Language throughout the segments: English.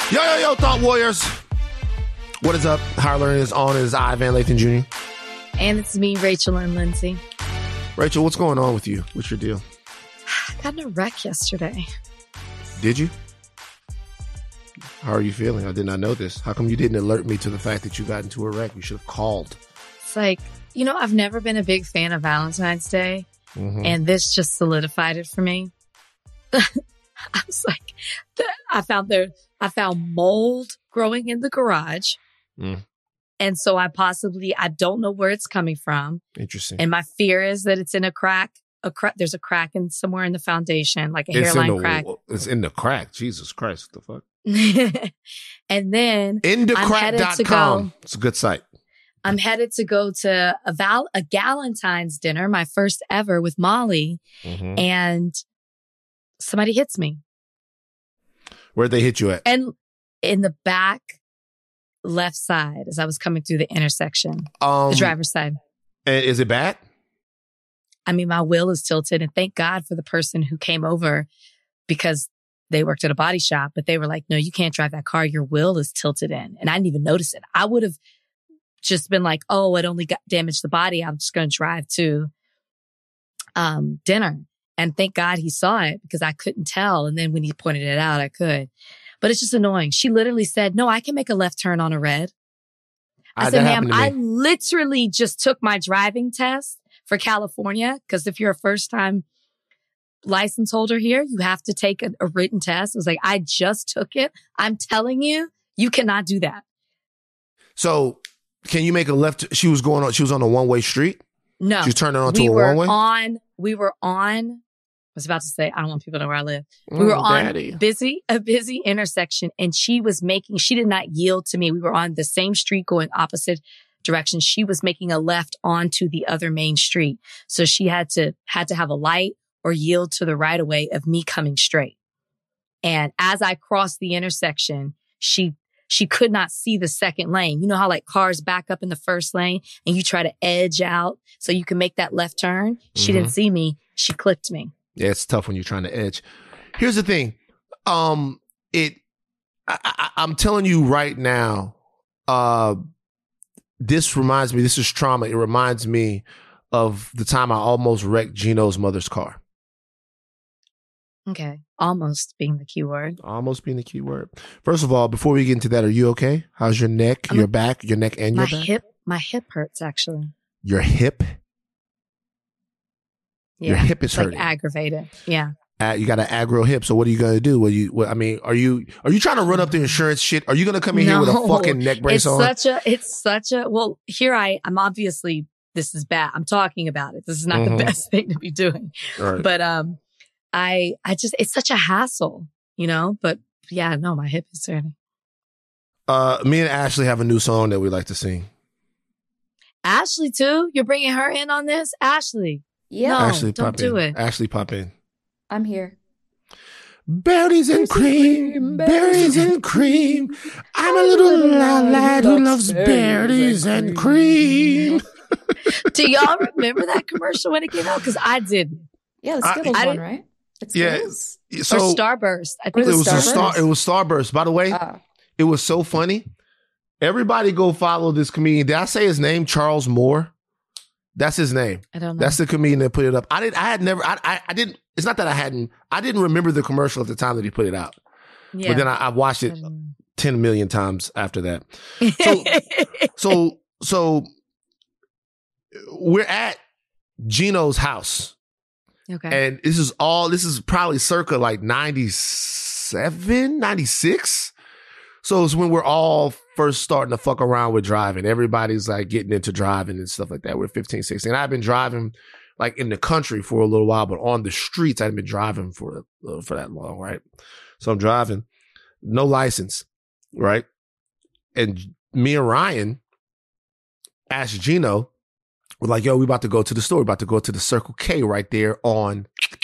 Yo, Thought Warriors. What is up? Higher Learning is on. It is I, Van Lathan Jr. And it's me, Rachel and Lindsay. Rachel, what's going on with you? What's your deal? I got in a wreck yesterday. Did you? How are you feeling? I did not know this. How come you didn't alert me to the fact that you got into a wreck? You should have called. It's like, I've never been a big fan of Valentine's Day. Mm-hmm. And this just solidified it for me. I was like, I found mold growing in the garage. Mm. And so I don't know where it's coming from. Interesting. And my fear is that it's in a crack. There's a crack somewhere in the foundation, like a hairline crack. It's in the crack. Jesus Christ, what the fuck? And then InTheCrack.com. It's a good site. I'm headed to go to a Galentine's dinner, my first ever with Molly. Mm-hmm. And somebody hits me. Where'd they hit you at? And in the back left side as I was coming through the intersection. The driver's side. And is it bad? I mean, my wheel is tilted, and thank God for the person who came over because they worked at a body shop, but they were like, no, you can't drive that car. Your wheel is tilted in. And I didn't even notice it. I would have just been like, oh, it only got damaged the body. I'm just going to drive to dinner. And thank God he saw it because I couldn't tell. And then when he pointed it out, I could. But it's just annoying. She literally said, no, I can make a left turn on a red. I said, ma'am, I literally just took my driving test for California because if you're a first-time license holder here, you have to take a written test. I was like, I just took it. I'm telling you, you cannot do that. So can you make a left? She was on a one-way street? No. She was turning onto a one-way? I was about to say, I don't want people to know where I live. We were on a busy intersection and she did not yield to me. We were on the same street going opposite directions. She was making a left onto the other main street. So she had to have a light or yield to the right of way of me coming straight. And as I crossed the intersection, she could not see the second lane. You know how like cars back up in the first lane and you try to edge out so you can make that left turn? She didn't see me. She clipped me. Yeah, it's tough when you're trying to edge. Here's the thing. I'm telling you right now, this is trauma. It reminds me of the time I almost wrecked Gino's mother's car. Okay. Almost being the key word. Almost being the key word. First of all, before we get into that, are you okay? How's your neck, your back, your neck and your back? My hip hurts, actually. Your hip? Yeah, your hip is hurting. Like aggravated. Yeah. You got an aggro hip. So what are you going to do? Are you trying to run up the insurance shit? Are you going to come in here with a fucking neck brace on? Well, here I'm obviously, this is bad. I'm talking about it. This is not the best thing to be doing. Right. But, it's such a hassle, but yeah, no, my hip is hurting. Me and Ashley have a new song that we like to sing. Ashley too? You're bringing her in on this? Ashley. Yeah. No, Ashley, don't do it. Ashley, pop in. I'm here. Berries and cream, berries and cream. I'm a little lad who loves berries and cream. Do y'all remember that commercial when it came out? Because I didn't. Yeah, the Skittles one, right? Yes. Yeah, so, or Starburst. I think it was Starburst. By the way, it was so funny. Everybody go follow this comedian. Did I say his name? Charles Moore. That's his name. I don't know. That's the comedian that put it up. I didn't. It's not that I didn't remember the commercial at the time that he put it out. Yeah. But then I watched it 10 million times after that. So we're at Gino's house. Okay. And this is probably circa like 97, 96. So it's when we're all first starting to fuck around with driving. Everybody's like getting into driving and stuff like that. We're 15, 16. I've been driving like in the country for a little while, but on the streets, I hadn't been driving for that long, right? So I'm driving, no license, right? And me and Ryan asked Gino, we're like, yo, we about to go to the store. We're about to go to the Circle K right there on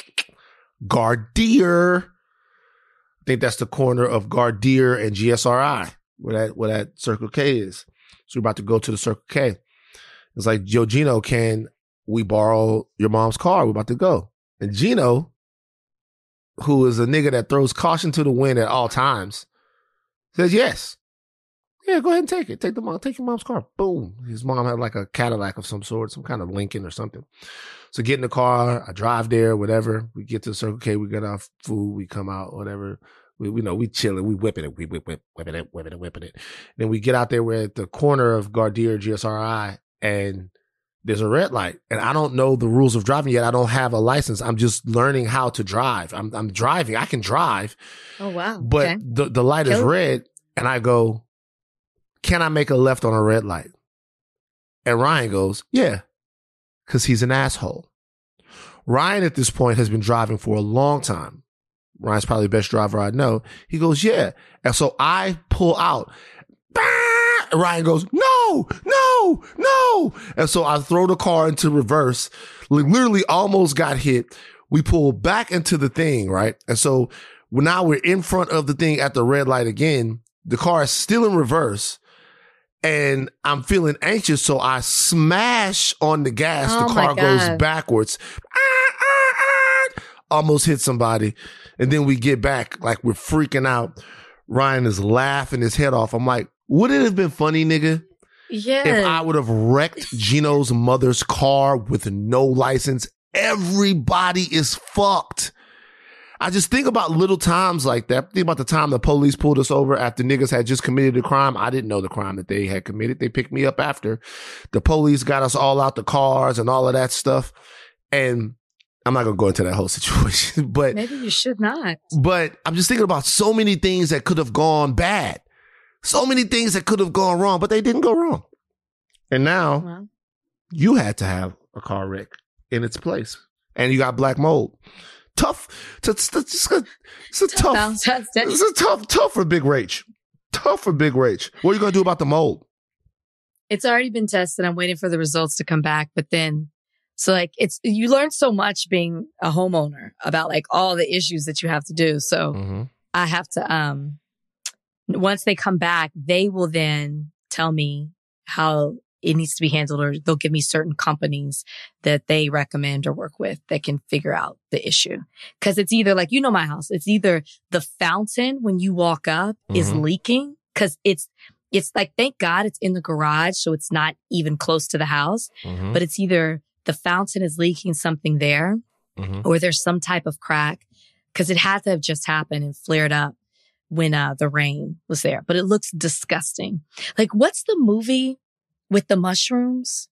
Gardere. I think that's the corner of Gardere and GSRI, where that Circle K is. So we're about to go to the Circle K. It's like, yo, Gino, can we borrow your mom's car? We're about to go. And Gino, who is a nigga that throws caution to the wind at all times, Says yes. Yeah, go ahead and take it. Take your mom's car. Boom. His mom had like a Cadillac of some sort, some kind of Lincoln or something. So get in the car. I drive there, whatever. We get to the Circle K. We get our food. We come out, whatever. We chilling. We whipping it. We whipping it. Then we get out there. We're at the corner of Gardere, GSRI, and there's a red light. And I don't know the rules of driving yet. I don't have a license. I'm just learning how to drive. I'm driving. I can drive. Oh, wow. But okay. the light is red. And I go, can I make a left on a red light? And Ryan goes, yeah, because he's an asshole. Ryan at this point has been driving for a long time. Ryan's probably the best driver I know. He goes, yeah. And so I pull out. And Ryan goes, no. And so I throw the car into reverse, literally almost got hit. We pull back into the thing, right? And so now we're in front of the thing at the red light again. The car is still in reverse. And I'm feeling anxious, so I smash on the gas. The car goes backwards. Almost hit somebody. And then we get back, like we're freaking out. Ryan is laughing his head off. I'm like, would it have been funny, nigga? Yeah. If I would have wrecked Gino's mother's car with no license? Everybody is fucked. I just think about little times like that. Think about the time the police pulled us over after niggas had just committed a crime. I didn't know the crime that they had committed. They picked me up after. The police got us all out the cars and all of that stuff. And I'm not going to go into that whole situation, but maybe you should not. But I'm just thinking about so many things that could have gone bad. So many things that could have gone wrong, but they didn't go wrong. And now you had to have a car wreck in its place. And you got black mold. Tough. It's a tough for Big Rach. Tough for Big Rach. What are you going to do about the mold? It's already been tested. I'm waiting for the results to come back. But then, so like, you learn so much being a homeowner about like all the issues that you have to do. So I have to, once they come back, they will then tell me how it needs to be handled, or they'll give me certain companies that they recommend or work with that can figure out the issue. Cause it's either like, my house, it's either the fountain when you walk up is leaking. Cause it's like, thank God it's in the garage. So it's not even close to the house, but it's either the fountain is leaking something there or there's some type of crack. Cause it had to have just happened and flared up when the rain was there, but it looks disgusting. Like, what's the movie with the mushrooms?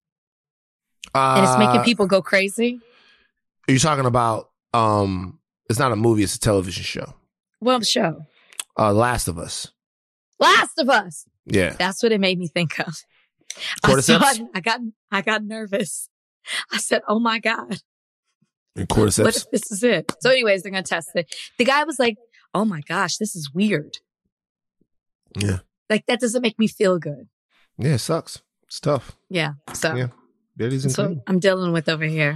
And it's making people go crazy? Are you talking about, it's not a movie, it's a television show. What show? Last of Us. Last of Us. Yeah. That's what it made me think of. Cordyceps? I got nervous. I said, oh my God. And cordyceps. What if this is it? So anyways, they're going to test it. The guy was like, oh my gosh, this is weird. Yeah. Like, that doesn't make me feel good. Yeah, it sucks. It's tough. Yeah. So, yeah. So I'm dealing with over here.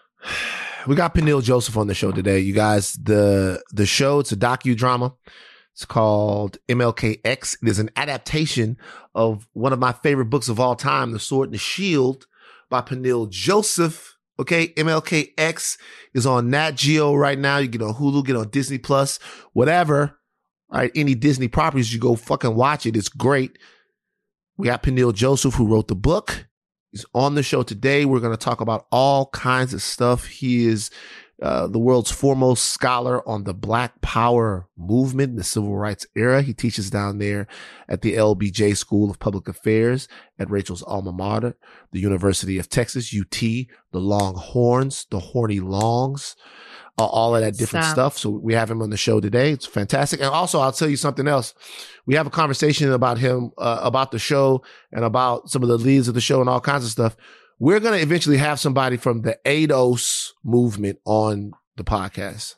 We got Peniel Joseph on the show today. You guys, the show, it's a docudrama. It's called MLK-X. It is an adaptation of one of my favorite books of all time, The Sword and the Shield by Peniel Joseph. Okay, MLK-X is on Nat Geo right now. You get on Hulu, get on Disney Plus, whatever. All right, any Disney properties, you go fucking watch it. It's great. We got Peniel Joseph, who wrote the book. He's on the show today. We're going to talk about all kinds of stuff. He is the world's foremost scholar on the Black Power movement, the civil rights era. He teaches down there at the LBJ School of Public Affairs at Rachel's alma mater, the University of Texas, UT, the Longhorns, the Horny Longs, all of that different stuff. So we have him on the show today. It's fantastic. And also, I'll tell you something else. We have a conversation about him, about the show and about some of the leads of the show and all kinds of stuff. We're going to eventually have somebody from the ADOS movement on the podcast.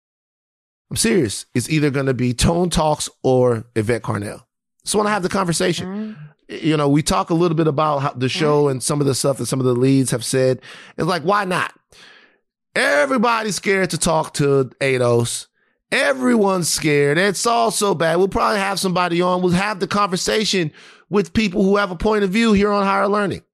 I'm serious. It's either going to be Tone Talks or Yvette Carnell. Just want to have the conversation. You know, we talk a little bit about how the show and some of the stuff that some of the leads have said. It's like, why not? Everybody's scared to talk to ADOS. Everyone's scared. It's all so bad. We'll probably have somebody on. We'll have the conversation with people who have a point of view here on Higher Learning.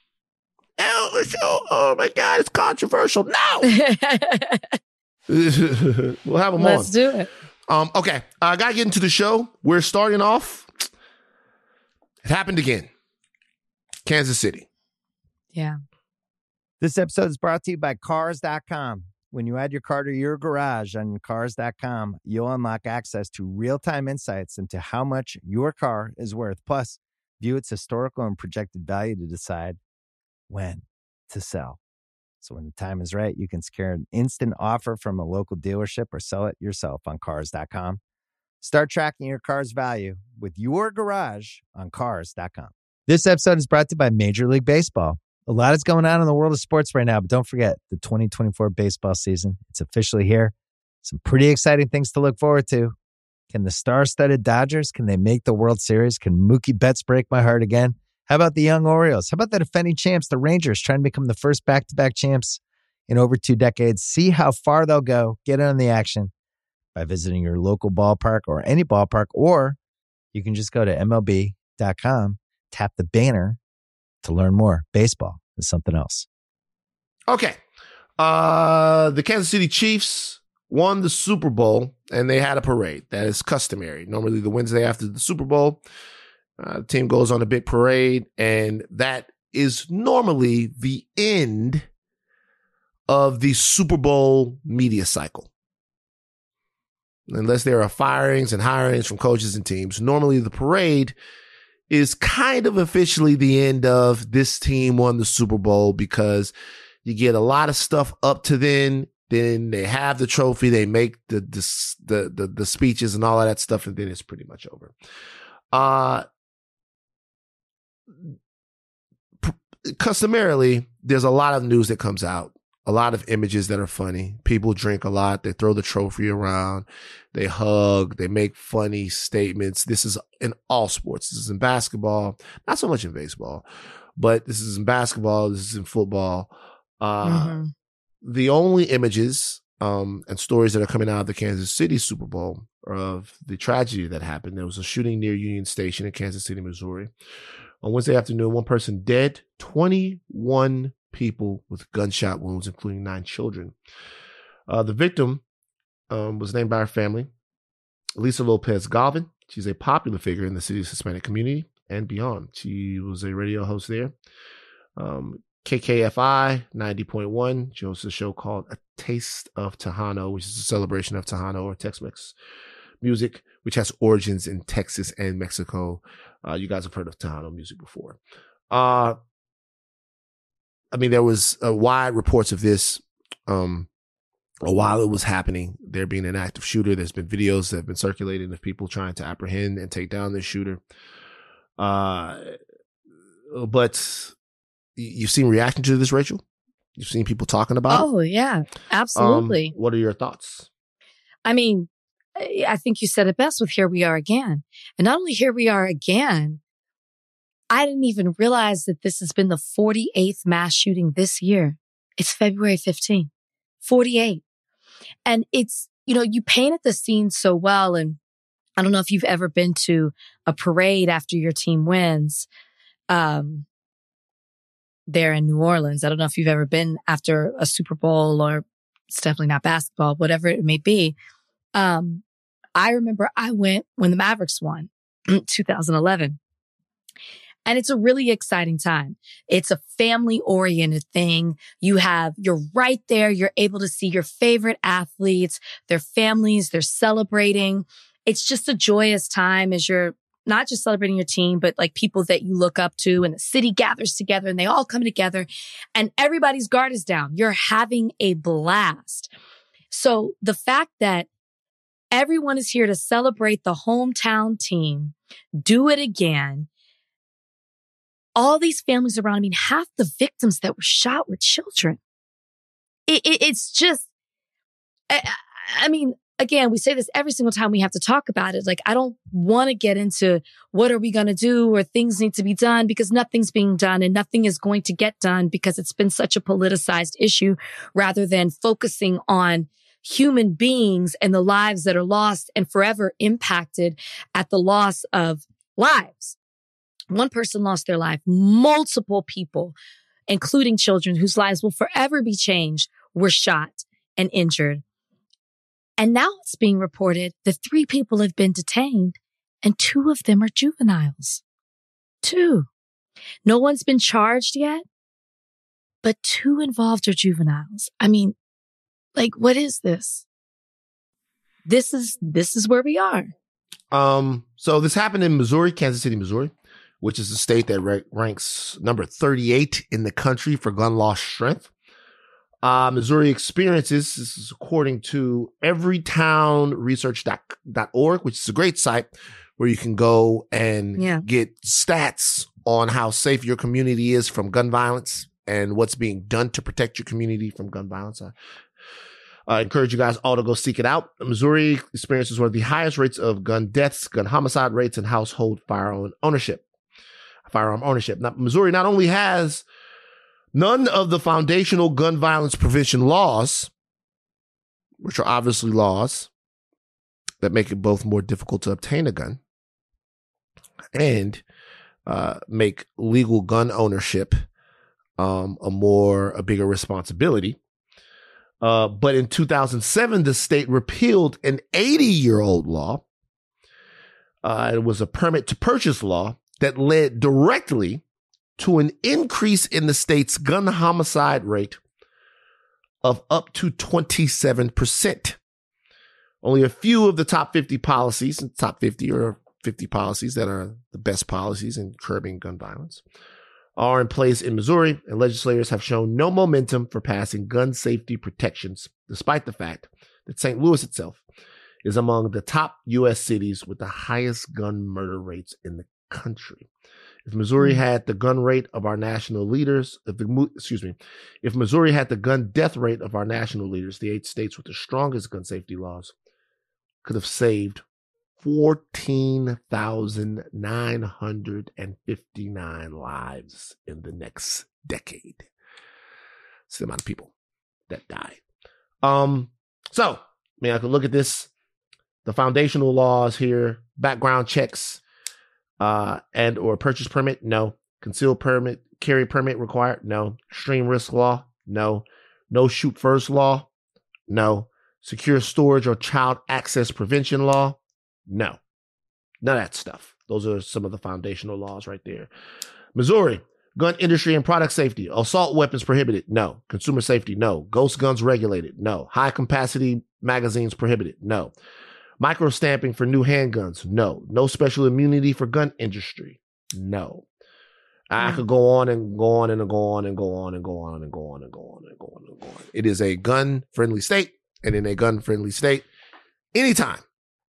Oh my God, it's controversial. No. We'll have them on. Let's do it. Okay, I got to get into the show. We're starting off. It happened again. Kansas City. Yeah. This episode is brought to you by Cars.com. When you add your car to your garage on Cars.com, you'll unlock access to real-time insights into how much your car is worth. Plus, view its historical and projected value to decide when to sell. So when the time is right, you can secure an instant offer from a local dealership or sell it yourself on Cars.com. Start tracking your car's value with your garage on Cars.com. This episode is brought to you by Major League Baseball. A lot is going on in the world of sports right now, but don't forget the 2024 baseball season. It's officially here. Some pretty exciting things to look forward to. Can the star-studded Dodgers, can they make the World Series? Can Mookie Betts break my heart again? How about the young Orioles? How about the defending champs, the Rangers, trying to become the first back-to-back champs in over 2 decades? See how far they'll go. Get in on the action by visiting your local ballpark or any ballpark, or you can just go to MLB.com, tap the banner to learn more. Baseball is something else. Okay. The Kansas City Chiefs won the Super Bowl, and they had a parade. That is customary. Normally the Wednesday after the Super Bowl, the team goes on a big parade, and that is normally the end of the Super Bowl media cycle. Unless there are firings and hirings from coaches and teams, normally the parade is kind of officially the end of this team won the Super Bowl, because you get a lot of stuff up to then they have the trophy, they make the speeches and all of that stuff, and then it's pretty much over. Customarily, there's a lot of news that comes out, a lot of images that are funny. People drink a lot. They throw the trophy around. They hug. They make funny statements. This is in all sports. This is in basketball, not so much in baseball, but this is in basketball. This is in football. The only images and stories that are coming out of the Kansas City Super Bowl are of the tragedy that happened. There was a shooting near Union Station in Kansas City, Missouri. On Wednesday afternoon, 1 person dead, 21 people with gunshot wounds, including 9 children. The victim was named by her family, Lisa Lopez Galvin. She's a popular figure in the city's Hispanic community and beyond. She was a radio host there. KKFI 90.1. She hosts a show called A Taste of Tejano, which is a celebration of Tejano or Tex-Mex music, which has origins in Texas and Mexico. You guys have heard of Tejano music before. I mean, there was wide reports of this while it was happening. There being an active shooter. There's been videos that have been circulating of people trying to apprehend and take down this shooter. But you've seen reaction to this, Rachel? You've seen people talking about it? Oh, yeah, absolutely. What are your thoughts? I mean, I think you said it best with Here We Are Again. And not only Here We Are Again, I didn't even realize that this has been the 48th mass shooting this year. It's February 15th, 48. And it's, you painted the scene so well. And I don't know if you've ever been to a parade after your team wins, there in New Orleans. I don't know if you've ever been after a Super Bowl, or it's definitely not basketball, whatever it may be. I remember I went when the Mavericks won 2011. And it's a really exciting time. It's a family-oriented thing. You're right there. You're able to see your favorite athletes, their families, they're celebrating. It's just a joyous time as you're not just celebrating your team, but like people that you look up to, and the city gathers together and they all come together and everybody's guard is down. You're having a blast. So the fact that everyone is here to celebrate the hometown team, do it again. All these families around, I mean, half the victims that were shot were children. It's just, I mean, again, we say this every single time we have to talk about it. Like, I don't want to get into what are we going to do or things need to be done, because nothing's being done and nothing is going to get done because it's been such a politicized issue, rather than focusing on human beings and the lives that are lost and forever impacted at the loss of lives. One person lost their life. Multiple people, including children whose lives will forever be changed, were shot and injured. And now it's being reported that 3 people have been detained and 2 of them are juveniles. 2. No one's been charged yet, but 2 involved are juveniles. I mean, like, what is this? This is where we are. So this happened in Missouri, Kansas City, Missouri, which is a state that ranks number 38 in the country for gun law strength. Missouri experiences, this is according to everytownresearch.org, which is a great site where you can go and get stats on how safe your community is from gun violence and what's being done to protect your community from gun violence. I encourage you guys all to go seek it out. Missouri experiences one of the highest rates of gun deaths, gun homicide rates, and household firearm ownership. Now, Missouri not only has none of the foundational gun violence prevention laws, which are obviously laws that make it both more difficult to obtain a gun and make legal gun ownership a bigger responsibility. But in 2007, the state repealed an 80-year-old law. It was a permit to purchase law that led directly to an increase in the state's gun homicide rate of up to 27%. Only a few of the top 50 policies, top 50 or 50 policies that are the best policies in curbing gun violence, are in place in Missouri, and legislators have shown no momentum for passing gun safety protections, despite the fact that St. Louis itself is among the top U.S. cities with the highest gun murder rates in the country. If Missouri had the gun rate of our national leaders, if Missouri had the gun death rate of our national leaders, the 8 states with the strongest gun safety laws could have saved 14,959 lives in the next decade. It's the amount of people that died. I could look at this. The foundational laws here, background checks, and or purchase permit, no. Concealed permit, carry permit required, no. Extreme risk law, no. No shoot first law, no. Secure storage or child access prevention law, no. None of that stuff. Those are some of the foundational laws right there. Missouri, gun industry and product safety. Assault weapons prohibited, no. Consumer safety, no. Ghost guns regulated, no. High capacity magazines prohibited, no. Micro stamping for new handguns, no. No special immunity for gun industry, no. I could go on and go on and go on and go on and go on and go on and go on and go on and go on. It is a gun-friendly state, and in a gun-friendly state, anytime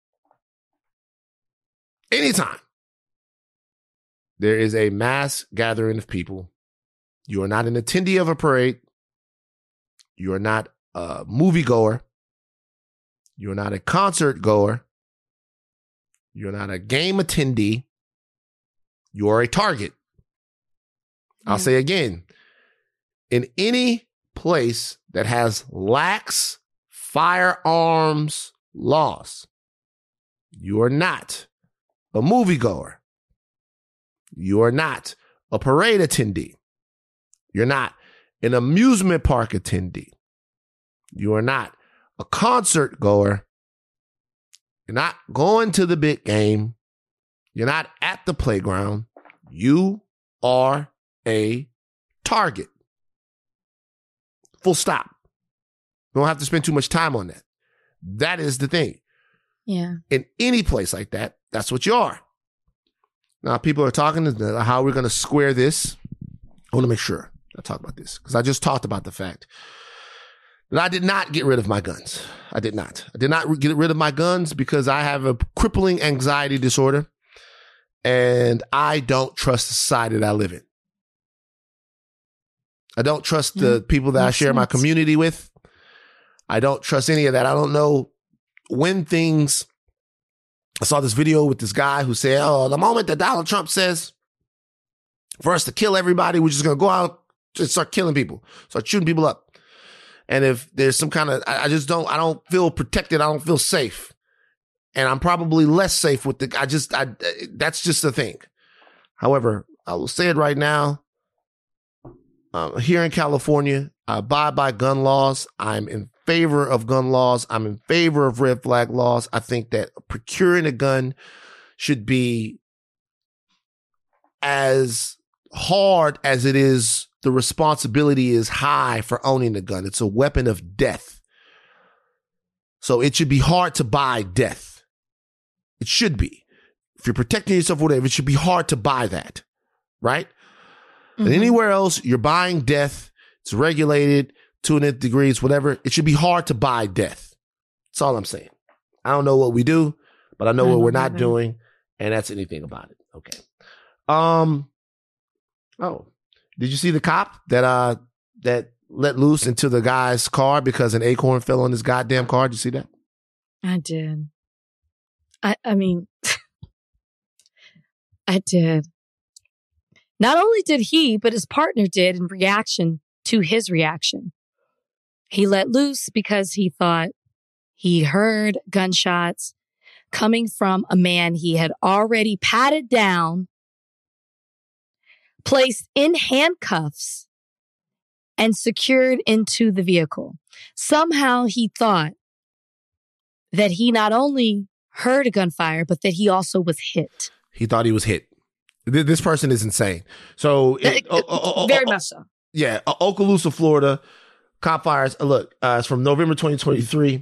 there is a mass gathering of people, you are not an attendee of a parade, you are not a moviegoer, you're not a concert goer, you're not a game attendee, you are a target. I'll say again, in any place that has lax firearms laws, you are not a moviegoer. You are not a parade attendee. You're not an amusement park attendee. You are not a concert goer. You're not going to the big game. You're not at the playground. You are a target. Full stop. You don't have to spend too much time on that. That is the thing. Yeah. In any place like that, that's what you are. Now, people are talking about how we're going to square this. I want to make sure I talk about this because I just talked about the fact that I did not get rid of my guns. I did not get rid of my guns because I have a crippling anxiety disorder and I don't trust the society that I live in. I don't trust the people that I share my community with. I don't trust any of that. I don't know when things... I saw this video with this guy who said, the moment that Donald Trump says for us to kill everybody, we're just going to go out and start killing people, start shooting people up. And if there's some kind of, I don't feel protected. I don't feel safe. And I'm probably less safe with that's just the thing. However, I will say it right now. Here in California, I abide by gun laws. I'm in favor of gun laws. I'm in favor of red flag laws. I think that procuring a gun should be as hard as it is. The responsibility is high for owning a gun. It's a weapon of death. So it should be hard to buy death. It should be. If you're protecting yourself or whatever, it should be hard to buy that, right? Mm-hmm. And anywhere else, you're buying death. It's regulated to an nth degrees, whatever. It should be hard to buy death. That's all I'm saying. I don't know what we do, but I know what we're not doing, and that's anything about it. Okay. Oh, did you see the cop that let loose into the guy's car because an acorn fell on his goddamn car? Did you see that? I did. I mean, I did. Not only did he, but his partner did in reaction to his reaction. He let loose because he thought he heard gunshots coming from a man he had already patted down, placed in handcuffs, and secured into the vehicle. Somehow he thought that he not only heard a gunfire, but that he also was hit. He thought he was hit. This person is insane. So very much so. Yeah, Okaloosa, Florida, cop fires. Look, it's from November 2023.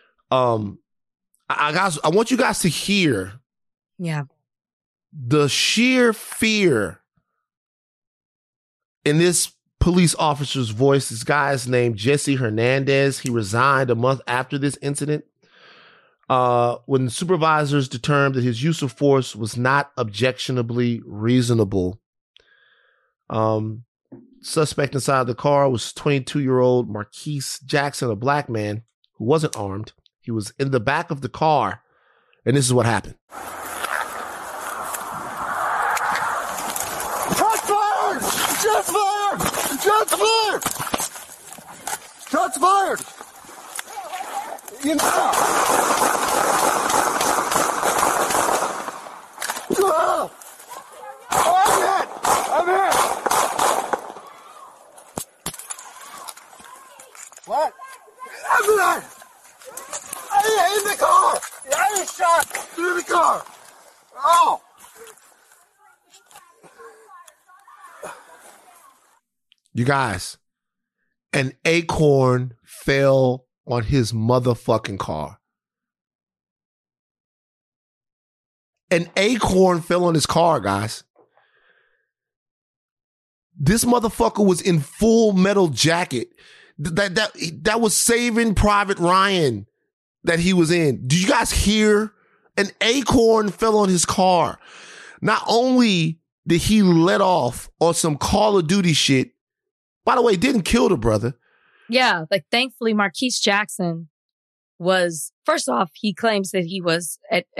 I want you guys to hear. Yeah. The sheer fear in this police officer's voice. This guy is named Jesse Hernandez. He resigned a month after this incident. When supervisors determined that his use of force was not objectionably reasonable. Suspect inside the car was 22-year-old Marquise Jackson, a black man who wasn't armed. He was in the back of the car, and this is what happened. Shots fired! Shots fired! Shots fired! Shots fired! You know. I'm hit! What? I'm in the car! I was shot through the car! Oh! You guys, an acorn fell on his motherfucking car. An acorn fell on his car, guys. This motherfucker was in Full Metal Jacket. That was Saving Private Ryan that he was in. Did you guys hear? An acorn fell on his car. Not only did he let off on some Call of Duty shit, by the way, didn't kill the brother. Yeah, like thankfully Marquise Jackson was, first off, he claims that he was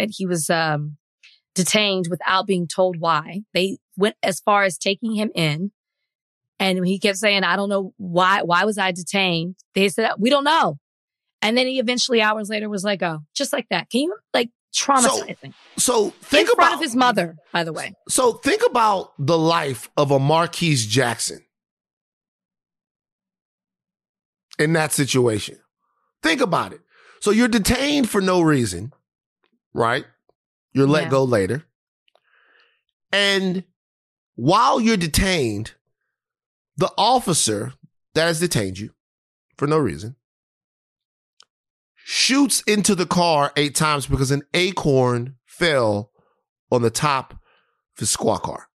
detained without being told why. They went as far as taking him in. And he kept saying, I don't know why was I detained? They said, we don't know. And then he eventually hours later was like, oh, just like that. Can you traumatizing? So think in front of his mother, by the way. So think about the life of a Marquise Jackson in that situation. Think about it. So you're detained for no reason, right? You're let go later. And while you're detained, the officer that has detained you for no reason shoots into the car 8 times because an acorn fell on the top of his squad car.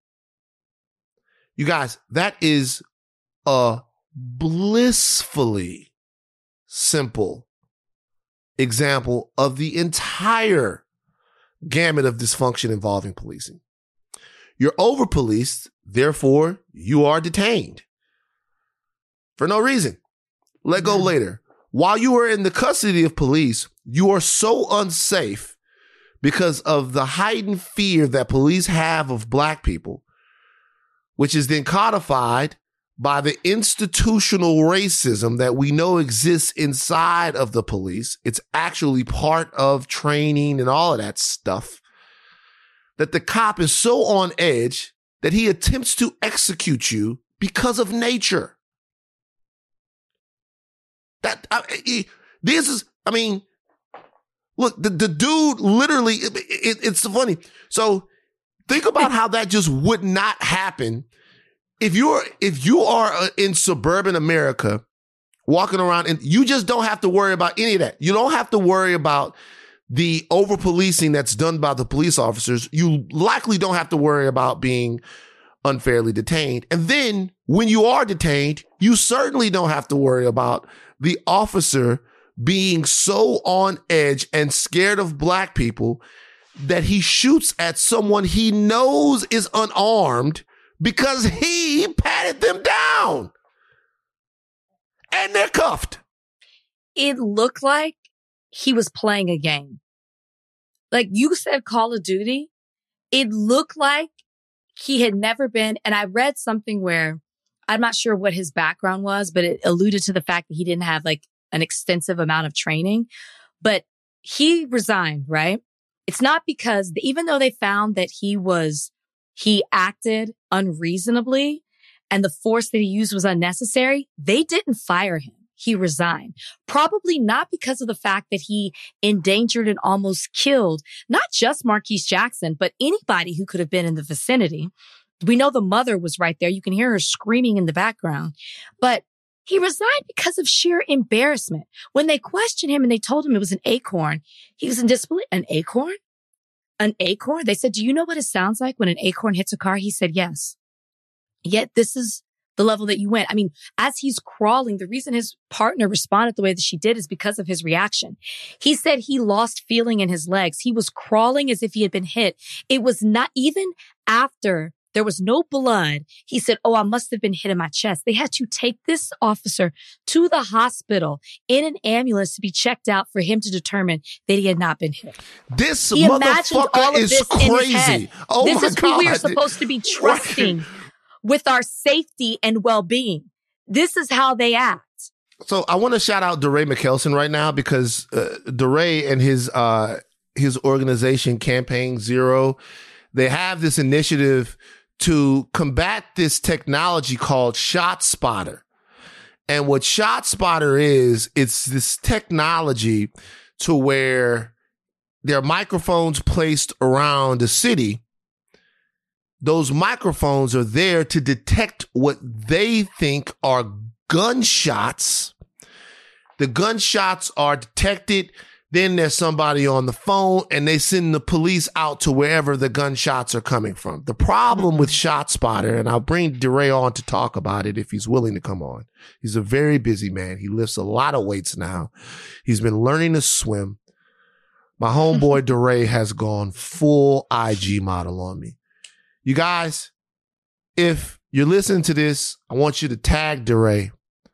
You guys, that is a blissfully simple example of the entire gamut of dysfunction involving policing. You're over-policed, therefore you are detained for no reason. Let go later. While you are in the custody of police, you are so unsafe because of the heightened fear that police have of black people, which is then codified by the institutional racism that we know exists inside of the police. It's actually part of training and all of that stuff, that the cop is so on edge that he attempts to execute you because of nature. Look, the dude literally, it's funny. So think about how that just would not happen if you are in suburban America walking around, and you just don't have to worry about any of that. You don't have to worry about the over-policing that's done by the police officers. You likely don't have to worry about being unfairly detained. And then when you are detained, you certainly don't have to worry about the officer being so on edge and scared of black people that he shoots at someone he knows is unarmed because he patted them down. And they're cuffed. It looked like he was playing a game. Like you said, Call of Duty. It looked like he had never been. And I read something where I'm not sure what his background was, but it alluded to the fact that he didn't have like an extensive amount of training. But he resigned, right? It's not because even though they found that he acted unreasonably and the force that he used was unnecessary, they didn't fire him. He resigned. Probably not because of the fact that he endangered and almost killed not just Marquise Jackson, but anybody who could have been in the vicinity. We know the mother was right there. You can hear her screaming in the background. But he resigned because of sheer embarrassment. When they questioned him and they told him it was an acorn, he was in disbelief. An acorn? An acorn? They said, do you know what it sounds like when an acorn hits a car? He said, yes. Yet this is the level that you went. I mean, as he's crawling, the reason his partner responded the way that she did is because of his reaction. He said he lost feeling in his legs. He was crawling as if he had been hit. It was not even after there was no blood. He said, oh, I must have been hit in my chest. They had to take this officer to the hospital in an ambulance to be checked out for him to determine that he had not been hit. This motherfucker is crazy. Oh my God. This is who we are supposed to be trusting with our safety and well-being. This is how they act. So I want to shout out DeRay McKelson right now because DeRay and his organization Campaign Zero, they have this initiative to combat this technology called ShotSpotter. And what ShotSpotter is, it's this technology to where there are microphones placed around the city. Those microphones are there to detect what they think are gunshots. The gunshots are detected. Then there's somebody on the phone and they send the police out to wherever the gunshots are coming from. The problem with ShotSpotter, and I'll bring DeRay on to talk about it if he's willing to come on. He's a very busy man. He lifts a lot of weights now. He's been learning to swim. My homeboy DeRay has gone full IG model on me. You guys, if you're listening to this, I want you to tag DeRay.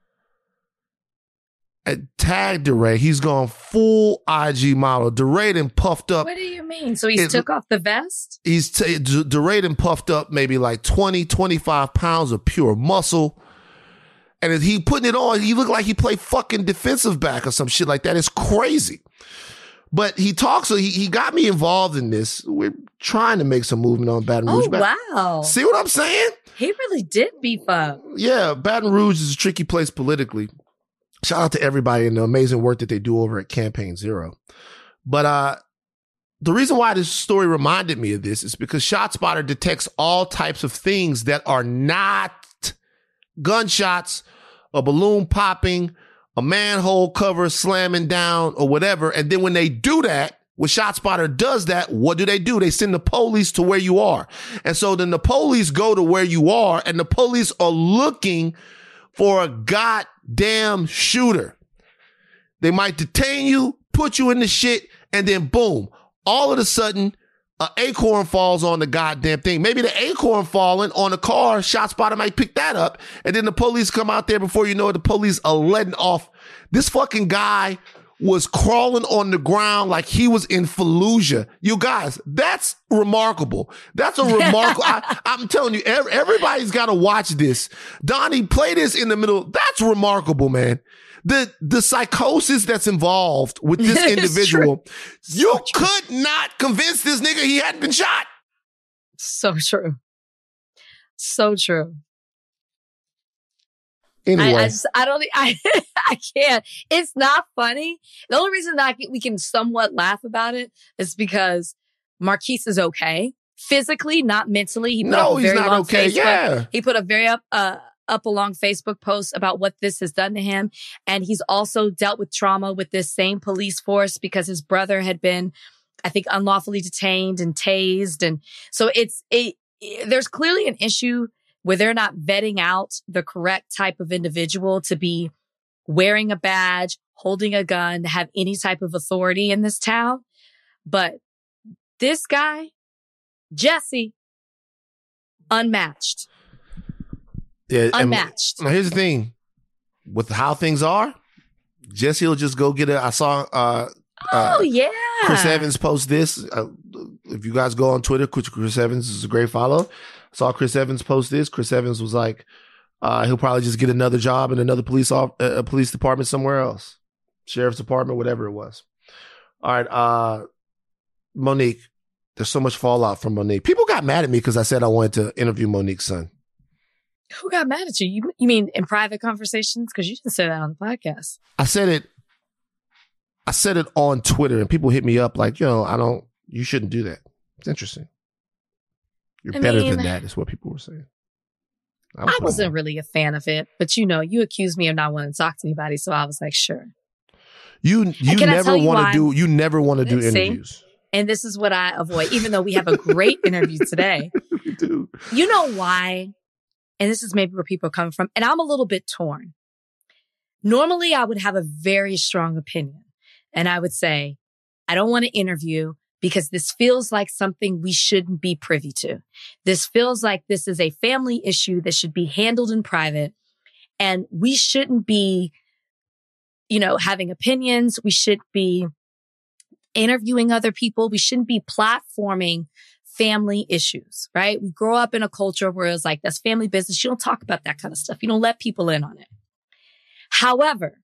Tag DeRay. He's gone full IG model. DeRay done puffed up. What do you mean? So he took off the vest? DeRay done puffed up maybe like 20, 25 pounds of pure muscle. And as he putting it on, he looked like he played fucking defensive back or some shit like that. It's crazy. But he talks, so he got me involved in this. We're trying to make some movement on Baton Rouge. Oh, wow. See what I'm saying? He really did beef up. Yeah, Baton Rouge is a tricky place politically. Shout out to everybody and the amazing work that they do over at Campaign Zero. But the reason why this story reminded me of this is because ShotSpotter detects all types of things that are not gunshots, a balloon popping, a manhole cover slamming down or whatever. And then when they do that, when ShotSpotter does that, what do? They send the police to where you are. And so then the police go to where you are and the police are looking for a goddamn shooter. They might detain you, put you in the shit, and then boom, all of a sudden, an acorn falls on the goddamn thing. Maybe the acorn falling on a car, ShotSpotter might pick that up, and then the police come out there before you know it, the police are letting off. This fucking guy was crawling on the ground like he was in Fallujah. You guys, that's remarkable. That's a remarkable. I'm telling you, everybody's got to watch this. Donnie, play this in the middle. That's remarkable, man. The psychosis that's involved with this individual, you could not convince this nigga he hadn't been shot. So true. So true. Anyway. I can't. It's not funny. The only reason that we can somewhat laugh about it is because Marquise is okay. Physically, not mentally. He put up a very long okay. Facebook. Yeah. He put a very up a long Facebook post about what this has done to him. And he's also dealt with trauma with this same police force because his brother had been, I think, unlawfully detained and tased. And so there's clearly an issue where they're not vetting out the correct type of individual to be wearing a badge, holding a gun, to have any type of authority in this town. But this guy, Jesse, unmatched. Yeah, unmatched. Now here's the thing. With how things are, Jesse will just go get it. I saw Chris Evans post this. If you guys go on Twitter, Chris Evans is a great follow. I saw Chris Evans post this. Chris Evans was like, he'll probably just get another job in another police department somewhere else. Sheriff's department, whatever it was. All right. Monique, there's so much fallout from Monique. People got mad at me because I said I wanted to interview Monique's son. Who got mad at you? You mean in private conversations? Because you didn't say that on the podcast. I said it on Twitter, and people hit me up like, you shouldn't do that. It's interesting. You're better than that, is what people were saying. I wasn't really a fan of it, but you accused me of not wanting to talk to anybody, so I was like, sure. You never want to do interviews. And this is what I avoid, even though we have a great interview today. We do. You know why? And this is maybe where people are coming from. And I'm a little bit torn. Normally, I would have a very strong opinion. And I would say, I don't want to interview because this feels like something we shouldn't be privy to. This feels like this is a family issue that should be handled in private. And we shouldn't be, having opinions. We should be interviewing other people. We shouldn't be platforming family issues, right? We grow up in a culture where it's like, that's family business. You don't talk about that kind of stuff. You don't let people in on it. However,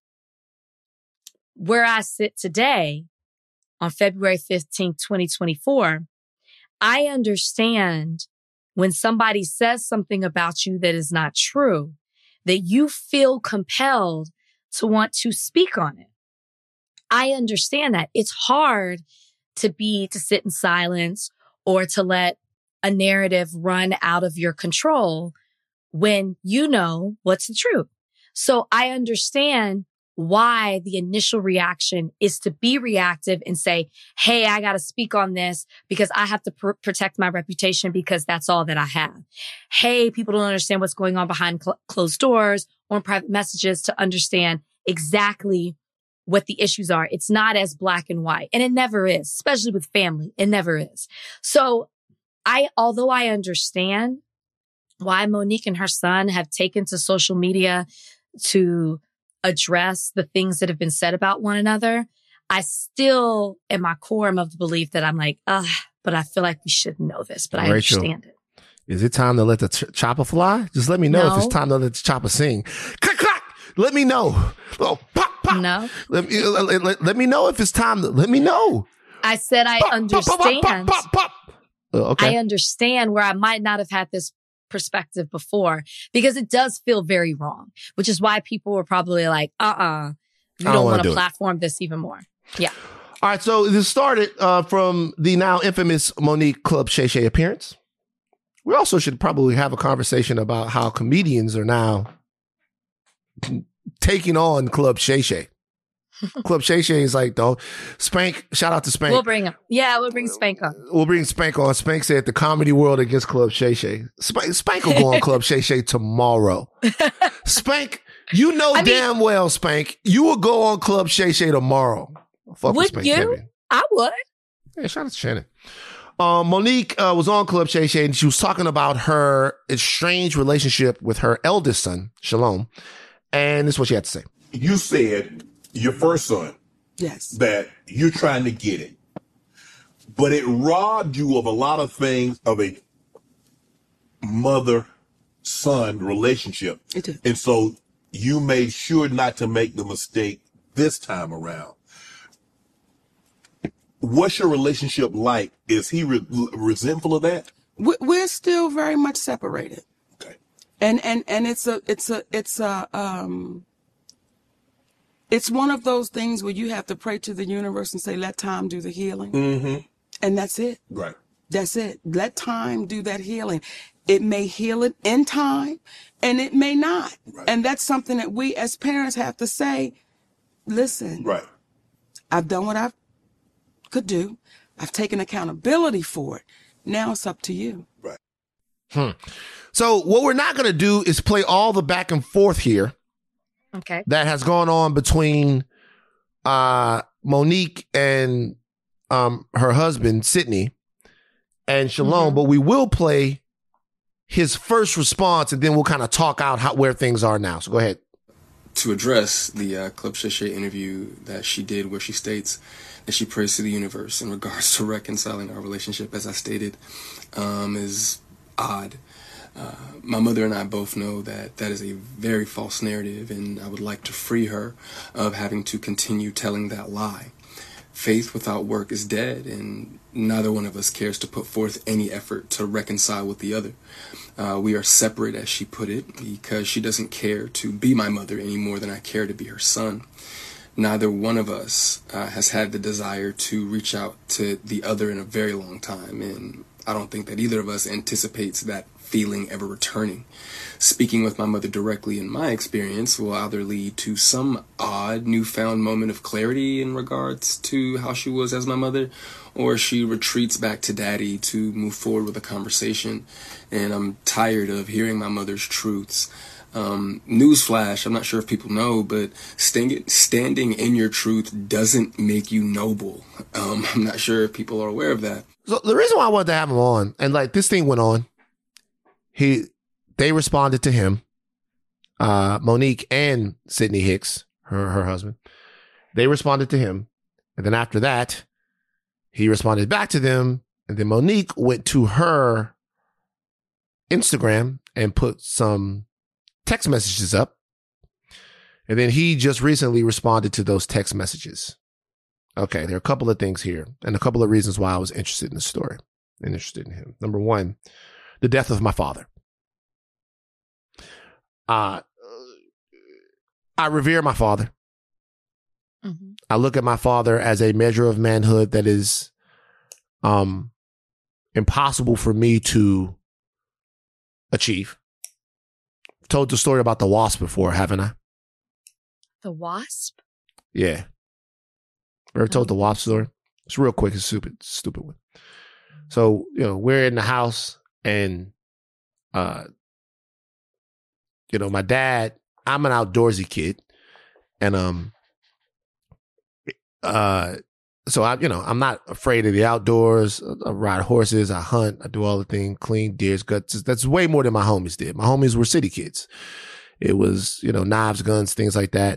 where I sit today on February 15th, 2024, I understand when somebody says something about you that is not true, that you feel compelled to want to speak on it. I understand that. It's hard to sit in silence or to let a narrative run out of your control when you know what's the truth. So I understand why the initial reaction is to be reactive and say, hey, I got to speak on this because I have to protect my reputation because that's all that I have. Hey, people don't understand what's going on behind closed doors or in private messages to understand exactly what the issues are. It's not as black and white. And it never is, especially with family. It never is. So although I understand why Monique and her son have taken to social media to address the things that have been said about one another, I still, in my core, am of the belief that I'm like, but I feel like we should know this, but I understand it. Is it time to let the chopper fly? Just let me know if it's time to let the chopper sing. Clack, clack! Let me know. Oh, pop, pop. No. Let me know if it's time. Let me know. I said I understand. Pop, pop, pop. Okay. I understand where I might not have had this perspective before because it does feel very wrong, which is why people were probably like, you don't want to platform this even more. Yeah. All right. So this started from the now infamous Monique Club Shay Shay appearance. We also should probably have a conversation about how comedians are now taking on Club Shay Shay. Club Shay Shay is like, though, Spank, shout out to Spank. We'll bring him. Yeah, we'll bring Spank on. We'll bring Spank on. Spank said the comedy world against Club Shay Shay. Spank will go on Club Shay Shay tomorrow. Spank, damn well, Spank, you will go on Club Shay Shay tomorrow. Fuck would Spank you? Kevin. I would. Yeah, shout out to Shannon. Monique was on Club Shay Shay and she was talking about her estranged relationship with her eldest son, Shalom. And this is what she had to say. You said your first son. Yes. That you're trying to get it. But it robbed you of a lot of things of a mother-son relationship. It did. And so you made sure not to make the mistake this time around. What's your relationship like? Is he resentful of that? We're still very much separated. Okay. And it's one of those things where you have to pray to the universe and say, let time do the healing. Mm-hmm. And that's it. Right. That's it. Let time do that healing. It may heal it in time and it may not. Right. And that's something that we as parents have to say, listen, right. I've done what I could do. I've taken accountability for it. Now it's up to you. Right. So what we're not going to do is play all the back and forth here. Okay. That has gone on between Monique and her husband, Sydney, and Shalom, but we will play his first response, and then we'll kind of talk out where things are now. So go ahead. To address the Club Shay Shay interview that she did, where she states that she prays to the universe in regards to reconciling our relationship, as I stated, is odd. My mother and I both know that that is a very false narrative, and I would like to free her of having to continue telling that lie. Faith without work is dead, and neither one of us cares to put forth any effort to reconcile with the other. We are separate, as she put it, because she doesn't care to be my mother any more than I care to be her son. Neither one of us has had the desire to reach out to the other in a very long time, and I don't think that either of us anticipates that feeling ever returning. Speaking with my mother directly, in my experience, will either lead to some odd newfound moment of clarity in regards to how she was as my mother, or she retreats back to daddy to move forward with a conversation. And I'm tired of hearing my mother's truths. Newsflash, I'm not sure if people know, but standing in your truth doesn't make you noble. I'm not sure if people are aware of that. So the reason why I wanted to have him on, and like this thing went on, they responded to him, Monique and Sydney Hicks, her husband. They responded to him. And then after that, he responded back to them. And then Monique went to her Instagram and put some text messages up. And then he just recently responded to those text messages. Okay, there are a couple of things here and a couple of reasons why I was interested in the story and interested in him. Number one, the death of my father. I revere my father. Mm-hmm. I look at my father as a measure of manhood that is impossible for me to achieve. I've told the story about the wasp before, haven't I? The wasp? Yeah. Ever told the wasp story? It's real quick. It's stupid one. So, we're in the house and, my dad, I'm an outdoorsy kid. And, so I'm not afraid of the outdoors. I ride horses. I hunt. I do all the things, clean deer's guts. That's way more than my homies did. My homies were city kids. It was, knives, guns, things like that.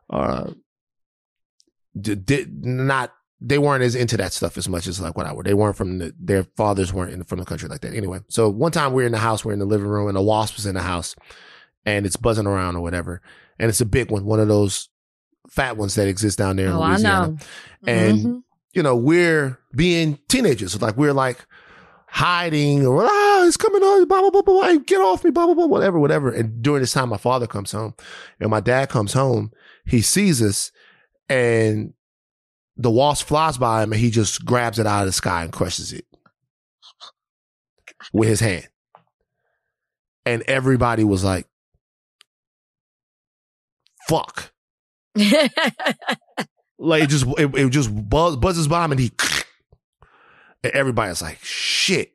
They weren't as into that stuff as much as like what I were. They weren't their fathers weren't from the country like that. Anyway, so one time we're in the house, we're in the living room, and a wasp was in the house, and it's buzzing around or whatever, and it's a big one of those fat ones that exist down there in Louisiana. I know. And we're being teenagers, like we're like hiding or it's coming on, blah blah blah blah, get off me, blah blah blah, whatever. And during this time, my father comes home, and my dad comes home. He sees us, and the wasp flies by him, and he just grabs it out of the sky and crushes it with his hand. And everybody was like, fuck. Like it just buzzes by him, and and everybody's like, shit.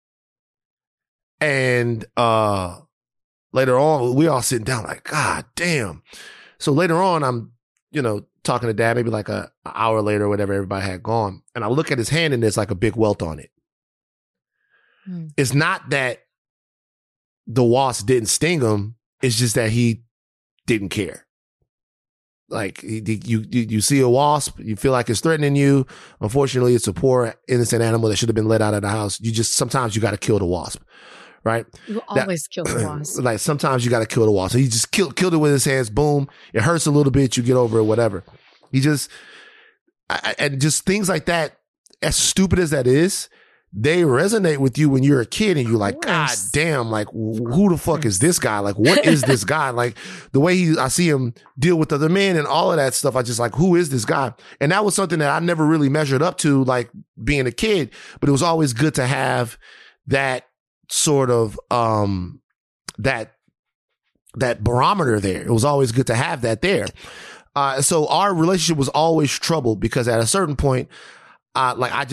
And later on, we all sitting down like, God damn. So later on, I'm, talking to dad, maybe like an hour later or whatever, everybody had gone. And I look at his hand and there's like a big welt on it. It's not that the wasp didn't sting him. It's just that he didn't care. Like you see a wasp, you feel like it's threatening you. Unfortunately, it's a poor, innocent animal that should have been let out of the house. Sometimes you got to kill the wasp. Right? You always kill the wasp. Like sometimes you got to kill the wasp. So he just killed it with his hands. Boom. It hurts a little bit. You get over it, whatever. And just things like that, as stupid as that is, they resonate with you when you're a kid and you're like, God damn, like, who the fuck is this guy? Like, what is this guy? Like, the way I see him deal with other men and all of that stuff, I just like, who is this guy? And that was something that I never really measured up to, like, being a kid, but it was always good to have that sort of, that barometer there. It was always good to have that there. So our relationship was always troubled because at a certain point, I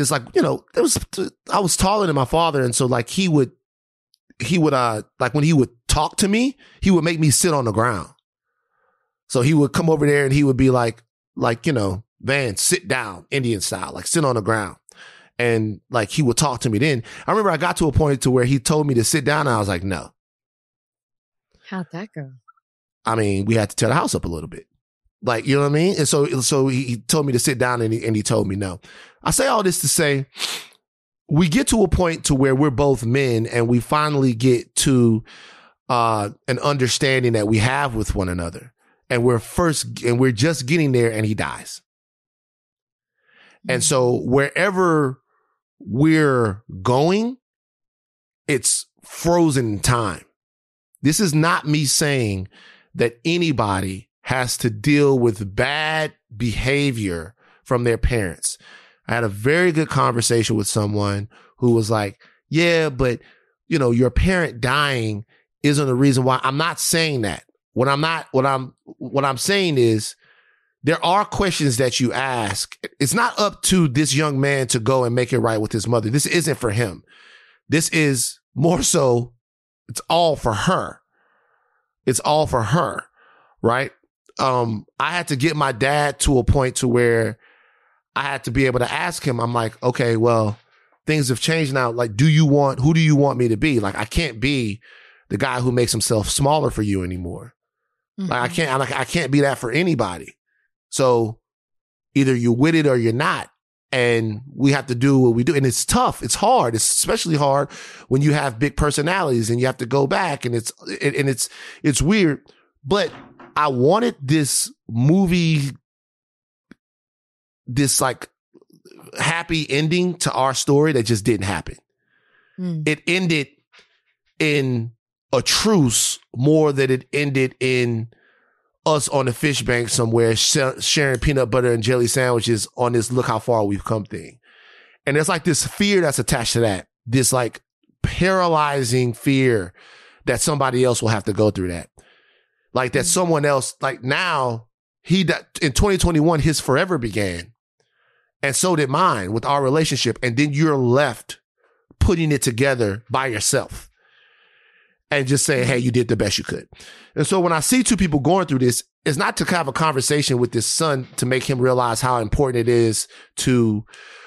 was taller than my father. And so like he would like when he would talk to me, he would make me sit on the ground. So he would come over there and he would be like, Van, sit down, Indian style, like sit on the ground. And like, he would talk to me then. I remember I got to a point to where he told me to sit down and I was like, no. How'd that go? I mean, we had to tear the house up a little bit. Like, you know what I mean? And so he told me to sit down and he told me no. I say all this to say, we get to a point to where we're both men and we finally get to an understanding that we have with one another. And we're just getting there and he dies. Mm-hmm. And so wherever we're going, it's frozen in time. This is not me saying that anybody has to deal with bad behavior from their parents. I had a very good conversation with someone who was like, yeah, but your parent dying isn't a reason why. I'm not saying that. What I'm saying is there are questions that you ask. It's not up to this young man to go and make it right with his mother. This isn't for him. This is more so, it's all for her. It's all for her, right? I had to get my dad to a point to where I had to be able to ask him, I'm like, okay, well, things have changed now. Like, who do you want me to be? Like, I can't be the guy who makes himself smaller for you anymore. Mm-hmm. Like, I can't be that for anybody. So either you're with it or you're not. And we have to do what we do. And it's tough. It's hard. It's especially hard when you have big personalities and you have to go back and it's weird. But I wanted this movie, this like happy ending to our story that just didn't happen. Mm. It ended in a truce more than it ended in us on the fish bank somewhere sharing peanut butter and jelly sandwiches on this look how far we've come thing. And there's like this fear that's attached to that, this like paralyzing fear that somebody else will have to go through that. Like that someone else, like now in 2021, his forever began. And so did mine with our relationship. And then you're left putting it together by yourself and just saying, hey, you did the best you could. And so when I see two people going through this, it's not to have a conversation with this son to make him realize how important it is to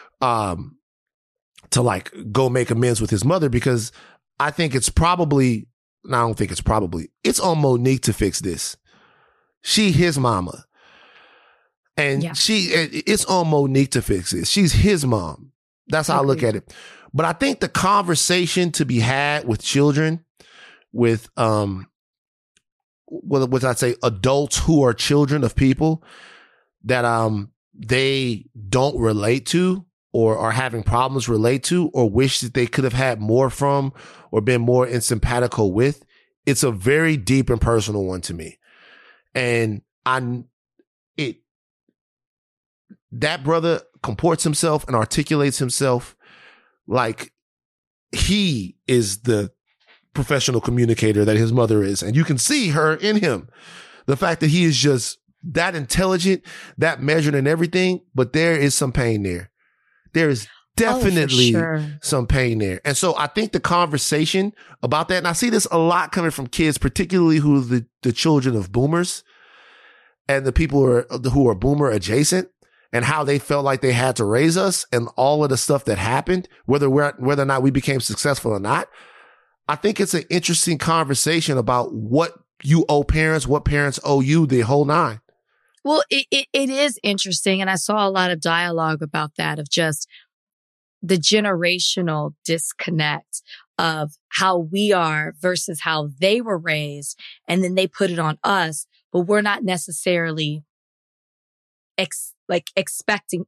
like go make amends with his mother, because I think it's probably, I don't think it's probably, it's on Monique to fix this. She his mama. And it's on Monique to fix this. She's his mom. That's how I look at it. But I think the conversation to be had with children, with I'd say adults who are children of people that they don't relate to or are having problems relate to or wish that they could have had more from or been more simpatico with, it's a very deep and personal one to me. And that brother comports himself and articulates himself like he is the professional communicator that his mother is. And you can see her in him. The fact that he is just that intelligent, that measured in everything, but there is some pain there. There is definitely some pain there. And so I think the conversation about that, and I see this a lot coming from kids, particularly who are the children of boomers and the people who are boomer adjacent, and how they felt like they had to raise us and all of the stuff that happened, whether or not we became successful or not. I think it's an interesting conversation about what you owe parents, what parents owe you, the whole nine. Well, it is interesting. And I saw a lot of dialogue about that, of just the generational disconnect of how we are versus how they were raised. And then they put it on us, but we're not necessarily accepting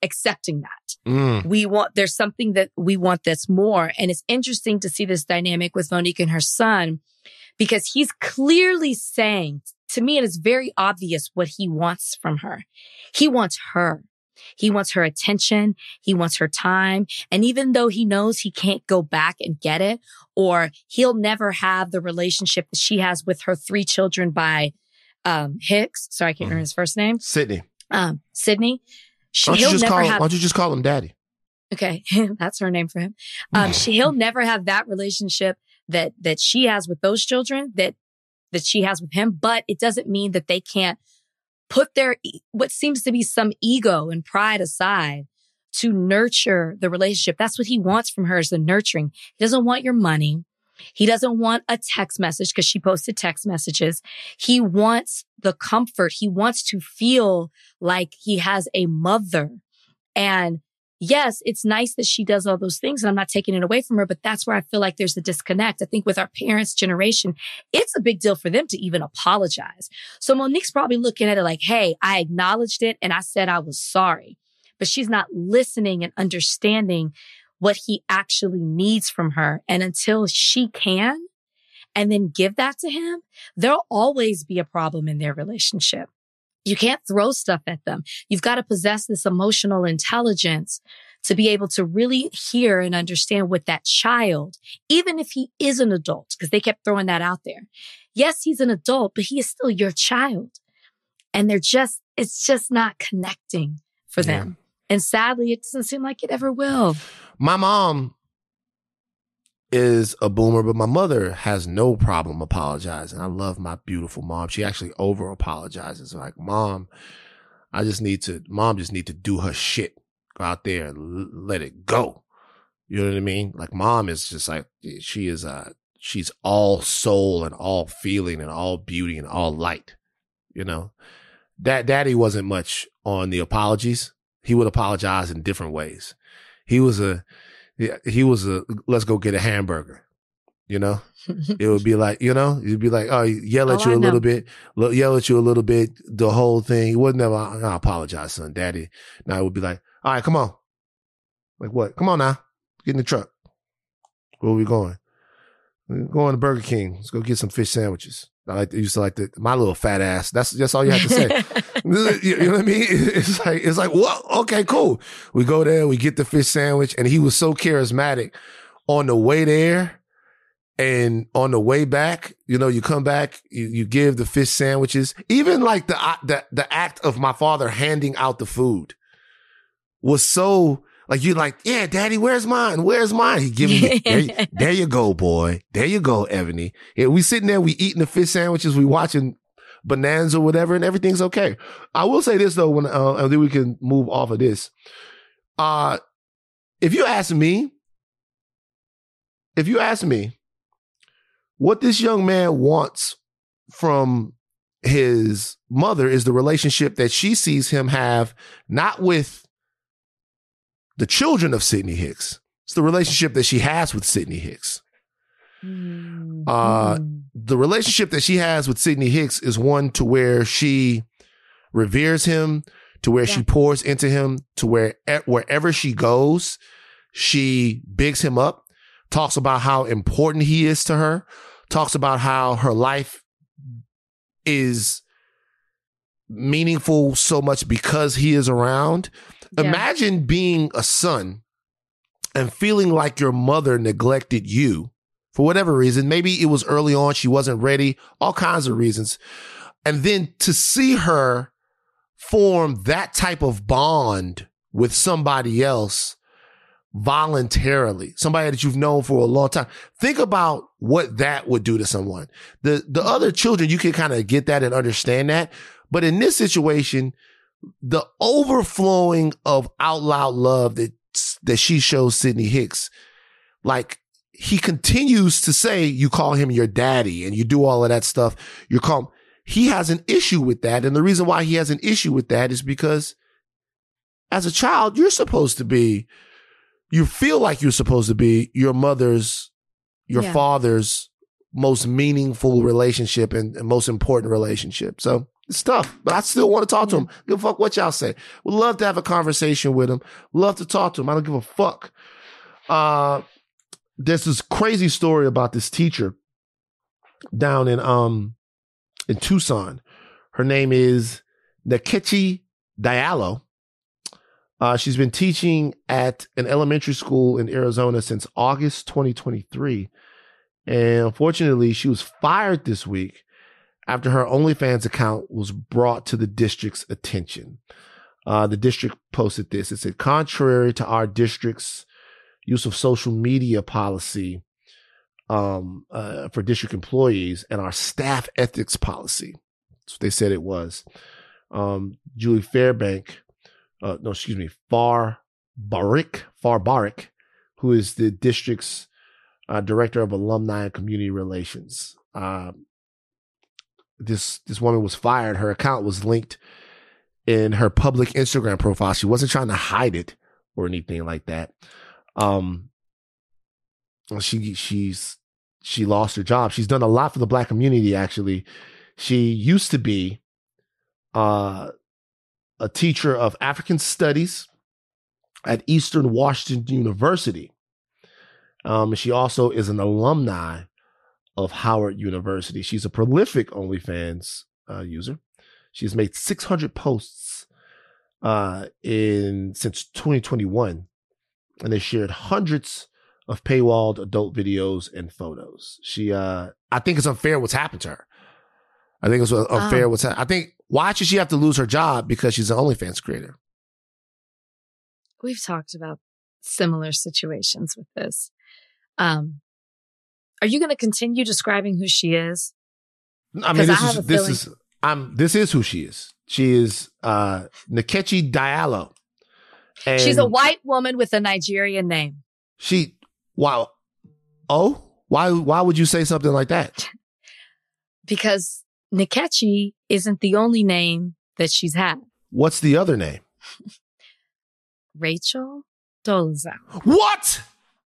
that. There's something that we want that's more. And it's interesting to see this dynamic with Monique and her son, because he's clearly saying, to me, it is very obvious what he wants from her. He wants her. He wants her attention. He wants her time. And even though he knows he can't go back and get it, or he'll never have the relationship that she has with her 3 children by Hicks. Sorry, I can't remember his first name. Sydney. Sydney. Why don't you just call him Daddy? Okay, that's her name for him. He'll never have that relationship that she has with those children that she has with him. But it doesn't mean that they can't put their what seems to be some ego and pride aside to nurture the relationship. That's what he wants from her, is the nurturing. He doesn't want your money. He doesn't want a text message, because she posted text messages. He wants the comfort. He wants to feel like he has a mother. And yes, it's nice that she does all those things, and I'm not taking it away from her, but that's where I feel like there's a disconnect. I think with our parents' generation, it's a big deal for them to even apologize. So Monique's probably looking at it like, hey, I acknowledged it and I said I was sorry, but she's not listening and understanding what he actually needs from her. And until she can, and then give that to him, there'll always be a problem in their relationship. You can't throw stuff at them. You've got to possess this emotional intelligence to be able to really hear and understand what that child, even if he is an adult, because they kept throwing that out there. Yes, he's an adult, but he is still your child. And it's just not connecting for them. And sadly, it doesn't seem like it ever will. My mom is a boomer, but my mother has no problem apologizing. I love my beautiful mom. She actually over apologizes. Like, Mom just need to do her shit. Go out there and let it go. You know what I mean? Like, Mom is just like, she's all soul and all feeling and all beauty and all light. You know, Daddy wasn't much on the apologies. He would apologize in different ways. He was a let's go get a hamburger. You know, it would be like, you'd be like, oh, yell at you a little bit, the whole thing. He wouldn't ever, I apologize, son, Daddy. Now it would be like, all right, come on. Like, what? Come on now. Get in the truck. Where are we going? We're going to Burger King. Let's go get some fish sandwiches. I used to like my little fat ass. That's all you have to say. You know what I mean? It's like, well, okay, cool. We go there, we get the fish sandwich, and he was so charismatic on the way there and on the way back. You know, you come back, you give the fish sandwiches. Even like the act of my father handing out the food was so like, you're like, yeah, Daddy, where's mine? Where's mine? He giving me, there you go, boy. There you go, Ebony. Yeah, we sitting there, we eating the fish sandwiches, we watching Bonanza or whatever, and everything's okay. I will say this though, and then we can move off of this. If you ask me, what this young man wants from his mother is the relationship that she sees him have, not with the children of Sidney Hicks. It's the relationship that she has with Sidney Hicks. The relationship that she has with Sidney Hicks is one to where she reveres him, to where she pours into him, to where wherever she goes, she bigs him up, talks about how important he is to her, talks about how her life is meaningful so much because he is around. Yeah. Imagine being a son and feeling like your mother neglected you for whatever reason. Maybe it was early on, she wasn't ready, all kinds of reasons. And then to see her form that type of bond with somebody else voluntarily, somebody that you've known for a long time. Think about what that would do to someone. The other children, you can kind of get that and understand that. But in this situation, the overflowing of out loud love that she shows Sidney Hicks, like, he continues to say, you call him your daddy and you do all of that stuff. He has an issue with that. And the reason why he has an issue with that is because as a child, you feel like you're supposed to be your father's most meaningful relationship and most important relationship. So It's tough, but I still want to talk to him. Give a fuck what y'all say. Would love to have a conversation with him. Love to talk to him. I don't give a fuck. There's this crazy story about this teacher down in Tucson. Her name is Nkechi Diallo. She's been teaching at an elementary school in Arizona since August 2023. And unfortunately, she was fired this week after her OnlyFans account was brought to the district's attention. The district posted this. It said, contrary to our district's use of social media policy for district employees and our staff ethics policy. That's what they said it was. Julie Farbarik, who is the district's director of alumni and community relations. This woman was fired. Her account was linked in her public Instagram profile. She wasn't trying to hide it or anything like that. She lost her job. She's done a lot for the Black community, actually. She used to be a teacher of African studies at Eastern Washington University. She also is an alumni of Howard University. She's a prolific OnlyFans user. She's made 600 posts since 2021, and they shared hundreds of paywalled adult videos and photos. I think it's unfair what's happened to her. I think it's unfair what's happened. I think, why should she have to lose her job because she's an OnlyFans creator? We've talked about similar situations with this. Are you going to continue describing who she is? I mean, this is who she is. She is Nkechi Diallo. And she's a white woman with a Nigerian name. Why would you say something like that? Because Nkechi isn't the only name that she's had. What's the other name? Rachel Dolezal. What?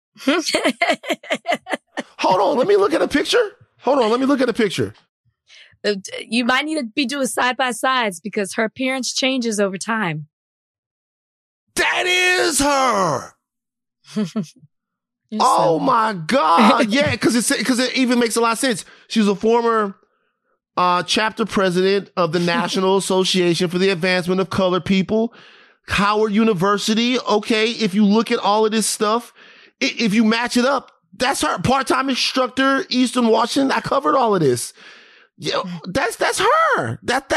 Hold on, let me look at a picture. You might need to be doing side-by-sides because her appearance changes over time. That is her! Oh my God. Yeah, because it even makes a lot of sense. She's a former chapter president of the National Association for the Advancement of Colored People, Howard University. Okay, if you look at all of this stuff, if you match it up, that's her. Part-time instructor, Eastern Washington. I covered all of this. Yeah, that's her.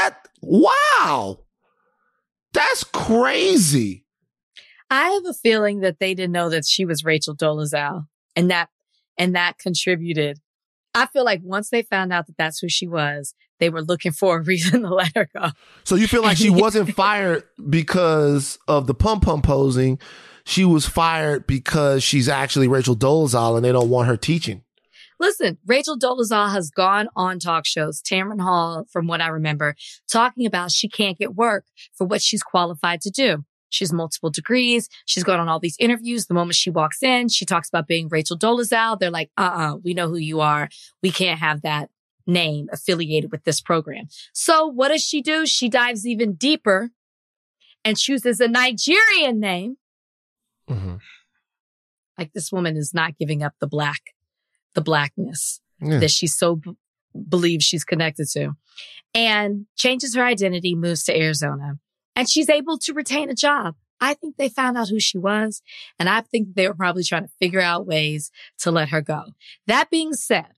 Wow. That's crazy. I have a feeling that they didn't know that she was Rachel Dolezal, and that contributed. I feel like once they found out that that's who she was, they were looking for a reason to let her go. So you feel like she wasn't fired because of the pom-pom posing. She was fired because she's actually Rachel Dolezal and they don't want her teaching. Listen, Rachel Dolezal has gone on talk shows, Tamron Hall, from what I remember, talking about she can't get work for what she's qualified to do. She has multiple degrees. She's gone on all these interviews. The moment she walks in, she talks about being Rachel Dolezal. They're like, we know who you are. We can't have that name affiliated with this program. So what does she do? She dives even deeper and chooses a Nigerian name. Mm-hmm. Like, this woman is not giving up the blackness that she so believes she's connected to, and changes her identity, moves to Arizona, and she's able to retain a job. I think they found out who she was, and I think they were probably trying to figure out ways to let her go. That being said,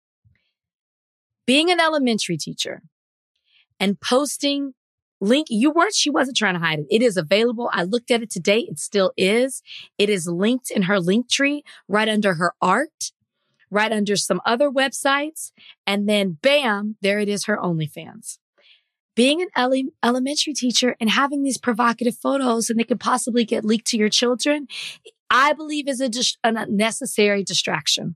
being an elementary teacher and posting she wasn't trying to hide it. It is available. I looked at it today. It still is. It is linked in her link tree right under her art, right under some other websites. And then bam, there it is, her OnlyFans. Being an elementary teacher and having these provocative photos and they could possibly get leaked to your children, I believe is an unnecessary distraction.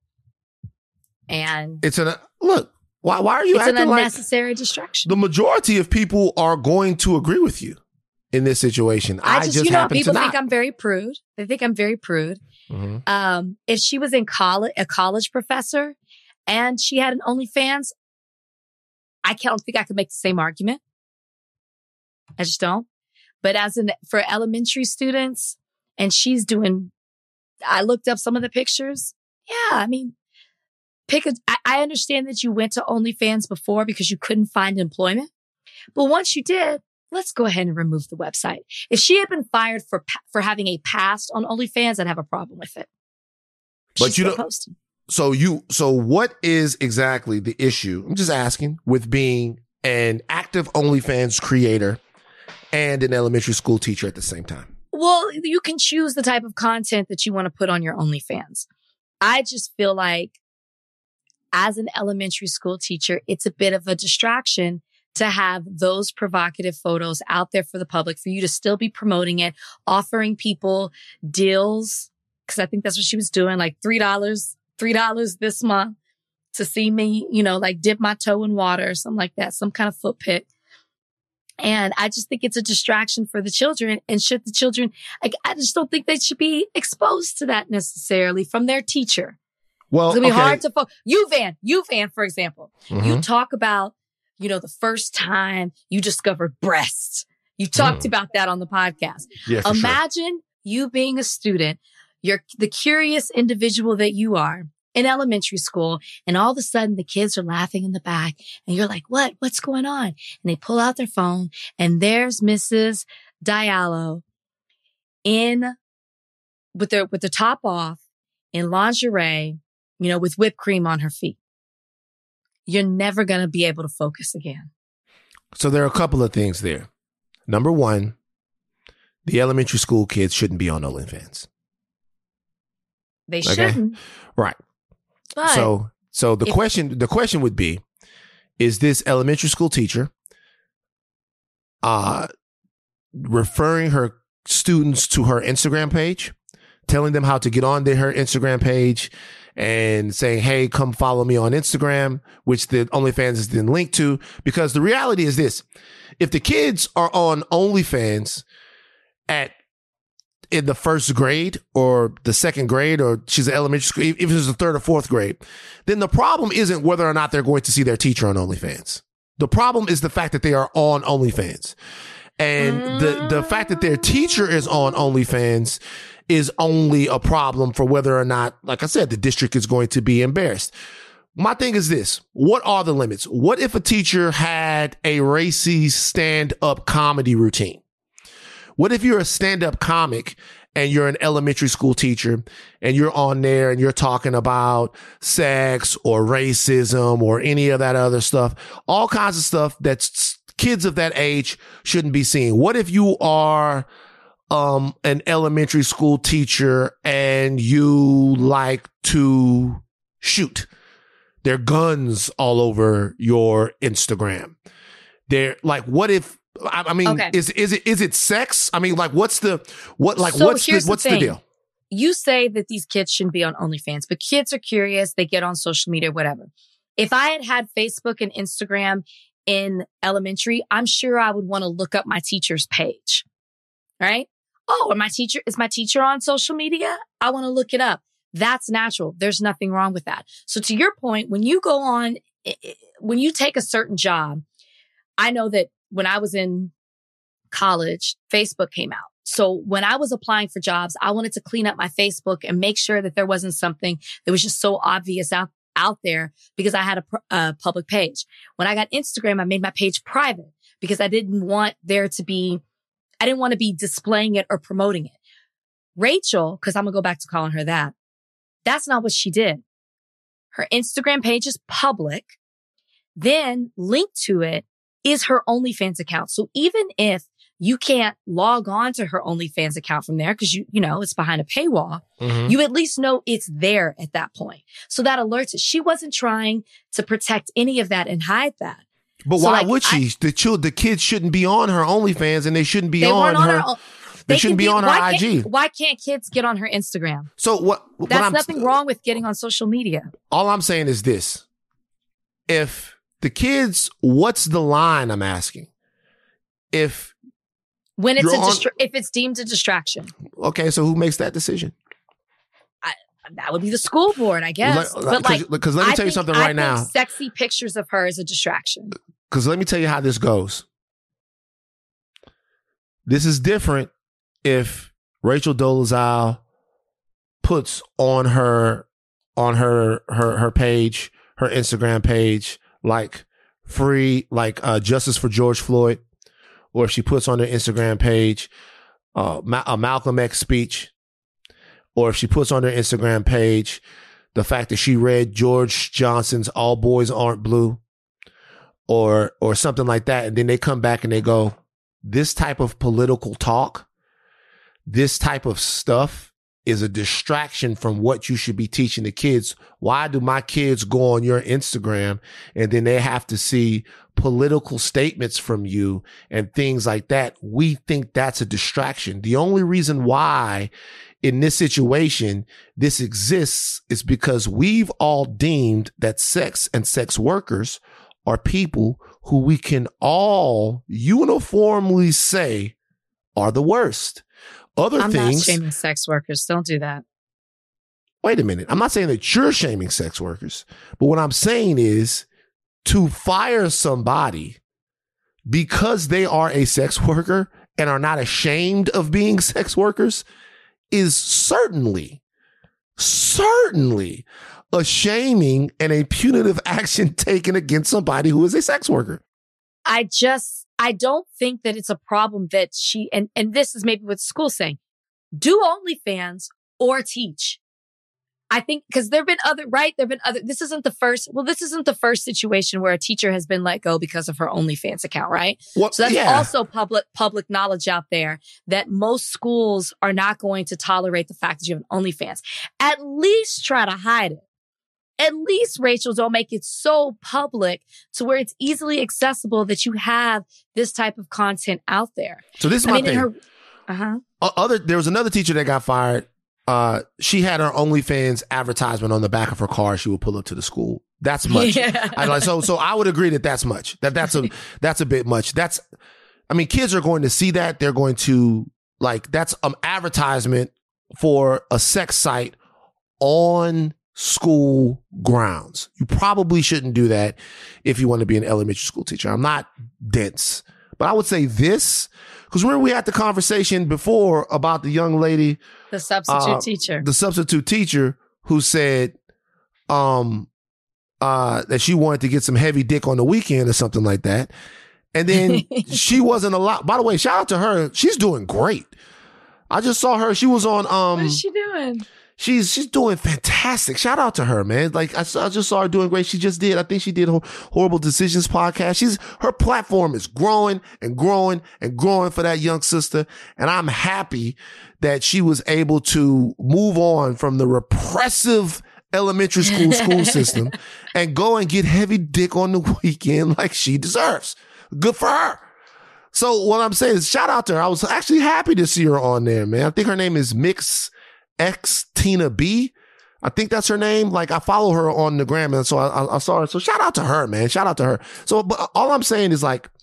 And look. Why are you acting like... It's an unnecessary distraction. The majority of people are going to agree with you in this situation. I just happen to not. People think I'm very prude. They think I'm very prude. Mm-hmm. If she was in college, a college professor, and she had an OnlyFans, I don't think I could make the same argument. I just don't. But for elementary students, and I looked up some of the pictures. Yeah, I mean, I understand that you went to OnlyFans before because you couldn't find employment. But once you did, let's go ahead and remove the website. If she had been fired for having a past on OnlyFans, I'd have a problem with it. But you don't. So what is exactly the issue? I'm just asking with being an active OnlyFans creator and an elementary school teacher at the same time. Well, you can choose the type of content that you want to put on your OnlyFans. I just feel like as an elementary school teacher, it's a bit of a distraction to have those provocative photos out there for the public, for you to still be promoting it, offering people deals. Cause I think that's what she was doing, like $3 this month to see me, like dip my toe in water or something like that, some kind of foot pic. And I just think it's a distraction for the children. And should the children, I just don't think they should be exposed to that necessarily from their teacher. Well, it's gonna be hard to focus. You, Van, for example, you talk about, the first time you discovered breasts. You talked about that on the podcast. Yeah, imagine you being a student, you're the curious individual that you are in elementary school, and all of a sudden the kids are laughing in the back and you're like, what's going on? And they pull out their phone and there's Mrs. Diallo with the top off in lingerie, with whipped cream on her feet. You're never going to be able to focus again. So there are a couple of things there. Number one, the elementary school kids shouldn't be on OnlyFans. They shouldn't. Right. But so the question would be, is this elementary school teacher referring her students to her Instagram page, telling them how to get on to her Instagram page and saying, hey, come follow me on Instagram, which the OnlyFans is then linked to? Because the reality is this: if the kids are on OnlyFans in the first grade or the second grade, or she's an elementary school, if it's the third or fourth grade, then the problem isn't whether or not they're going to see their teacher on OnlyFans. The problem is the fact that they are on OnlyFans. And the fact that their teacher is on OnlyFans is only a problem for whether or not, like I said, the district is going to be embarrassed. My thing is this: what are the limits? What if a teacher had a racy stand-up comedy routine? What if you're a stand-up comic and you're an elementary school teacher and you're on there and you're talking about sex or racism or any of that other stuff, all kinds of stuff that kids of that age shouldn't be seeing? What if you are an elementary school teacher and you like to shoot? There are guns all over your Instagram. They're like, what if, I mean, okay. Is it sex? I mean, like, what's the deal? You say that these kids shouldn't be on OnlyFans, but kids are curious. They get on social media, whatever. If I had Facebook and Instagram in elementary, I'm sure I would want to look up my teacher's page, right? Oh, is my teacher on social media? I want to look it up. That's natural. There's nothing wrong with that. So to your point, when you take a certain job, I know that when I was in college, Facebook came out. So when I was applying for jobs, I wanted to clean up my Facebook and make sure that there wasn't something that was just so obvious out there, because I had a public page. When I got Instagram, I made my page private because I didn't want to be displaying it or promoting it. Rachel, because I'm going to go back to calling her that, that's not what she did. Her Instagram page is public. Then linked to it is her OnlyFans account. So even if you can't log on to her OnlyFans account from there because it's behind a paywall, you at least know it's there at that point. So that alerts it. She wasn't trying to protect any of that and hide that. But so why would she? The kids shouldn't be on her OnlyFans, and they shouldn't be on her. They shouldn't be on her IG. Why can't kids get on her Instagram? So what? That's nothing wrong with getting on social media. All I'm saying is this: if the kids, what's the line? I'm asking. If it's deemed a distraction. Okay, so who makes that decision? That would be the school board, I guess. Because let me tell you something right now. Sexy pictures of her is a distraction. because let me tell you how this goes. This is different if Rachel Dolezal puts on her page, her Instagram page, like free, like justice for George Floyd, or if she puts on her Instagram page a Malcolm X speech, or if she puts on her Instagram page the fact that she read George Johnson's All Boys Aren't Blue, or something like that, and then they come back and they go, this type of political talk, this type of stuff is a distraction from what you should be teaching the kids. Why do my kids go on your Instagram and then they have to see political statements from you and things like that? We think that's a distraction. The only reason why in this situation this exists is because we've all deemed that sex and sex workers are people who we can all uniformly say are the worst. I'm not shaming sex workers. Don't do that. Wait a minute. I'm not saying that you're shaming sex workers, but what I'm saying is to fire somebody because they are a sex worker and are not ashamed of being sex workers is certainly a shaming and a punitive action taken against somebody who is a sex worker. I don't think that it's a problem that she, and this is maybe what the school's saying, do OnlyFans or teach. I think, because this isn't the first situation where a teacher has been let go because of her OnlyFans account, right? So that's also public knowledge out there that most schools are not going to tolerate the fact that you have an OnlyFans. At least try to hide it. At least, Rachel, don't make it so public to where it's easily accessible that you have this type of content out there. So this is my thing. There was another teacher that got fired. She had her OnlyFans advertisement on the back of her car. She would pull up to the school. That's much. Yeah. So I would agree that that's much. That's a bit much. Kids are going to see that. They're going to that's an advertisement for a sex site on school grounds. You probably shouldn't do that if you want to be an elementary school teacher. I'm not dense, but I would say this, because remember we had the conversation before about the young lady, the substitute teacher who said that she wanted to get some heavy dick on the weekend or something like that. And then she wasn't allowed. By the way, shout out to her. She's doing great. I just saw her. She was on what is she doing? She's doing fantastic. Shout out to her, man. I just saw her doing great. She did Horrible Decisions podcast. Her platform is growing and growing and growing for that young sister. And I'm happy that she was able to move on from the repressive elementary school system and go and get heavy dick on the weekend like she deserves. Good for her. So what I'm saying is shout out to her. I was actually happy to see her on there, man. I think her name is Mix X Tina B. I think that's her name. I follow her on the gram, and so I saw her. So shout out to her, man. Shout out to her. So, but all I'm saying is I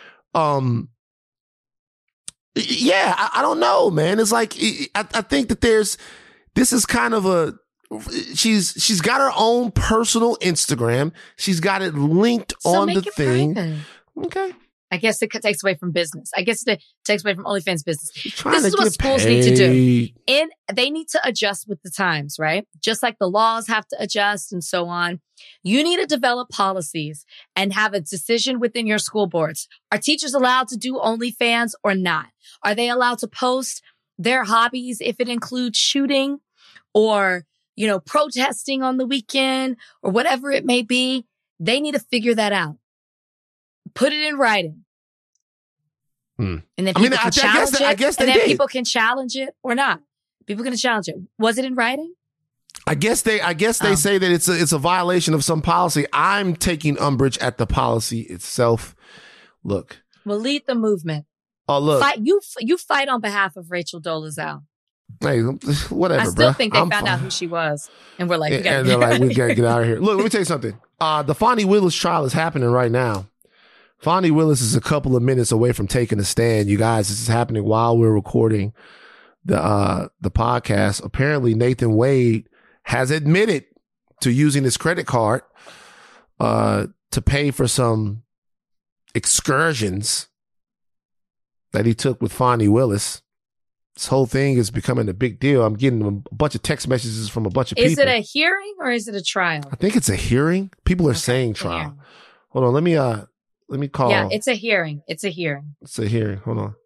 don't know, man. It's I think that this is kind of she's got her own personal Instagram. She's got it linked on the thing. Private. Okay. I guess it takes away from business. I guess it takes away from OnlyFans business. This is what schools need to do. And they need to adjust with the times, right? Just like the laws have to adjust and so on. You need to develop policies and have a decision within your school boards. Are teachers allowed to do OnlyFans or not? Are they allowed to post their hobbies if it includes shooting or, protesting on the weekend or whatever it may be? They need to figure that out. Put it in writing. And then people can challenge it. And then people can challenge it or not. People can challenge it. Was it in writing? I guess they say that it's a violation of some policy. I'm taking umbrage at the policy itself. Look. Well, lead the movement. Oh, look. You fight on behalf of Rachel Dolezal. Hey, whatever, I still think they found out who she was. And we're like, we gotta get out of here. Look, let me tell you something. The Fonnie Willis trial is happening right now. Fonnie Willis is a couple of minutes away from taking a stand. You guys, this is happening while we're recording the podcast. Apparently, Nathan Wade has admitted to using his credit card to pay for some excursions that he took with Fonnie Willis. This whole thing is becoming a big deal. I'm getting a bunch of text messages from a bunch of people. Is it a hearing or is it a trial? I think it's a hearing. People are saying trial. Hold on. Let me call. Yeah, it's a hearing. It's a hearing. It's a hearing. Hold on.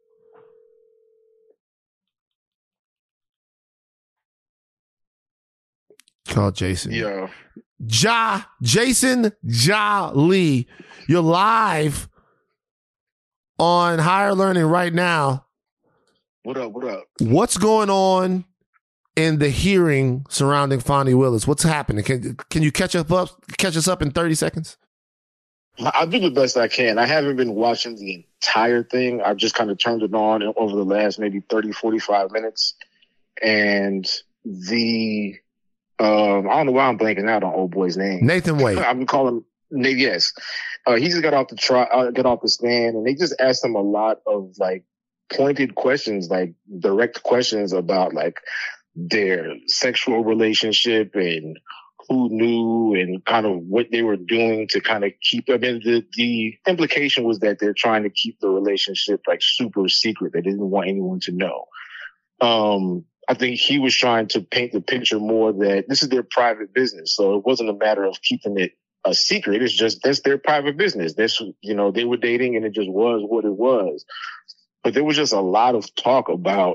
Call Jason. Yo. Jason Lee. You're live on Higher Learning right now. What up? What's going on in the hearing surrounding Fonnie Willis? What's happening? Can you catch us up in 30 seconds? I'll do the best I can. I haven't been watching the entire thing. I've just kind of turned it on over the last maybe 30, 45 minutes. And I don't know why I'm blanking out on old boy's name. Nathan Wade. I'm calling Nate. Yes. He just got off the stand, and they just asked him a lot of like pointed questions, like direct questions about like their sexual relationship and who knew and kind of what they were doing to kind of keep. I mean, the implication was that they're trying to keep the relationship like super secret. They didn't want anyone to know. I think he was trying to paint the picture more that this is their private business. So it wasn't a matter of keeping it a secret. It's just, that's their private business. That's, they were dating and it just was what it was. But there was just a lot of talk about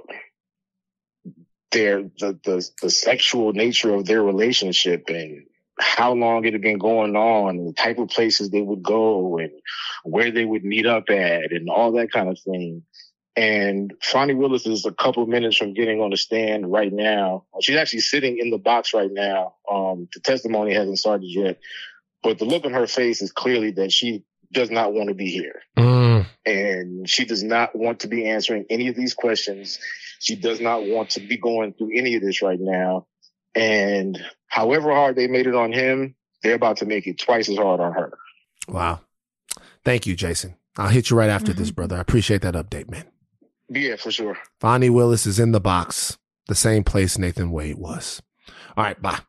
the sexual nature of their relationship and how long it had been going on and the type of places they would go and where they would meet up at and all that kind of thing. And Fonnie Willis is a couple minutes from getting on the stand right now. She's actually sitting in the box right now. The testimony hasn't started yet, but the look on her face is clearly that she does not want to be here. And she does not want to be answering any of these questions. She does not want to be going through any of this right now. And however hard they made it on him, they're about to make it twice as hard on her. Wow. Thank you, Jason. I'll hit you right after this, brother. I appreciate that update, man. Yeah, for sure. Fonnie Willis is in the box, the same place Nathan Wade was. All right, bye.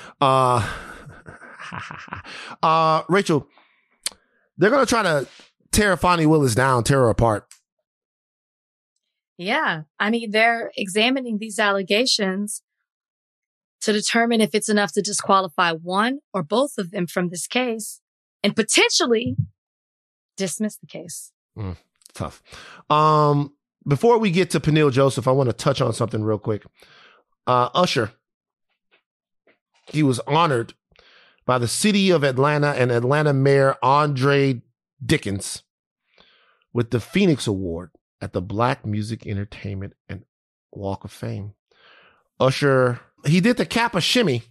Rachel, they're going to try to tear Fonnie Willis down, tear her apart. Yeah. I mean, they're examining these allegations to determine if it's enough to disqualify one or both of them from this case and potentially dismiss the case. Tough. Before we get to Peniel Joseph, I want to touch on something real quick. Usher, he was honored by the city of Atlanta and Atlanta Mayor Andre Dickens with the Phoenix Award at the Black Music Entertainment and Walk of Fame. Usher, he did the Kappa shimmy.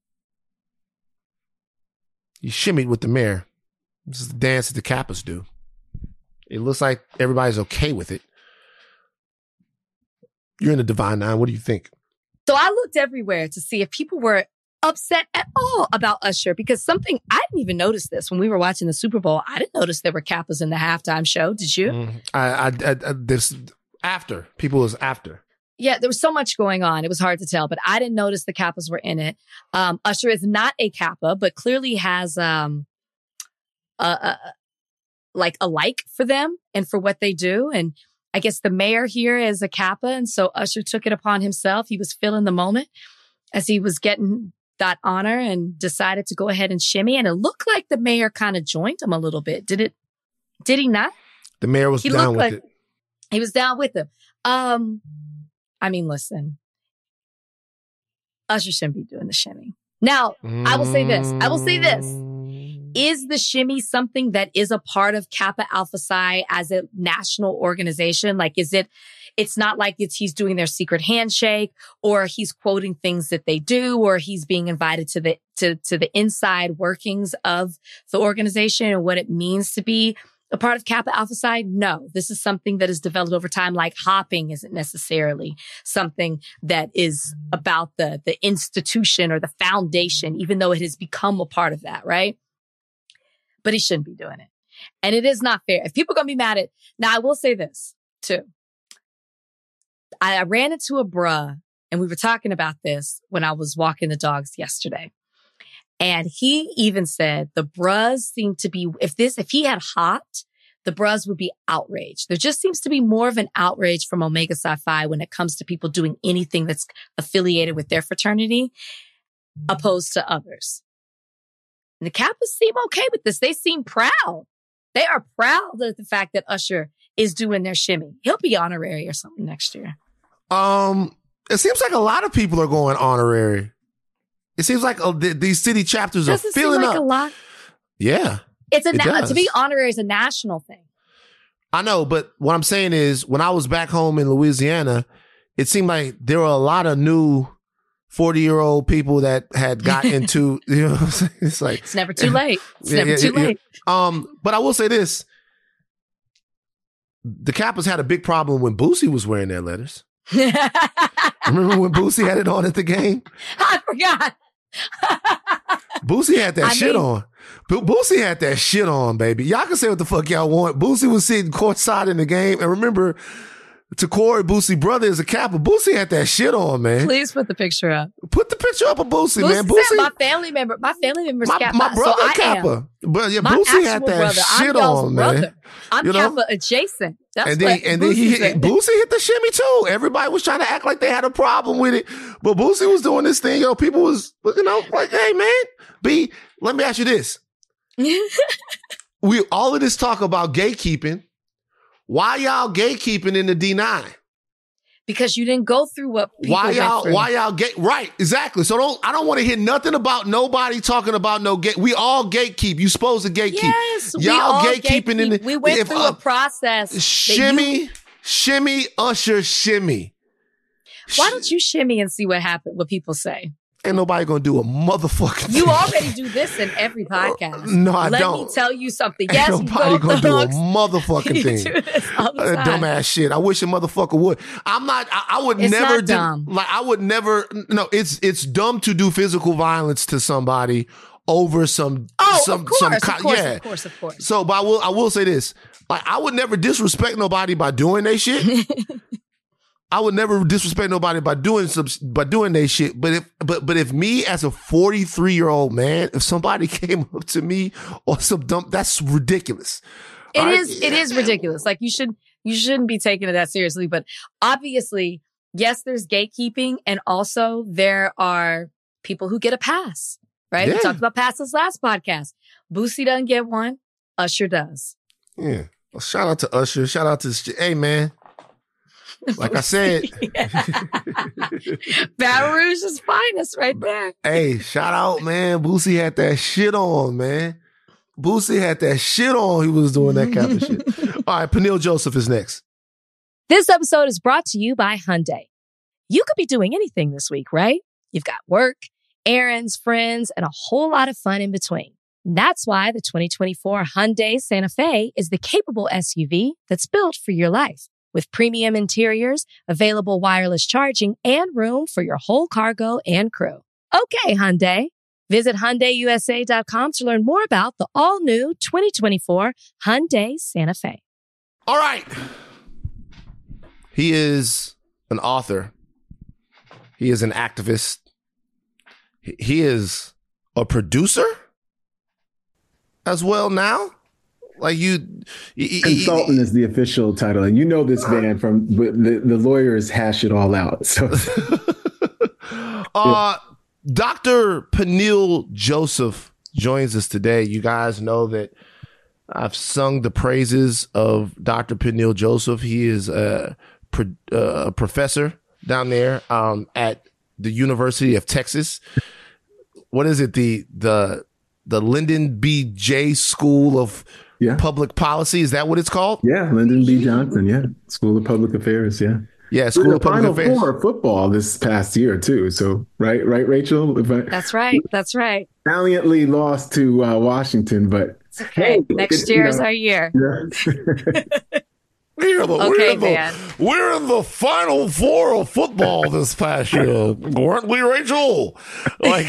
He shimmied with the mayor. This is the dance that the Kappas do. It looks like everybody's okay with it. You're in the Divine Nine. What do you think? So I looked everywhere to see if people were upset at all about Usher, because something, I didn't even notice this when we were watching the Super Bowl. I didn't notice there were Kappas in the halftime show. Did you? People was after. Yeah, there was so much going on. It was hard to tell, but I didn't notice the Kappas were in it. Usher is not a Kappa, but clearly has a like for them and for what they do. And I guess the mayor here is a Kappa. And so Usher took it upon himself. He was feeling the moment as he was getting that honor and decided to go ahead and shimmy. And it looked like the mayor kind of joined him a little bit. Did he not? The mayor was down with it. He was down with him. I mean, listen, Usher shouldn't be doing the shimmy. Now, I will say this. Is the shimmy something that is a part of Kappa Alpha Psi as a national organization? Like, it's not like he's doing their secret handshake or he's quoting things that they do or he's being invited to the inside workings of the organization and what it means to be a part of Kappa Alpha Psi? No, this is something that is developed over time. Like hopping isn't necessarily something that is about the institution or the foundation, even though it has become a part of that, right? But he shouldn't be doing it. And it is not fair. If people are going to be mad at... Now, I will say this, too. I ran into a bruh, and we were talking about this when I was walking the dogs yesterday. And he even said the bruhs seem to be... If he had hopped, the bros would be outraged. There just seems to be more of an outrage from Omega Psi Phi when it comes to people doing anything that's affiliated with their fraternity opposed to others. And the Kappas seem okay with this. They seem proud. They are proud of the fact that Usher is doing their shimmy. He'll be honorary or something next year. It seems like a lot of people are going honorary. It seems like these city chapters are filling up. A lot? Yeah. To be honorary is a national thing. I know, but what I'm saying is when I was back home in Louisiana, it seemed like there were a lot of new 40-year-old people that had got into, you know what I'm saying? It's like it's never too late. It's never too late. But I will say this. The Kappas had a big problem when Boosie was wearing their letters. Remember when Boosie had it on at the game? I forgot. Boosie had that shit on. Boosie had that shit on, baby. Y'all can say what the fuck y'all want. Boosie was sitting courtside in the game. And remember, Corey, Boosie brother is a Kappa. Boosie had that shit on, man. Please put the picture up. Put the picture up of Boosie, man. Boosie, my family member's Kappa. My brother so Kappa. But yeah, Boosie had that shit on, man. I'm Kappa adjacent. That's and then Boosie hit the shimmy too. Everybody was trying to act like they had a problem with it, but Boosie was doing this thing. People was, like, hey man, B, let me ask you this. We all of this talk about gatekeeping. Why y'all gatekeeping in the D9? Because you didn't go through what people went through. Why y'all right, exactly. So I don't want to hear nothing about nobody talking about no gate. We all gatekeep. You supposed to gatekeep. Yes, y'all gatekeeping in the, we went through a process. Shimmy, Usher, shimmy. Why don't you shimmy and see what people say? Ain't nobody gonna do a motherfucking thing. You already do this in every podcast. No, I don't. Let me tell you something. Yes, ain't nobody gonna do a motherfucking thing. You do this all the time. Dumbass shit. I wish a motherfucker would. I'm not. I would it's never not dumb. I would never. No, it's dumb to do physical violence to somebody over some. Of course. So, but I will say this. Like, I would never disrespect nobody by doing their shit. I would never disrespect nobody by doing their shit. But if me as a 43-year-old man, if somebody came up to me or some dumb, that's ridiculous. It is ridiculous. Like you shouldn't be taking it that seriously. But obviously, yes, there's gatekeeping, and also there are people who get a pass. Right? Yeah. We talked about passes last podcast. Boosie doesn't get one. Usher does. Yeah. Well, shout out to Usher. Shout out to hey man. Like I said, Baton Rouge's finest right there. Hey, shout out, man. Boosie had that shit on, man. Boosie had that shit on. He was doing that kind of shit. All right, Peniel Joseph is next. This episode is brought to you by Hyundai. You could be doing anything this week, right? You've got work, errands, friends, and a whole lot of fun in between. That's why the 2024 Hyundai Santa Fe is the capable SUV that's built for your life. With premium interiors, available wireless charging, and room for your whole cargo and crew. Okay, Hyundai. Visit HyundaiUSA.com to learn more about the all-new 2024 Hyundai Santa Fe. All right. He is an author. He is an activist. He is a producer as well now. Like consultant is the official title, and you know this man from the lawyers hash it all out. So, Dr. Peniel Joseph joins us today. You guys know that I've sung the praises of Dr. Peniel Joseph. He is a professor down there at the University of Texas. What is it? The Lyndon B. J. School of Public Policy. Is that what it's called? Yeah, Lyndon B. Johnson. Yeah, School of Public Affairs. Yeah. Yeah, School of Public Affairs. Final Four football this past year too. So right, Rachel. That's right. Valiantly lost to Washington, but it's okay. Next year is our year. Yeah. We're in the Final Four of football this past year, weren't we, Rachel? Like,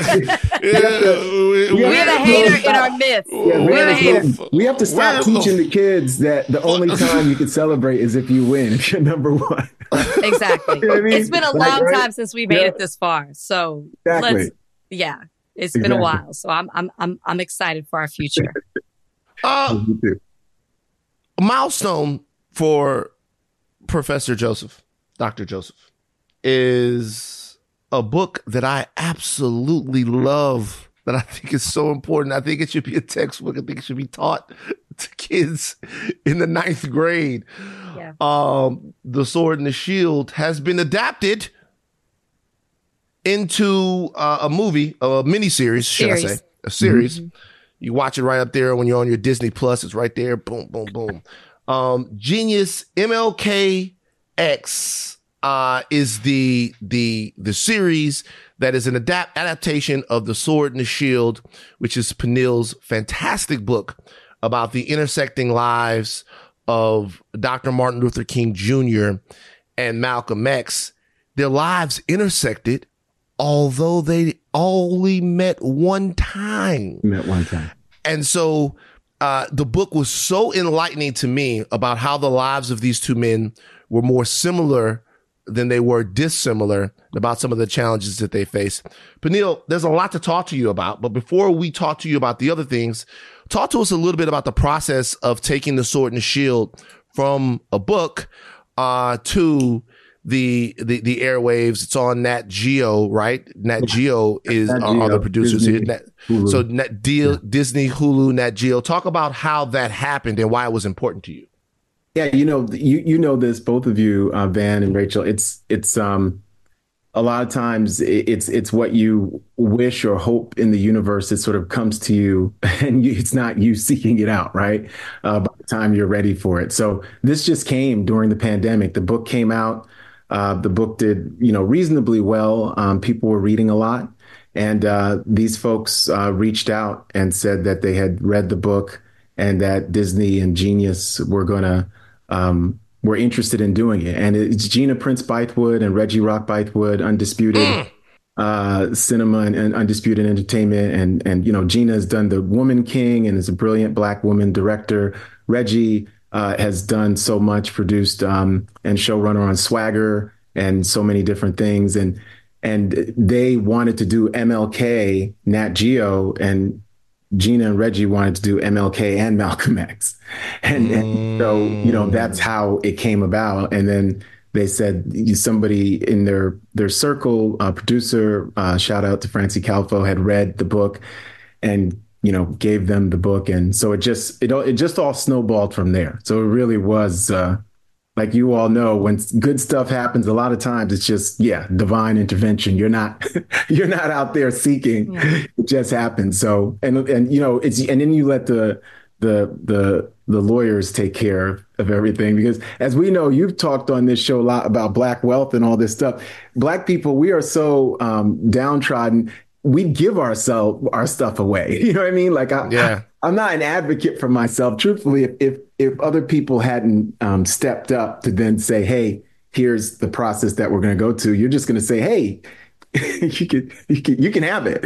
we're the hater in our midst. Yeah, we have to stop teaching the kids that the only time you can celebrate is if you win, if you're number one. Exactly. You know what I mean? It's been a long time since we made it this far. So it's been a while. So I'm excited for our future. A milestone for Professor Joseph, Dr. Joseph, is a book that I absolutely love, that I think is so important. I think it should be a textbook. I think it should be taught to kids in the 9th grade. Yeah. The Sword and the Shield has been adapted into a movie, a miniseries, should I say, a series. Mm-hmm. You watch it right up there when you're on your Disney Plus. It's right there. Boom, boom, boom. Genius MLK X is the series that is an adaptation of The Sword and the Shield, which is Peniel's fantastic book about the intersecting lives of Dr. Martin Luther King Jr. and Malcolm X. Their lives intersected, although they only met one time. And so the book was so enlightening to me about how the lives of these two men were more similar than they were dissimilar, about some of the challenges that they face. Peniel, there's a lot to talk to you about, but before we talk to you about the other things, talk to us a little bit about the process of taking The Sword and the Shield from a book to the airwaves. It's on Nat Geo, right? Nat Geo are the producers Disney, here. So Disney, Hulu, Nat Geo. Talk about how that happened and why it was important to you. Yeah, you know this, both of you, Van and Rachel. It's a lot of times it's what you wish or hope in the universe. It sort of comes to you, and it's not you seeking it out, right? By the time you're ready for it. So this just came during the pandemic. The book came out. The book did, reasonably well. People were reading a lot, and these folks reached out and said that they had read the book and that Disney and Genius were interested in doing it. And it's Gina Prince Bythewood and Reggie Rock Bythewood, Undisputed Cinema and Undisputed Entertainment. And Gina has done The Woman King and is a brilliant Black woman director. Reggie has done so much, produced and showrunner on Swagger and so many different things. And they wanted to do MLK, Nat Geo, and Gina and Reggie wanted to do MLK and Malcolm X. And so, that's how it came about. And then they said somebody in their circle, producer, shout out to Francie Calfo, had read the book and, gave them the book. And so it just all snowballed from there. So it really was, like you all know, when good stuff happens, a lot of times it's just, divine intervention. You're not out there seeking. Yeah. It just happens. So, and then you let the lawyers take care of everything, because as we know, you've talked on this show a lot about Black wealth and all this stuff. Black people, we are so downtrodden. We give our stuff away. You know what I mean? Like, I'm not an advocate for myself. Truthfully, if other people hadn't stepped up to then say, hey, here's the process that we're going to go to, you're just going to say, hey, you can have it.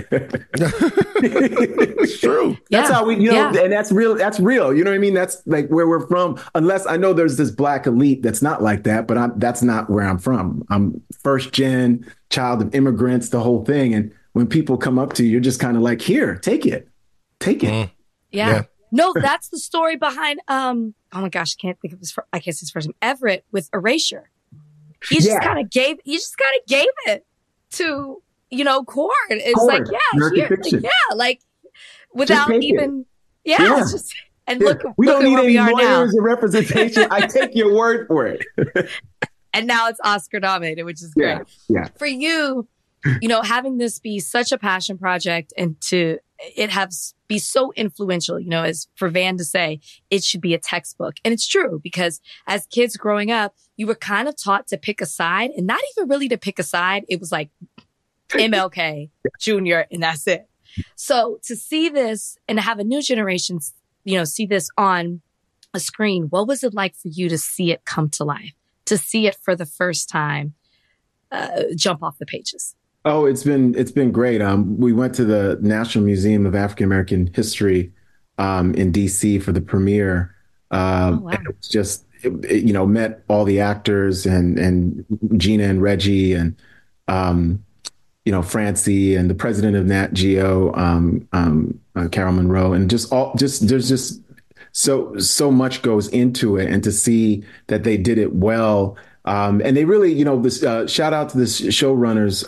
It's true. That's how we, and that's real. That's real. You know what I mean? That's like where we're from. Unless I know there's this Black elite that's not like that, but that's not where I'm from. I'm first gen, child of immigrants, the whole thing. And when people come up to you, you're just kind of like, here, take it. Yeah. No, that's the story behind, oh my gosh, I can't think of his first name, Everett with Erasure. He just kind of gave it to, Cord. It's Cord. Without even, it's just, and look we don't at need where any we are lawyers now. or representation. I take your word for it. And now it's Oscar nominated, which is great. Yeah. For you, having this be such a passion project and to be so influential, as for Van to say, it should be a textbook. And it's true, because as kids growing up, you were kind of taught to pick a side, and not even really to pick a side. It was like MLK Jr. and that's it. So to see this and have a new generation, see this on a screen, what was it like for you to see it come to life, to see it for the first time, jump off the pages? Oh, it's been great. We went to the National Museum of African American History in DC for the premiere. Wow. And it was just, met all the actors and Gina and Reggie and, Francie and the president of Nat Geo, Carol Monroe, and there's just so much goes into it, and to see that they did it well. And they really, this shout out to the showrunners,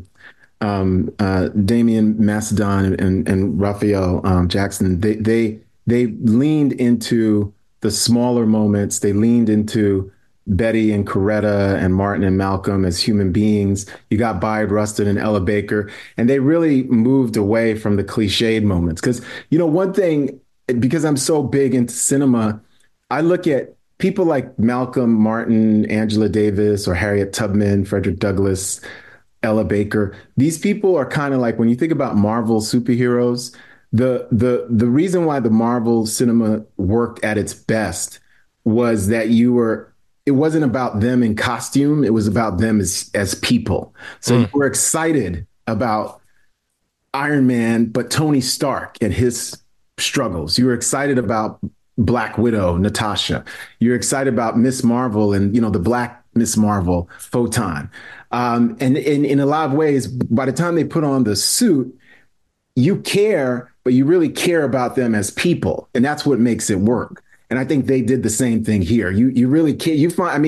Damien Macedon and Raphael Jackson. They leaned into the smaller moments. They leaned into Betty and Coretta and Martin and Malcolm as human beings. You got Bayard Rustin and Ella Baker, and they really moved away from the cliched moments. Because, one thing, because I'm so big into cinema, I look at people like Malcolm, Martin, Angela Davis, or Harriet Tubman, Frederick Douglass, Ella Baker. These people are kind of like, when you think about Marvel superheroes, the reason why the Marvel cinema worked at its best was that it wasn't about them in costume. It was about them as people. So you were excited about Iron Man, but Tony Stark and his struggles. You were excited about Black Widow, Natasha. You're excited about Miss Marvel and, the Black Miss Marvel, Photon. And in a lot of ways, by the time they put on the suit, you care, but you really care about them as people. And that's what makes it work. And I think they did the same thing here. You really can't,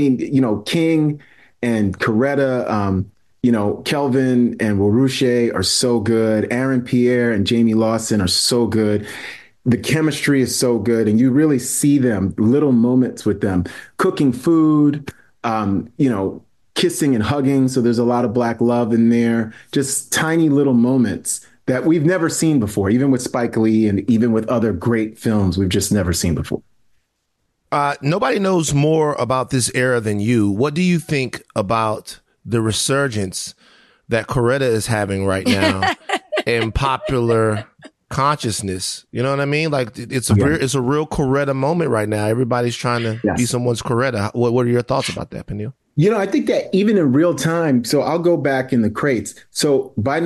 King and Coretta, Kelvin and Waruche are so good. Aaron Pierre and Jamie Lawson are so good. The chemistry is so good. And you really see them, little moments with them, cooking food, kissing and hugging. So there's a lot of Black love in there, just tiny little moments that we've never seen before, even with Spike Lee and even with other great films we've just never seen before. Nobody knows more about this era than you. What do you think about the resurgence that Coretta is having right now in popular consciousness? You know what I mean? Like it's a real Coretta moment right now. Everybody's trying to be someone's Coretta. What are your thoughts about that, Peniel? I think that even in real time, so I'll go back in the crates. So by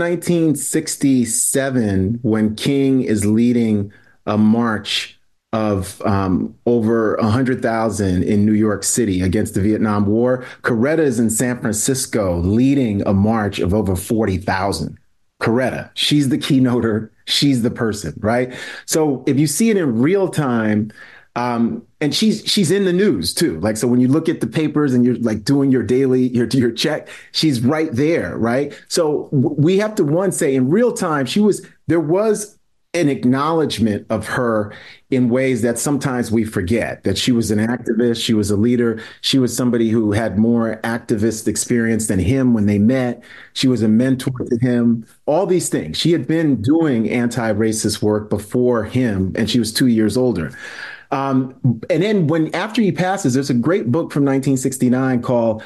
1967, when King is leading a march of over 100,000 in New York City against the Vietnam War, Coretta is in San Francisco leading a march of over 40,000. Coretta, she's the keynoter, she's the person, right? So if you see it in real time, and she's in the news too. Like, so when you look at the papers and you're like doing your daily, your check, she's right there, right? So we have to say in real time, there was an acknowledgement of her in ways that sometimes we forget, that she was an activist, she was a leader, she was somebody who had more activist experience than him when they met, she was a mentor to him, all these things. She had been doing anti-racist work before him, and she was 2 years older. And then after he passes, there's a great book from 1969 called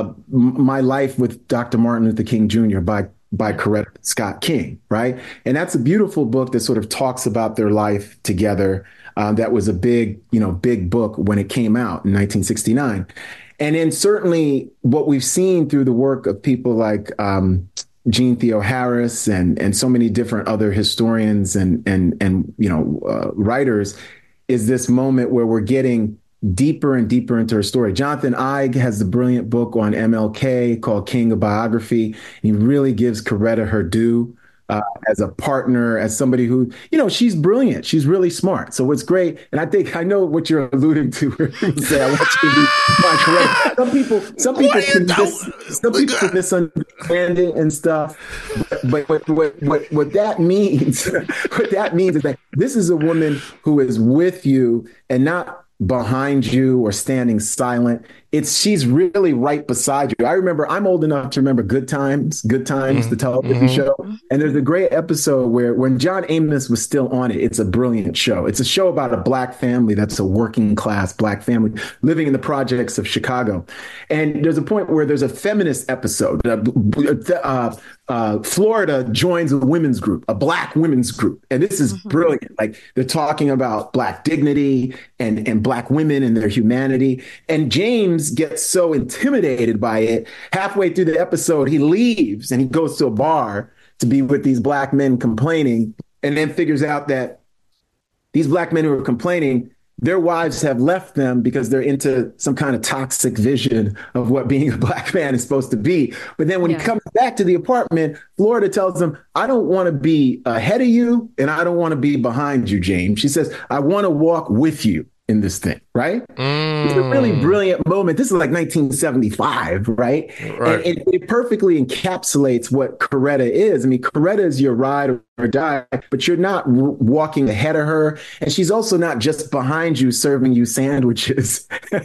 My Life with Dr. Martin Luther King Jr. by Coretta Scott King, right? And that's a beautiful book that sort of talks about their life together. That was a big book when it came out in 1969. And then certainly what we've seen through the work of people like Jean Theo-Harris and so many different other historians and writers is this moment where we're getting deeper and deeper into her story. Jonathan Eig has the brilliant book on MLK called King, a Biography. He really gives Coretta her due as a partner, as somebody who, she's brilliant. She's really smart. So it's great. And I know what you're alluding to. Say, I want you to be my Coretta. Some people can misunderstand it and stuff. But what that means, is that this is a woman who is with you and not behind you or standing silent. She's really right beside you. I remember, I'm old enough to remember Good Times, the television show. And there's a great episode where when John Amos was still on it, it's a brilliant show. It's a show about a Black family that's a working class Black family living in the projects of Chicago. And there's a point where there's a feminist episode. Florida joins a women's group, a Black women's group. And this is brilliant. Like, they're talking about Black dignity and Black women and their humanity. And James gets so intimidated by it. Halfway through the episode, he leaves and he goes to a bar to be with these Black men complaining, and then figures out that these Black men who are complaining, their wives have left them because they're into some kind of toxic vision of what being a Black man is supposed to be. But then when he comes back to the apartment, Florida tells him, I don't want to be ahead of you and I don't want to be behind you, James. She says, I want to walk with you in this thing, right? It's a really brilliant moment. This is like 1975, right? And it perfectly encapsulates what Coretta is. I mean, Coretta is your ride or die, but you're not walking ahead of her. And she's also not just behind you serving you sandwiches,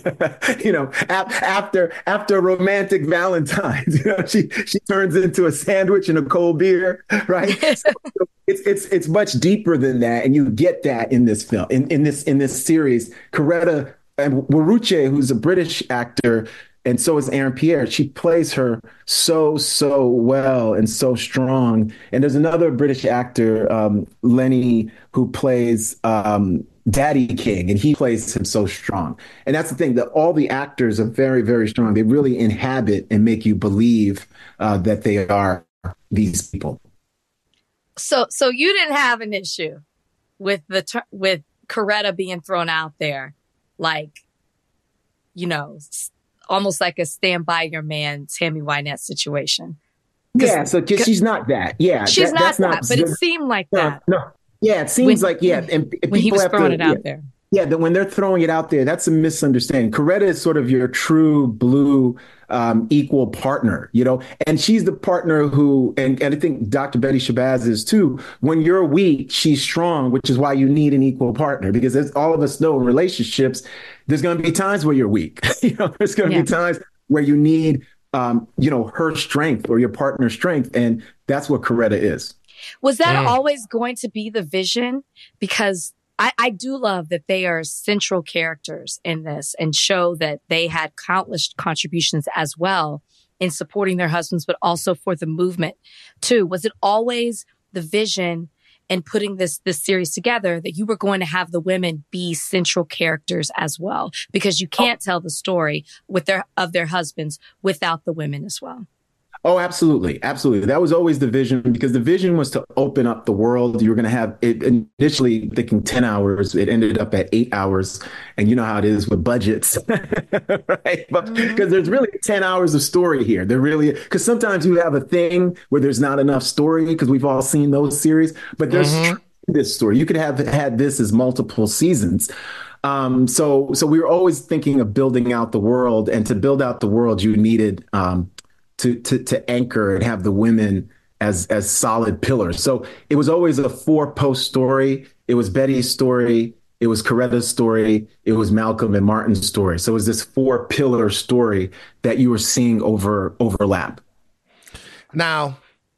after a romantic Valentine's, she turns into a sandwich and a cold beer, right? So it's much deeper than that. And you get that in this film, in this series. Coretta and Waruche, who's a British actor, and so is Aaron Pierre. She plays her so well and so strong. And there's another British actor, Lenny, who plays Daddy King, and he plays him so strong. And that's the thing, that all the actors are very, very strong. They really inhabit and make you believe that they are these people. So you didn't have an issue with with Coretta being thrown out there, like, almost like a Stand By Your Man, Tammy Wynette situation. Yeah, so she's not that. Yeah, she's not that, but it seemed like that. No. Yeah, it seems like, and when he was throwing it out there. Yeah, when they're throwing it out there, that's a misunderstanding. Coretta is sort of your true blue equal partner, and she's the partner who, and I think Dr. Betty Shabazz is too, when you're weak, she's strong, which is why you need an equal partner, because as all of us know in relationships, there's going to be times where you're weak. There's going to be times where you need, her strength or your partner's strength. And that's what Coretta is. Was that always going to be the vision? Because I do love that they are central characters in this and show that they had countless contributions as well in supporting their husbands, but also for the movement too. Was it always the vision and putting this series together that you were going to have the women be central characters as well? Because you can't tell the story of their husbands without the women as well. Oh, absolutely. Absolutely. That was always the vision, because the vision was to open up the world. You were going to have it initially thinking 10 hours. It ended up at 8 hours. And you know how it is with budgets, right? But because there's really 10 hours of story here. There really, because sometimes you have a thing where there's not enough story, because we've all seen those series, but there's this story. You could have had this as multiple seasons. So we were always thinking of building out the world, and to build out the world, you needed, to anchor and have the women as solid pillars. So it was always a 4-post story. It was Betty's story. It was Coretta's story. It was Malcolm and Martin's story. So it was this 4-pillar story that you were seeing overlap. Now,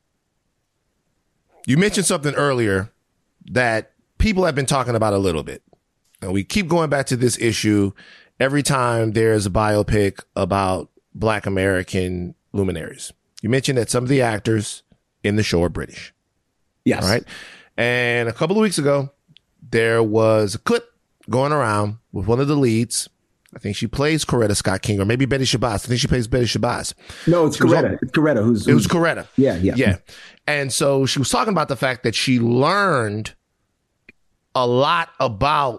you mentioned something earlier that people have been talking about a little bit. And we keep going back to this issue every time there's a biopic about Black American luminaries. You mentioned that some of the actors in the show are British. Yes. All right. And a couple of weeks ago, there was a clip going around with one of the leads. I think she plays Coretta Scott King, or maybe Betty Shabazz. I think she plays Betty Shabazz. No, it's Coretta. It's Coretta. It was Coretta. Yeah. And so she was talking about the fact that she learned a lot about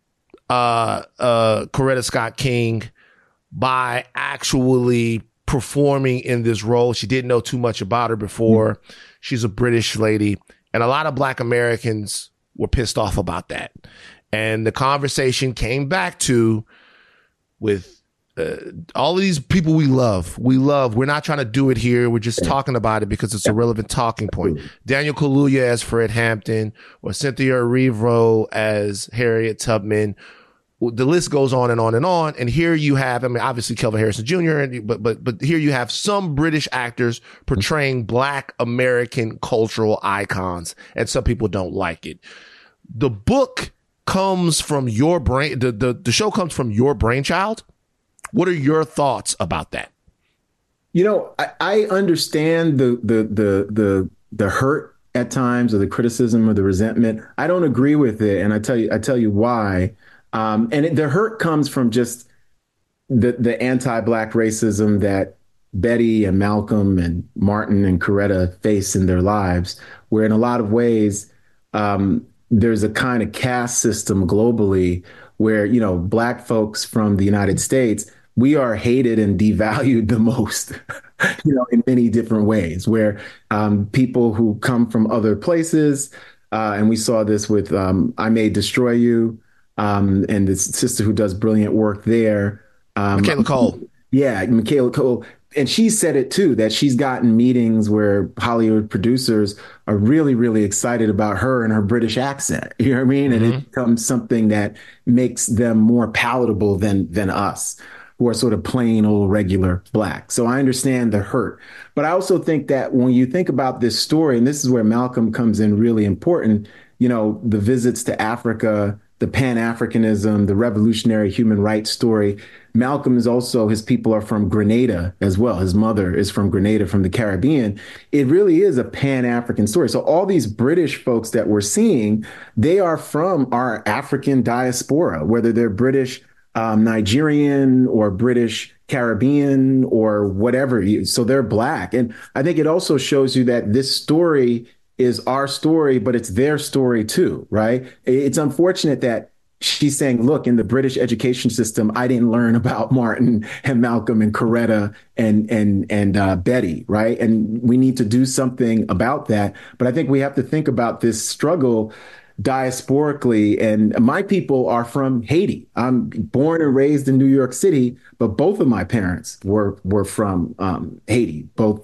Coretta Scott King by actually performing in this role. She didn't know too much about her before. She's a British lady, and a lot of Black Americans were pissed off about that. And the conversation came back to, with all of these people we love. We're not trying to do it here. We're just talking about it because it's a relevant talking point. Daniel Kaluuya as Fred Hampton, or Cynthia Erivo as Harriet Tubman. The list goes on and on and on. And here you have, obviously Kelvin Harrison Jr., but here you have some British actors portraying Black American cultural icons, and some people don't like it. The book comes from your brain. The show comes from your brainchild. What are your thoughts about that? I understand the hurt at times, or the criticism or the resentment. I don't agree with it, and I tell you why. The hurt comes from just the anti-Black racism that Betty and Malcolm and Martin and Coretta face in their lives, where in a lot of ways, there's a kind of caste system globally where, you know, Black folks from the United States, we are hated and devalued the most, you know, in many different ways, where people who come from other places, and we saw this with I May Destroy You, and this sister who does brilliant work there. Michaela Cole. Yeah, Michaela Cole. And she said it too, that she's gotten meetings where Hollywood producers are really, really excited about her and her British accent. You know what I mean? Mm-hmm. And it becomes something that makes them more palatable than us, who are sort of plain old regular Black. So I understand the hurt. But I also think that when you think about this story, and this is where Malcolm comes in really important, you know, the visits to Africa, the Pan-Africanism, the revolutionary human rights story. Malcolm is also, his people are from Grenada as well. His mother is from Grenada, from the Caribbean. It really is a Pan-African story. So all these British folks that we're seeing, they are from our African diaspora, whether they're British Nigerian or British Caribbean or whatever. So they're Black. And I think it also shows you that this story is our story, but it's their story too, right? It's unfortunate that she's saying, look, in the British education system, I didn't learn about Martin and Malcolm and Coretta and Betty, right? And we need to do something about that. But I think we have to think about this struggle diasporically. And my people are from Haiti. I'm born and raised in New York City, but both of my parents were from Haiti, both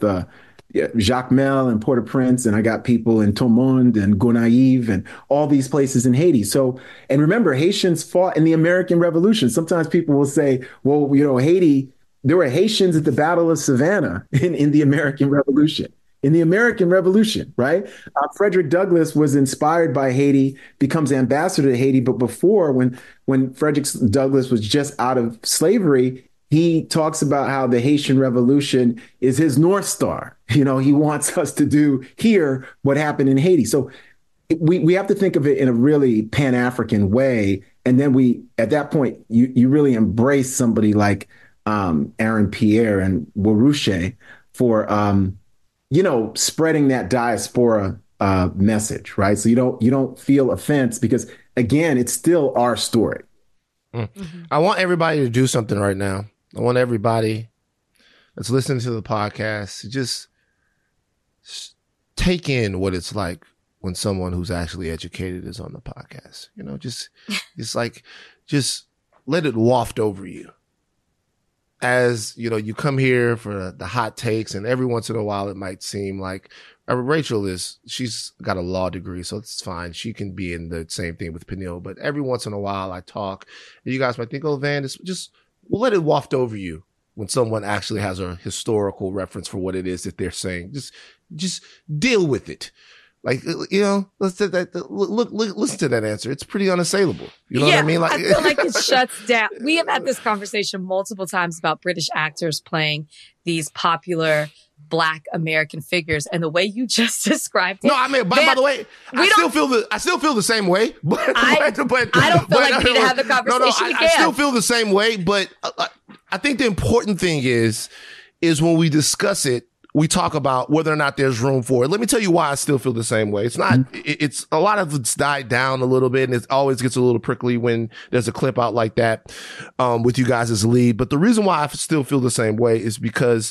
Jacmel and Port-au-Prince, and I got people in Tomond and Gonaïves and all these places in Haiti. So, and remember, Haitians fought in the American Revolution. Sometimes people will say, well, you know, Haiti, there were Haitians at the Battle of Savannah in the American Revolution. In the American Revolution, right? Frederick Douglass was inspired by Haiti, becomes ambassador to Haiti. But before, when Frederick Douglass was just out of slavery, he talks about how the Haitian Revolution is his North Star. You know, he wants us to do here what happened in Haiti. So we have to think of it in a really Pan-African way. And then at that point, you really embrace somebody like Aaron Pierre and Warouche for, you know, spreading that diaspora message, right? So you don't feel offense because, again, it's still our story. Mm-hmm. I want everybody to do something right now. I want everybody that's listening to the podcast to just take in what it's like when someone who's actually educated is on the podcast. You know, just let it waft over you. As, you know, you come here for the hot takes, and every once in a while it might seem like Rachel she's got a law degree, so it's fine. She can be in the same thing with Peniel. But every once in a while I talk, and you guys might think, oh, Van, we'll let it waft over you when someone actually has a historical reference for what it is that they're saying. Just deal with it. Like, you know, listen to that answer. It's pretty unassailable. You know what I mean? Like, I feel like it shuts down. We have had this conversation multiple times about British actors playing these popular Black American figures, and the way you just described it. No, I mean, by the way, I still feel the same way. But I don't feel like we need to have the conversation. I still feel the same way. But I think the important thing is when we discuss it, we talk about whether or not there's room for it. Let me tell you why I still feel the same way. It's not, it's a lot of it's died down a little bit, and it always gets a little prickly when there's a clip out like that, with you guys as lead. But the reason why I still feel the same way is because,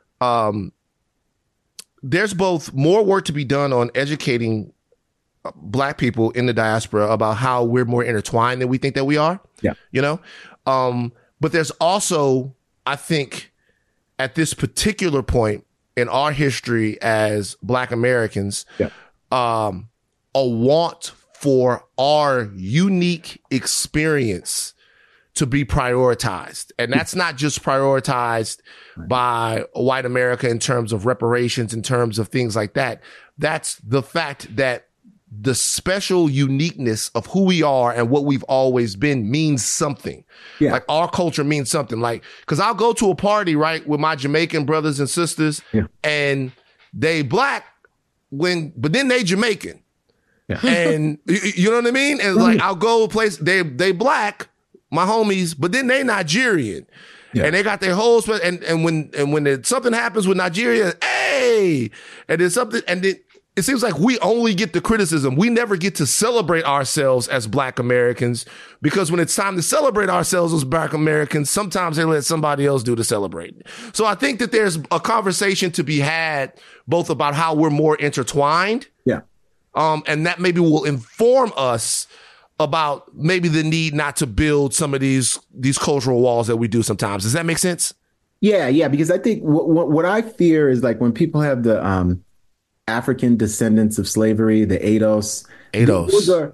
there's both more work to be done on educating Black people in the diaspora about how we're more intertwined than we think that we are. Yeah. You know? But there's also, I think, at this particular point in our history as Black Americans, a want for our unique experience to be prioritized. And that's not just prioritized by white America in terms of reparations, in terms of things like that. That's the fact that the special uniqueness of who we are and what we've always been means something. Yeah. Like our culture means something. Like, cause I'll go to a party, right, with my Jamaican brothers and sisters, and they Black but then they Jamaican. Yeah. And you know what I mean? And like, I'll go a place, they Black, my homies, but then they Nigerian. Yeah. And they got their whole and when something happens with Nigeria, hey, and then something, and then it seems like we only get the criticism. We never get to celebrate ourselves as Black Americans, because when it's time to celebrate ourselves as Black Americans, sometimes they let somebody else do the celebrating. So I think that there's a conversation to be had both about how we're more intertwined. Yeah. And that maybe will inform us about maybe the need not to build some of these cultural walls that we do sometimes. Does that make sense? Yeah, because I think what I fear is like when people have the African descendants of slavery, the ADOS. Those are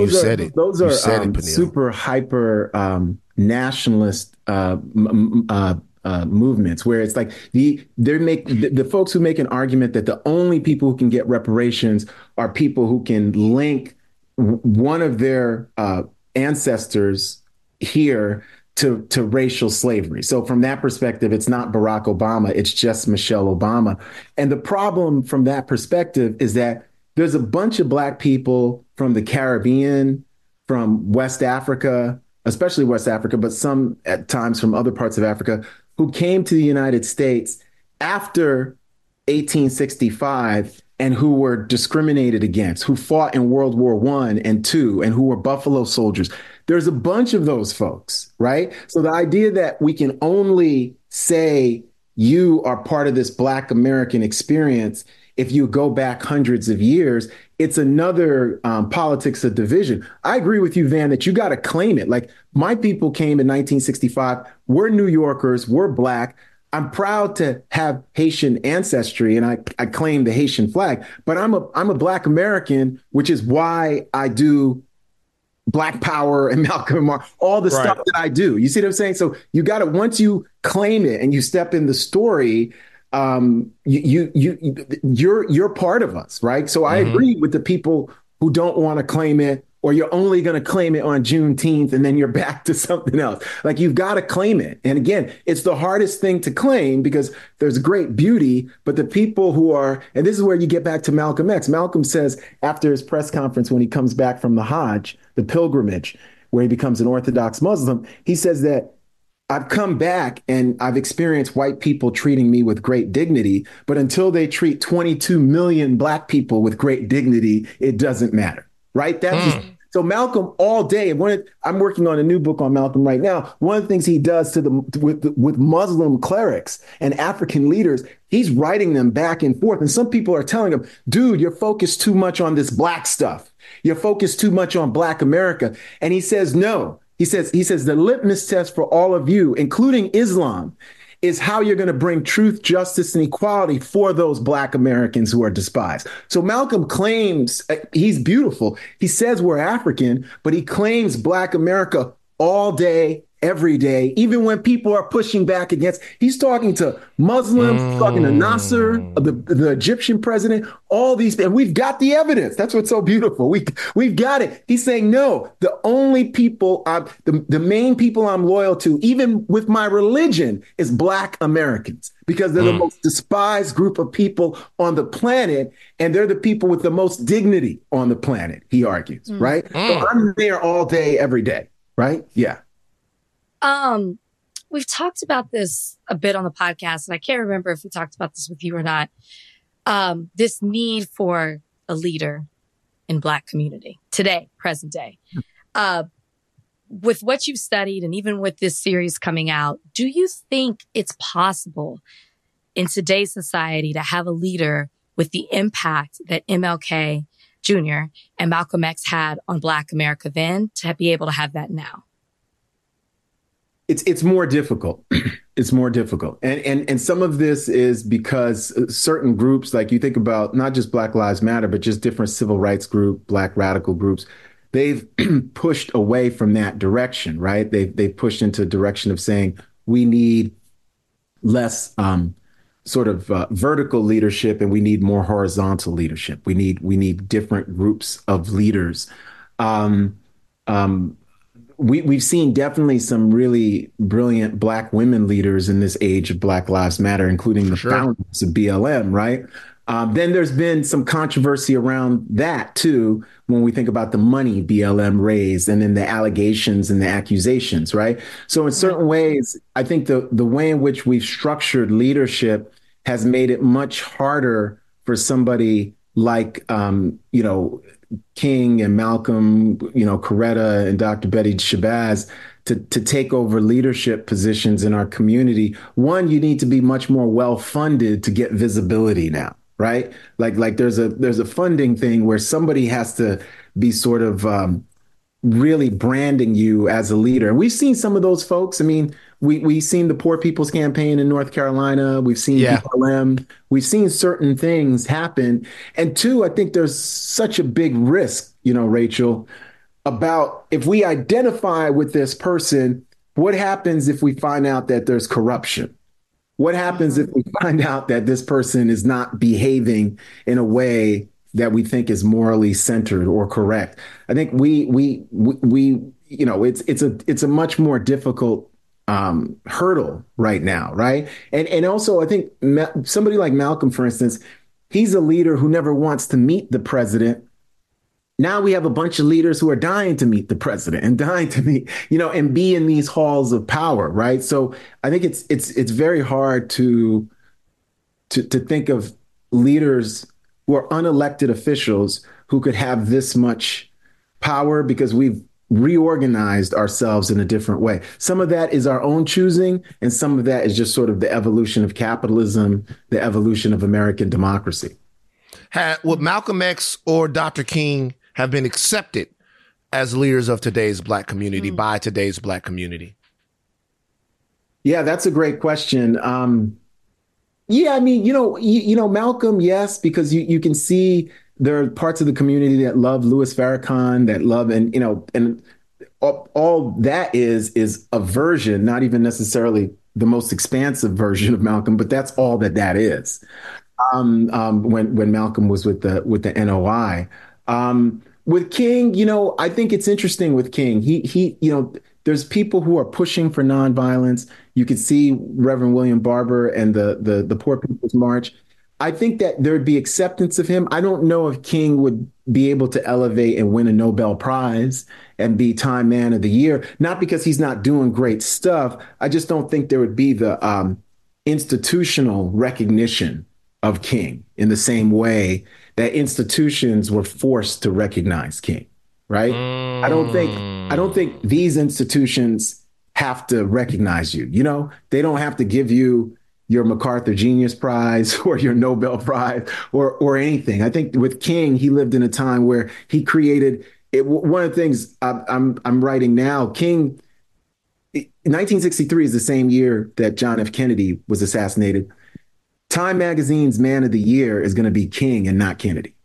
super hyper nationalist movements where it's like the folks who make an argument that the only people who can get reparations are people who can link one of their ancestors here to racial slavery. So from that perspective, it's not Barack Obama, it's just Michelle Obama. And the problem from that perspective is that there's a bunch of Black people from the Caribbean, from West Africa, especially West Africa, but some at times from other parts of Africa, who came to the United States after 1865 and who were discriminated against, who fought in World War I and II, and who were Buffalo Soldiers. There's a bunch of those folks, right? So the idea that we can only say you are part of this Black American experience if you go back hundreds of years, it's another politics of division. I agree with you, Van, that you got to claim it. Like, my people came in 1965. We're New Yorkers. We're Black. I'm proud to have Haitian ancestry, and I claim the Haitian flag. But I'm a Black American, which is why I do Black Power and Malcolm and Martin, all the stuff that I do. You see what I'm saying? So you got to, once you claim it and you step in the story, you're part of us, right? So I agree with the people who don't want to claim it, or you're only going to claim it on Juneteenth and then you're back to something else. Like, you've got to claim it. And again, it's the hardest thing to claim because there's great beauty, but the people who are, and this is where you get back to Malcolm X. Malcolm says after his press conference, when he comes back from the Hajj, the pilgrimage, where he becomes an Orthodox Muslim, he says that I've come back and I've experienced white people treating me with great dignity, but until they treat 22 million Black people with great dignity, it doesn't matter, right? So Malcolm all day, I'm working on a new book on Malcolm right now. One of the things he does with Muslim clerics and African leaders, he's writing them back and forth. And some people are telling him, dude, you're focused too much on this Black stuff. You're focused too much on Black America. And he says, no. He says the litmus test for all of you, including Islam, is how you're going to bring truth, justice, and equality for those Black Americans who are despised. So Malcolm claims, he's beautiful. He says we're African, but he claims Black America all day, every day, even when people are pushing back against. He's talking to Muslims, talking to Nasser, the Egyptian president, all these, and we've got the evidence. That's what's so beautiful. We've got it. He's saying, no, the only people, the main people I'm loyal to, even with my religion, is Black Americans, because they're the most despised group of people on the planet, and they're the people with the most dignity on the planet, he argues, right? So I'm there all day, every day, right? Yeah. We've talked about this a bit on the podcast, and I can't remember if we talked about this with you or not. This need for a leader in Black community today, present day. With what you've studied, and even with this series coming out, do you think it's possible in today's society to have a leader with the impact that MLK Jr. and Malcolm X had on Black America then, to be able to have that now? It's more difficult. It's more difficult. And some of this is because certain groups, like you think about not just Black Lives Matter, but just different civil rights group, Black radical groups, they've pushed away from that direction, right? They've pushed into a direction of saying we need less vertical leadership and we need more horizontal leadership. We need different groups of leaders. We've seen definitely some really brilliant Black women leaders in this age of Black Lives Matter, including the founders of BLM, right? Then there's been some controversy around that, too, when we think about the money BLM raised and then the allegations and the accusations, right? So in certain ways, I think the way in which we've structured leadership has made it much harder for somebody like, King and Malcolm, Coretta and Dr. Betty Shabazz to take over leadership positions in our community. One, you need to be much more well-funded to get visibility now, right? Like there's a funding thing where somebody has to be sort of really branding you as a leader. And we've seen some of those folks. I mean, we've seen the Poor People's Campaign in North Carolina. We've seen BLM. We've seen certain things happen. And two, I think there's such a big risk, Rachel, about if we identify with this person, what happens if we find out that there's corruption? What happens if we find out that this person is not behaving in a way that we think is morally centered or correct? I think it's a much more difficult hurdle right now, right? And also, I think somebody like Malcolm, for instance, he's a leader who never wants to meet the president. Now we have a bunch of leaders who are dying to meet the president and dying to meet, and be in these halls of power, right? So I think it's very hard to think of leaders who are unelected officials who could have this much power, because we've reorganized ourselves in a different way. Some of that is our own choosing, and some of that is just sort of the evolution of capitalism, the evolution of American democracy. Would Malcolm X or Dr. King have been accepted as leaders of today's Black community by today's Black community? Yeah, that's a great question. Yeah, I mean, Malcolm, yes, because you can see there are parts of the community that love Louis Farrakhan, that love, and all that is a version, not even necessarily the most expansive version of Malcolm, but that's all that is. When Malcolm was with the NOI, with King, I think it's interesting with King. He there's people who are pushing for nonviolence. You could see Reverend William Barber and the Poor People's March. I think that there'd be acceptance of him. I don't know if King would be able to elevate and win a Nobel Prize and be Time Man of the Year, not because he's not doing great stuff. I just don't think there would be the institutional recognition of King in the same way that institutions were forced to recognize King, right? I don't think these institutions have to recognize you. They don't have to give you your MacArthur Genius Prize or your Nobel Prize or anything. I think with King, he lived in a time where he created it. One of the things I'm writing now, King, 1963 is the same year that John F. Kennedy was assassinated. Time Magazine's Man of the Year is going to be King and not Kennedy.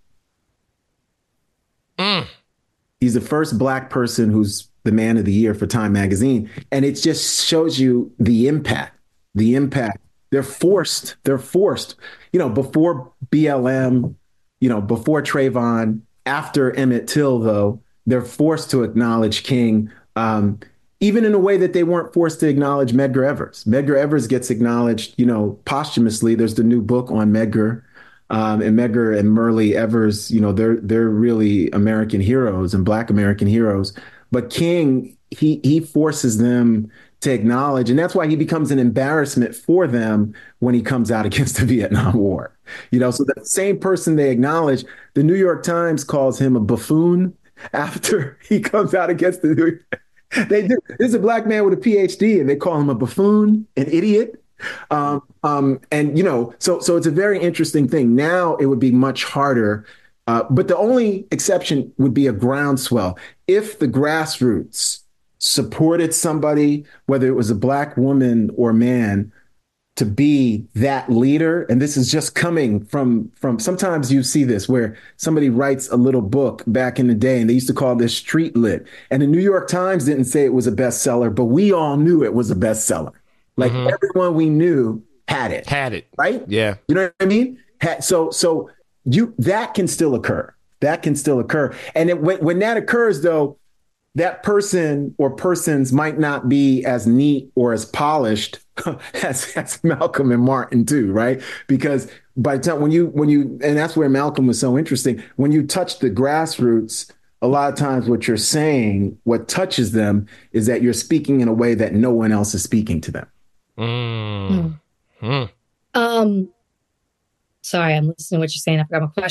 He's the first Black person who's the Man of the Year for Time Magazine. And it just shows you the impact. They're forced, before BLM, before Trayvon, after Emmett Till, though, they're forced to acknowledge King, even in a way that they weren't forced to acknowledge Medgar Evers. Medgar Evers gets acknowledged, posthumously. There's the new book on Medgar, and Medgar and Myrlie Evers, they're really American heroes and Black American heroes. But King, he forces them to acknowledge, and that's why he becomes an embarrassment for them when he comes out against the Vietnam War. So the same person they acknowledge, the New York Times calls him a buffoon after he comes out against the New York. They do. There's a Black man with a PhD, and they call him a buffoon, an idiot. So it's a very interesting thing. Now it would be much harder, but the only exception would be a groundswell. If the grassroots supported somebody, whether it was a Black woman or man, to be that leader. And this is just coming from sometimes you see this where somebody writes a little book back in the day, and they used to call this street lit. And the New York Times didn't say it was a bestseller, but we all knew it was a bestseller. Like everyone we knew had it. Right? Yeah. You know what I mean? So that can still occur. And when that occurs, though, that person or persons might not be as neat or as polished as Malcolm and Martin too, right? Because by the time when you, and that's where Malcolm was so interesting, when you touch the grassroots, a lot of times what you're saying, what touches them is that you're speaking in a way that no one else is speaking to them. Sorry, I'm listening to what you're saying. I forgot my question.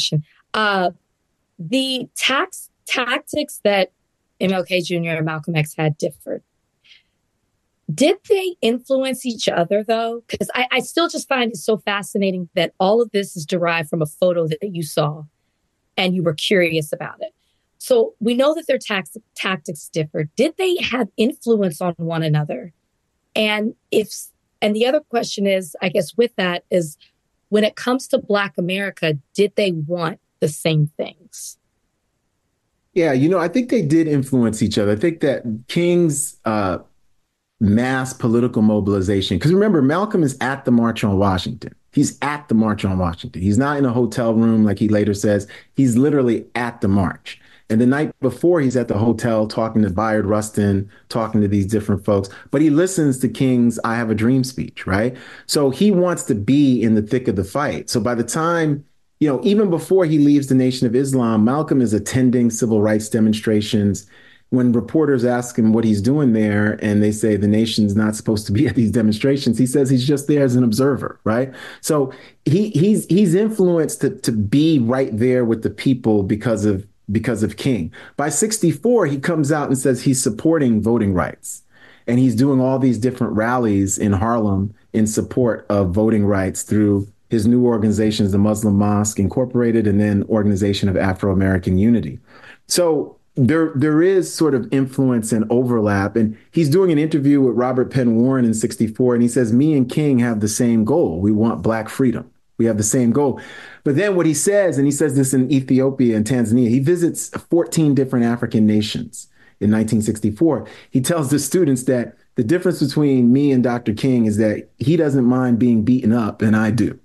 The tactics that MLK Jr. and Malcolm X had differed. Did they influence each other, though? Because I still just find it so fascinating that all of this is derived from a photo that you saw and you were curious about it. So we know that their tactics differ. Did they have influence on one another? And the other question is, I guess with that is, when it comes to Black America, did they want the same things? Yeah, I think they did influence each other. I think that King's mass political mobilization, because remember, Malcolm is at the March on Washington. He's at the March on Washington. He's not in a hotel room like he later says. He's literally at the march. And the night before, he's at the hotel talking to Bayard Rustin, talking to these different folks. But he listens to King's I Have a Dream speech, right? So he wants to be in the thick of the fight. So by the time, even before he leaves the Nation of Islam, Malcolm is attending civil rights demonstrations. When reporters ask him what he's doing there, and they say the nation's not supposed to be at these demonstrations, he says he's just there as an observer, right? So he's influenced to be right there with the people because of King. By 1964, he comes out and says he's supporting voting rights. And he's doing all these different rallies in Harlem in support of voting rights through his new organizations, the Muslim Mosque Incorporated, and then Organization of Afro-American Unity. So there is sort of influence and overlap. And he's doing an interview with Robert Penn Warren in 1964, and he says, me and King have the same goal. We want Black freedom. We have the same goal. But then what he says, and he says this in Ethiopia and Tanzania, he visits 14 different African nations in 1964. He tells the students that the difference between me and Dr. King is that he doesn't mind being beaten up, and I do.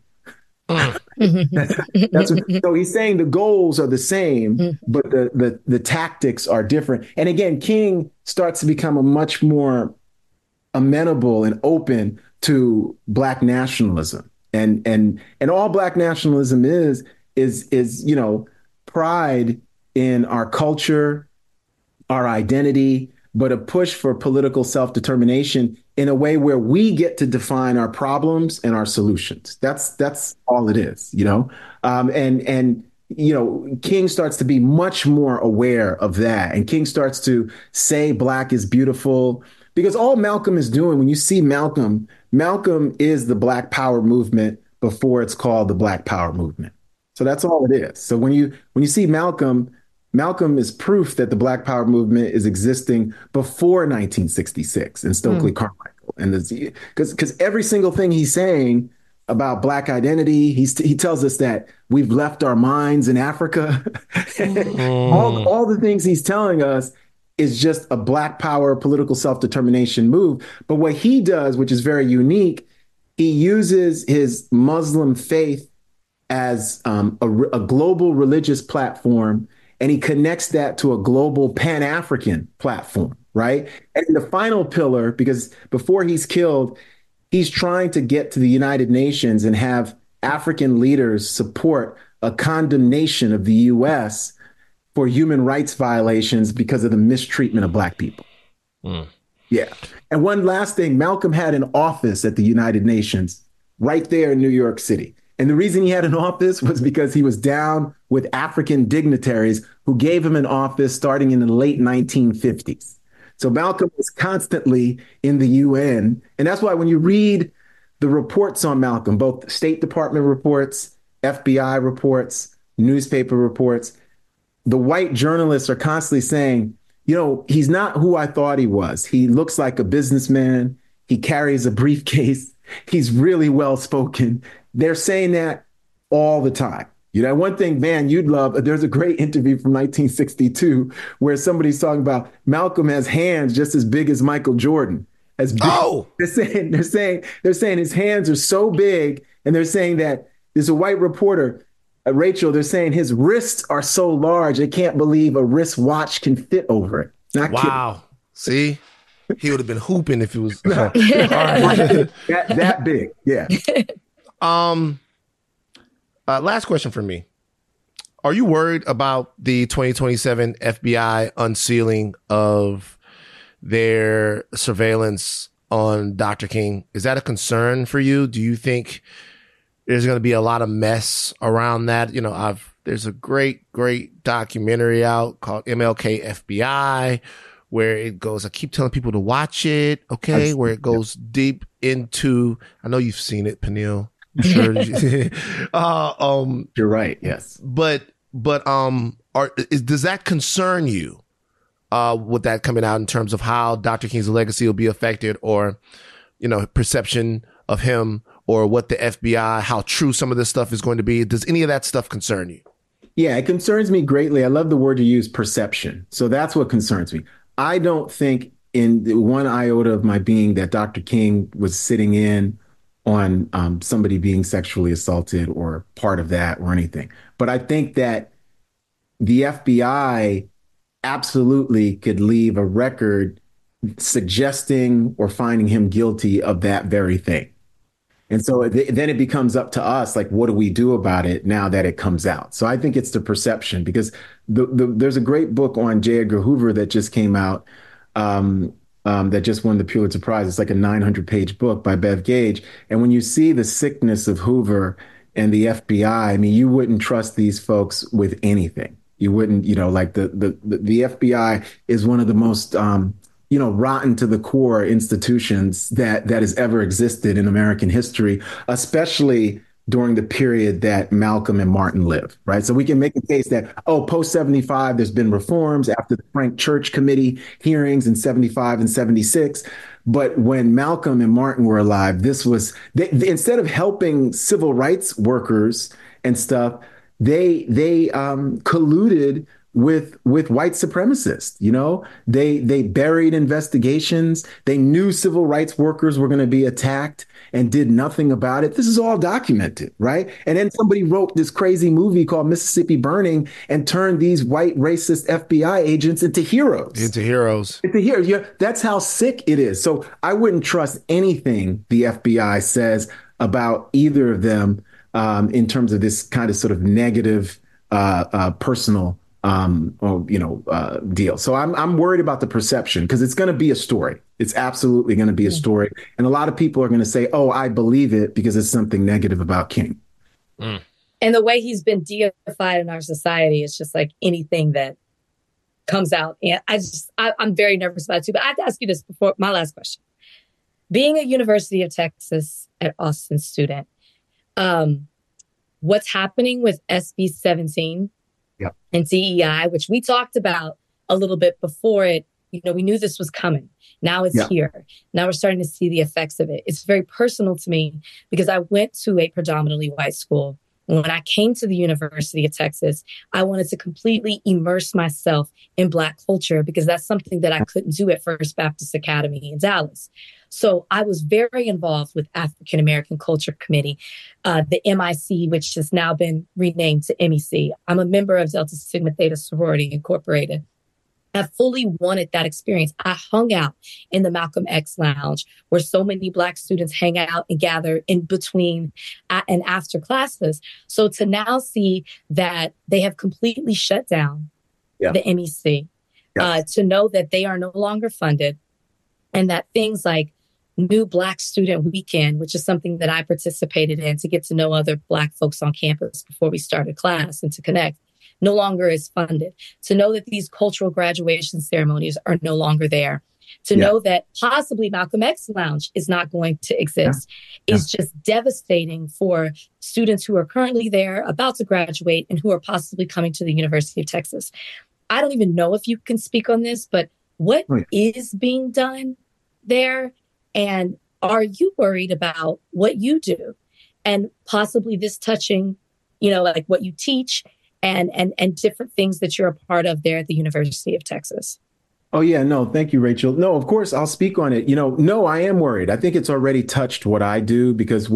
So he's saying the goals are the same, but the tactics are different. And again, King starts to become a much more amenable and open to Black nationalism. And all Black nationalism is pride in our culture, our identity, but a push for political self-determination in a way where we get to define our problems and our solutions. That's all it is, King starts to be much more aware of that. And King starts to say Black is beautiful, because all Malcolm is doing, when you see Malcolm is the Black Power movement before it's called the Black Power movement. So that's all it is. So when you see Malcolm is proof that the Black Power movement is existing before 1966 in Stokely Carmichael. And because every single thing he's saying about Black identity, he tells us that we've left our minds in Africa. all the things he's telling us is just a Black Power political self-determination move. But what he does, which is very unique, he uses his Muslim faith as a global religious platform, and he connects that to a global Pan-African platform, right? And the final pillar, because before he's killed, he's trying to get to the United Nations and have African leaders support a condemnation of the U.S. for human rights violations because of the mistreatment of Black people. Yeah. And one last thing, Malcolm had an office at the United Nations right there in New York City. And the reason he had an office was because he was down with African dignitaries who gave him an office starting in the late 1950s. So Malcolm was constantly in the UN. And that's why when you read the reports on Malcolm, both State Department reports, FBI reports, newspaper reports, the white journalists are constantly saying, he's not who I thought he was. He looks like a businessman. He carries a briefcase. He's really well-spoken. They're saying that all the time. One thing, Van, you'd love, there's a great interview from 1962 where somebody's talking about Malcolm has hands just as big as Michael Jordan. As big. Oh! They're saying his hands are so big, and they're saying that there's a white reporter, Rachel, they're saying his wrists are so large, they can't believe a wristwatch can fit over it. Not wow. Kidding. See? He would have been hooping if it was that big. Yeah. Last question for me. Are you worried about the 2027 FBI unsealing of their surveillance on Dr. King? Is that a concern for you? Do you think there's going to be a lot of mess around that? There's a great documentary out called MLK FBI, where it goes, I keep telling people to watch it, okay, where it goes deep into, I know you've seen it, Peniel. I'm sure. You're right, yes. But does that concern you with that coming out in terms of how Dr. King's legacy will be affected, or, perception of him, or what the FBI, how true some of this stuff is going to be? Does any of that stuff concern you? Yeah, it concerns me greatly. I love the word you use, perception. So that's what concerns me. I don't think in one iota of my being that Dr. King was sitting in on somebody being sexually assaulted or part of that or anything. But I think that the FBI absolutely could leave a record suggesting or finding him guilty of that very thing. And so then it becomes up to us, like, what do we do about it now that it comes out? So I think it's the perception, because there's a great book on J. Edgar Hoover that just came out, that just won the Pulitzer Prize. It's like a 900-page book by Bev Gage. And when you see the sickness of Hoover and the FBI, I mean, you wouldn't trust these folks with anything. You wouldn't, like the FBI is one of the most rotten to the core institutions that has ever existed in American history, especially during the period that Malcolm and Martin lived, right? So we can make a case that, post 75, there's been reforms after the Frank Church Committee hearings in 75 and 76. But when Malcolm and Martin were alive, this was, they instead of helping civil rights workers and stuff, they colluded with white supremacists. They buried investigations. They knew civil rights workers were going to be attacked and did nothing about it. This is all documented, right? And then somebody wrote this crazy movie called Mississippi Burning and turned these white racist FBI agents into heroes. Yeah, that's how sick it is. So I wouldn't trust anything the FBI says about either of them in terms of this kind of sort of negative personal deal. So I'm worried about the perception, because it's going to be a story. It's absolutely going to be a story. And a lot of people are going to say, I believe it because it's something negative about King. And the way he's been deified in our society is just like anything that comes out. And I'm very nervous about it too. But I have to ask you this before my last question. Being a University of Texas at Austin student, what's happening with SB 17 and DEI, which we talked about a little bit before it, we knew this was coming. Now it's here. Now we're starting to see the effects of it. It's very personal to me because I went to a predominantly white school. When I came to the University of Texas, I wanted to completely immerse myself in Black culture because that's something that I couldn't do at First Baptist Academy in Dallas. So I was very involved with African American Culture Committee, the MIC, which has now been renamed to MEC. I'm a member of Delta Sigma Theta Sorority Incorporated. I fully wanted that experience. I hung out in the Malcolm X Lounge where so many Black students hang out and gather in between and after classes. So to now see that they have completely shut down the MEC, to know that they are no longer funded, and that things like New Black Student Weekend, which is something that I participated in to get to know other Black folks on campus before we started class and to connect, no longer is funded. To know that these cultural graduation ceremonies are no longer there. To know that possibly Malcolm X Lounge is not going to exist is just devastating for students who are currently there, about to graduate, and who are possibly coming to the University of Texas. I don't even know if you can speak on this, but what is being done there? And are you worried about what you do and possibly this touching, like what you teach and different things that you're a part of there at the University of Texas? Oh, yeah. No, thank you, Rachel. No, of course, I'll speak on it. No, I am worried. I think it's already touched what I do, because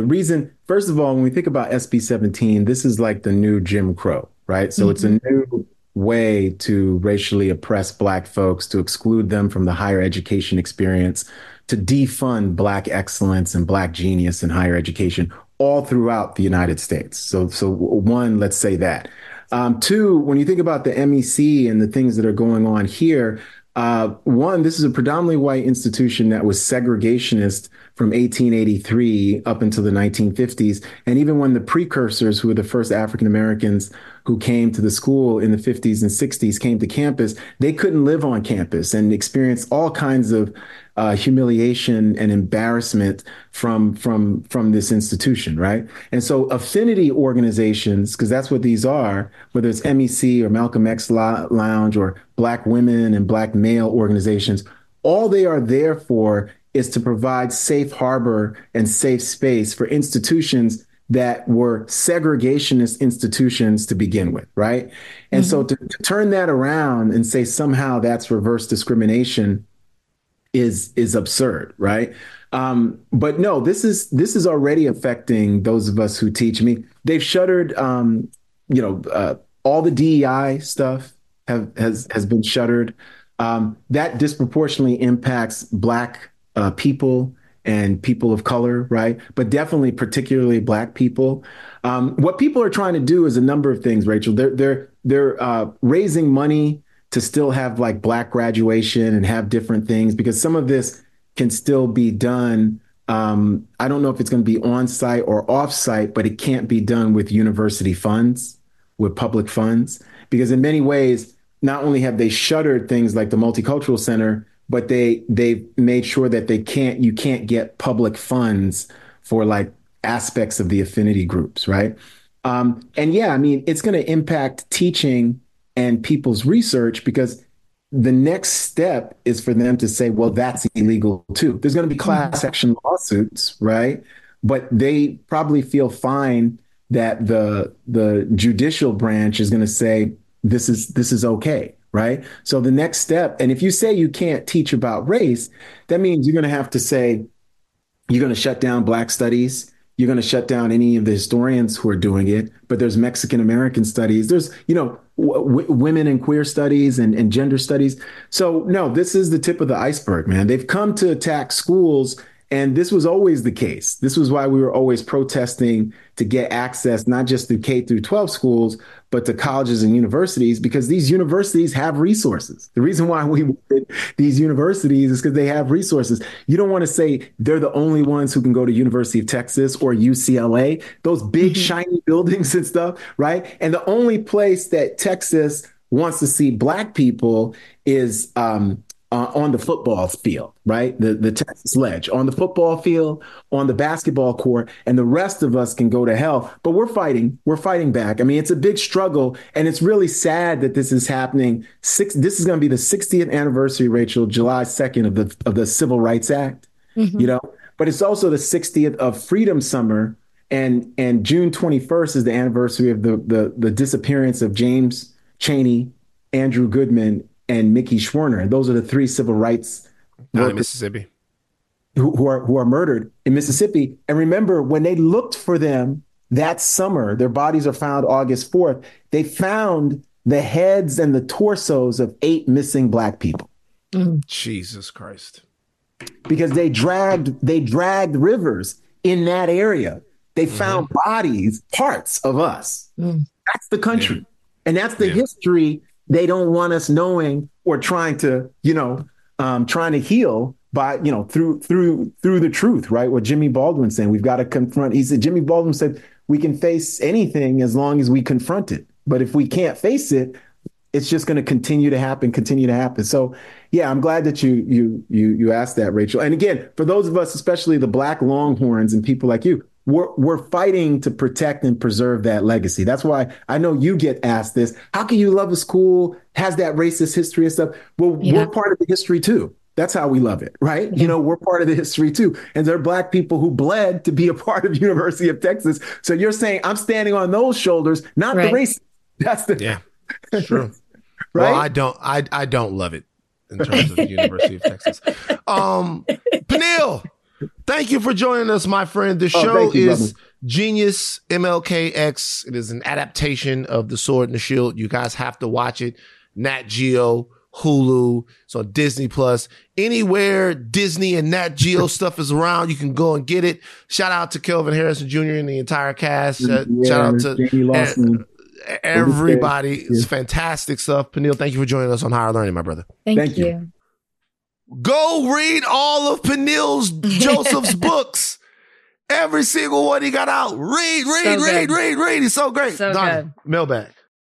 first of all, when we think about SB 17, this is like the new Jim Crow, right? So it's a new way to racially oppress Black folks, to exclude them from the higher education experience, to defund Black excellence and Black genius in higher education all throughout the United States. So one, let's say that. Two, when you think about the MEC and the things that are going on here, one, this is a predominantly white institution that was segregationist from 1883 up until the 1950s. And even when the precursors, who were the first African Americans who came to the school in the 50s and 60s, came to campus, they couldn't live on campus and experienced all kinds of humiliation and embarrassment from this institution, right? And so affinity organizations, because that's what these are, whether it's MEC or Malcolm X Lounge or Black women and Black male organizations, all they are there for is to provide safe harbor and safe space for institutions that were segregationist institutions to begin with, right? And so to turn that around and say somehow that's reverse discrimination is absurd, right? But no, this is already affecting those of us who teach. I mean, they've shuttered, all the DEI stuff has been shuttered. That disproportionately impacts Black people and people of color, right? But definitely, particularly Black people. What people are trying to do is a number of things, Rachel. They're raising money to still have like Black graduation and have different things, because some of this can still be done. I don't know if it's going to be on site or off site, but it can't be done with university funds, with public funds, because in many ways, not only have they shuttered things like the Multicultural Center, but they've made sure that you can't get public funds for like aspects of the affinity groups, right? And yeah, I mean, it's going to impact teaching and people's research, because the next step is for them to say, well, that's illegal too. There's going to be class action lawsuits, right? But they probably feel fine that the judicial branch is going to say, this is okay, right? So the next step, and if you say you can't teach about race, that means you're going to have to say, you're going to shut down Black studies. You're going to shut down any of the historians who are doing it, but there's Mexican American studies. There's, women and queer studies and gender studies. So no, this is the tip of the iceberg, man. They've come to attack schools, and this was always the case. This was why we were always protesting to get access, not just through K through 12 schools, but to colleges and universities, because these universities have resources. The reason why we wanted these universities is because they have resources. You don't want to say they're the only ones who can go to University of Texas or UCLA, those big shiny buildings and stuff, right? And the only place that Texas wants to see Black people is on the football field, right? The Texas Ledge, on the football field, on the basketball court, and the rest of us can go to hell. But we're fighting back. I mean, it's a big struggle, and it's really sad that this is happening. This is going to be the 60th anniversary, Rachel, July 2nd of the Civil Rights Act, but it's also the 60th of Freedom Summer, and June 21st is the anniversary of the disappearance of James Chaney, Andrew Goodman, and Mickey Schwerner. And those are the three civil rights workers in Mississippi who are murdered in Mississippi. And remember, when they looked for them that summer, their bodies are found August 4th. They found the heads and the torsos of 8 missing Black people. Jesus Christ. Because they dragged rivers in that area. They found bodies, parts of us. That's the country. Yeah. And that's the history they don't want us knowing or trying to heal by, through the truth, right? What Jimmy Baldwin saying, we've got to confront. Jimmy Baldwin said, we can face anything as long as we confront it. But if we can't face it, it's just going to continue to happen. So yeah, I'm glad that you asked that, Rachel. And again, for those of us, especially the Black Longhorns and people like you, we're fighting to protect and preserve that legacy. That's why I know you get asked this. How can you love a school, has that racist history and stuff? Well, we're part of the history too. That's how we love it, right? Yeah. We're part of the history too. And there are Black people who bled to be a part of University of Texas. So you're saying I'm standing on those shoulders, not the race. That's the true. Right? Well, I don't love it in terms of the University of Texas. Peniel, thank you for joining us, my friend. The show is Genius MLKX. It is an adaptation of The Sword and the Shield. You guys have to watch it. Nat Geo, Hulu, it's on Disney Plus. Anywhere Disney and Nat Geo stuff is around, you can go and get it. Shout out to Kelvin Harrison Jr. and the entire cast. Shout out to everybody. It's fantastic stuff. Peniel, thank you for joining us on Higher Learning, my brother. Thank you. Go read all of Peniel Joseph's books. Every single one he got out. Read. He's so great. So good. Mailbag.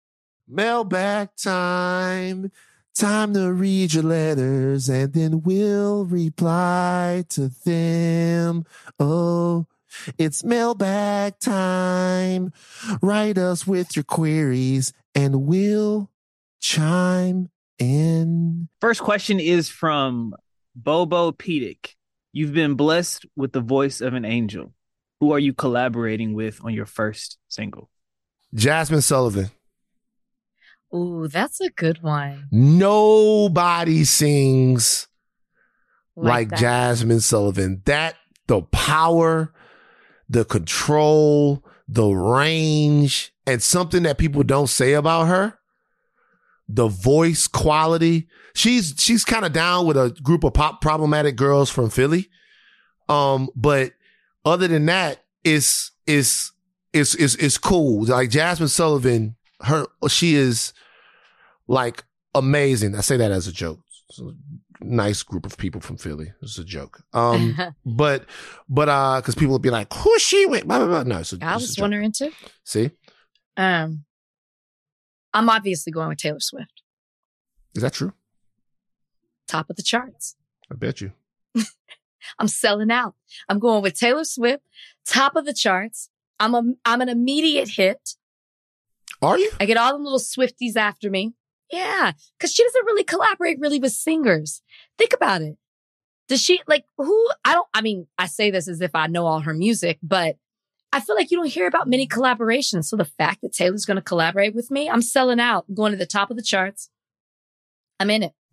Mailbag time. Time to read your letters and then we'll reply to them. Oh, it's mailbag time. Write us with your queries and we'll chime in. First question is from Bobo Pedic. You've been blessed with the voice of an angel. Who are you collaborating with on your first single? Jasmine Sullivan. Ooh, that's a good one. Nobody sings like Jasmine Sullivan. The power, the control, the range, and something that people don't say about her, the voice quality. She's kind of down with a group of pop problematic girls from Philly. But other than that, it's cool. Like Jasmine Sullivan, she is like amazing. I say that as a joke. It's a nice group of people from Philly. It's a joke. But because people would be like, who's she with? Blah, blah, blah. No, I was wondering too. See? I'm obviously going with Taylor Swift. Is that true? Top of the charts. I bet you. I'm selling out. I'm going with Taylor Swift, top of the charts. I'm an immediate hit. Are you? I get all the little Swifties after me. Yeah, because she doesn't really collaborate with singers. Think about it. Does she I say this as if I know all her music, but I feel like you don't hear about many collaborations. So the fact that Taylor's going to collaborate with me, I'm selling out. I'm going to the top of the charts. I'm in it.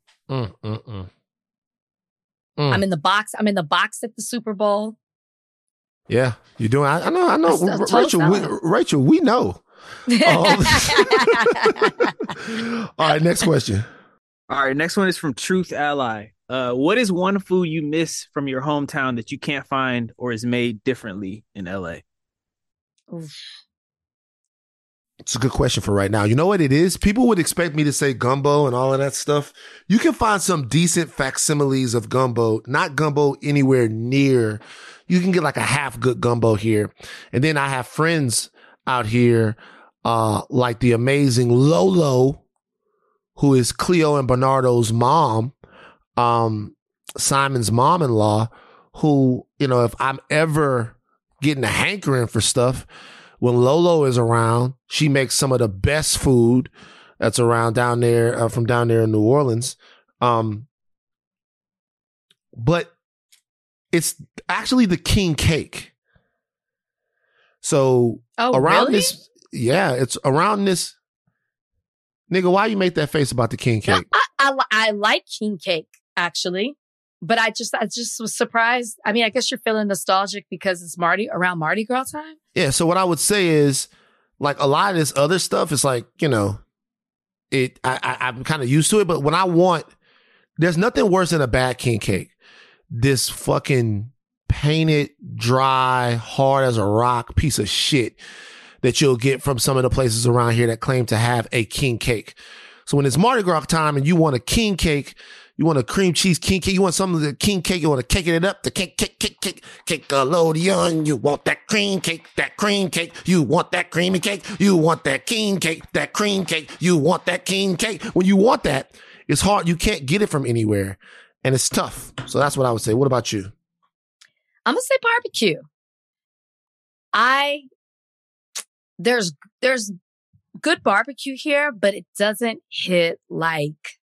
I'm in the box. I'm in the box at the Super Bowl. Yeah, you're doing. I know. Rachel, we know. All right, next question. All right, next one is from Truth Ally. What is one food you miss from your hometown that you can't find or is made differently in LA? Oof. It's a good question for right now. You know what it is? People would expect me to say gumbo and all of that stuff. You can find some decent facsimiles of gumbo, not gumbo anywhere near. You can get like a half good gumbo here. And then I have friends out here, like the amazing Lolo, who is Cleo and Bernardo's mom, Simon's mom-in-law, who, if I'm ever getting a hankering for stuff, when Lolo is around, she makes some of the best food that's around down there, from down there in New Orleans. But it's actually the king cake. So around this, it's around this. Nigga, why you make that face about the king cake? I like king cake, actually. But I just was surprised. I mean, I guess you're feeling nostalgic because it's around Mardi Gras time. Yeah. So what I would say is, like, a lot of this other stuff is like, I'm kind of used to it. But when there's nothing worse than a bad king cake. This fucking painted, dry, hard as a rock piece of shit that you'll get from some of the places around here that claim to have a king cake. So when it's Mardi Gras time and you want a king cake, you want a cream cheese king cake, you want some of the king cake, you want to cake it up, the cake-a-load-on, you want that cream cake, you want that creamy cake, you want that king cake, that cream cake, you want that king cake. When you want that, it's hard. You can't get it from anywhere, and it's tough. So that's what I would say. What about you? I'm going to say barbecue. There's good barbecue here, but it doesn't hit like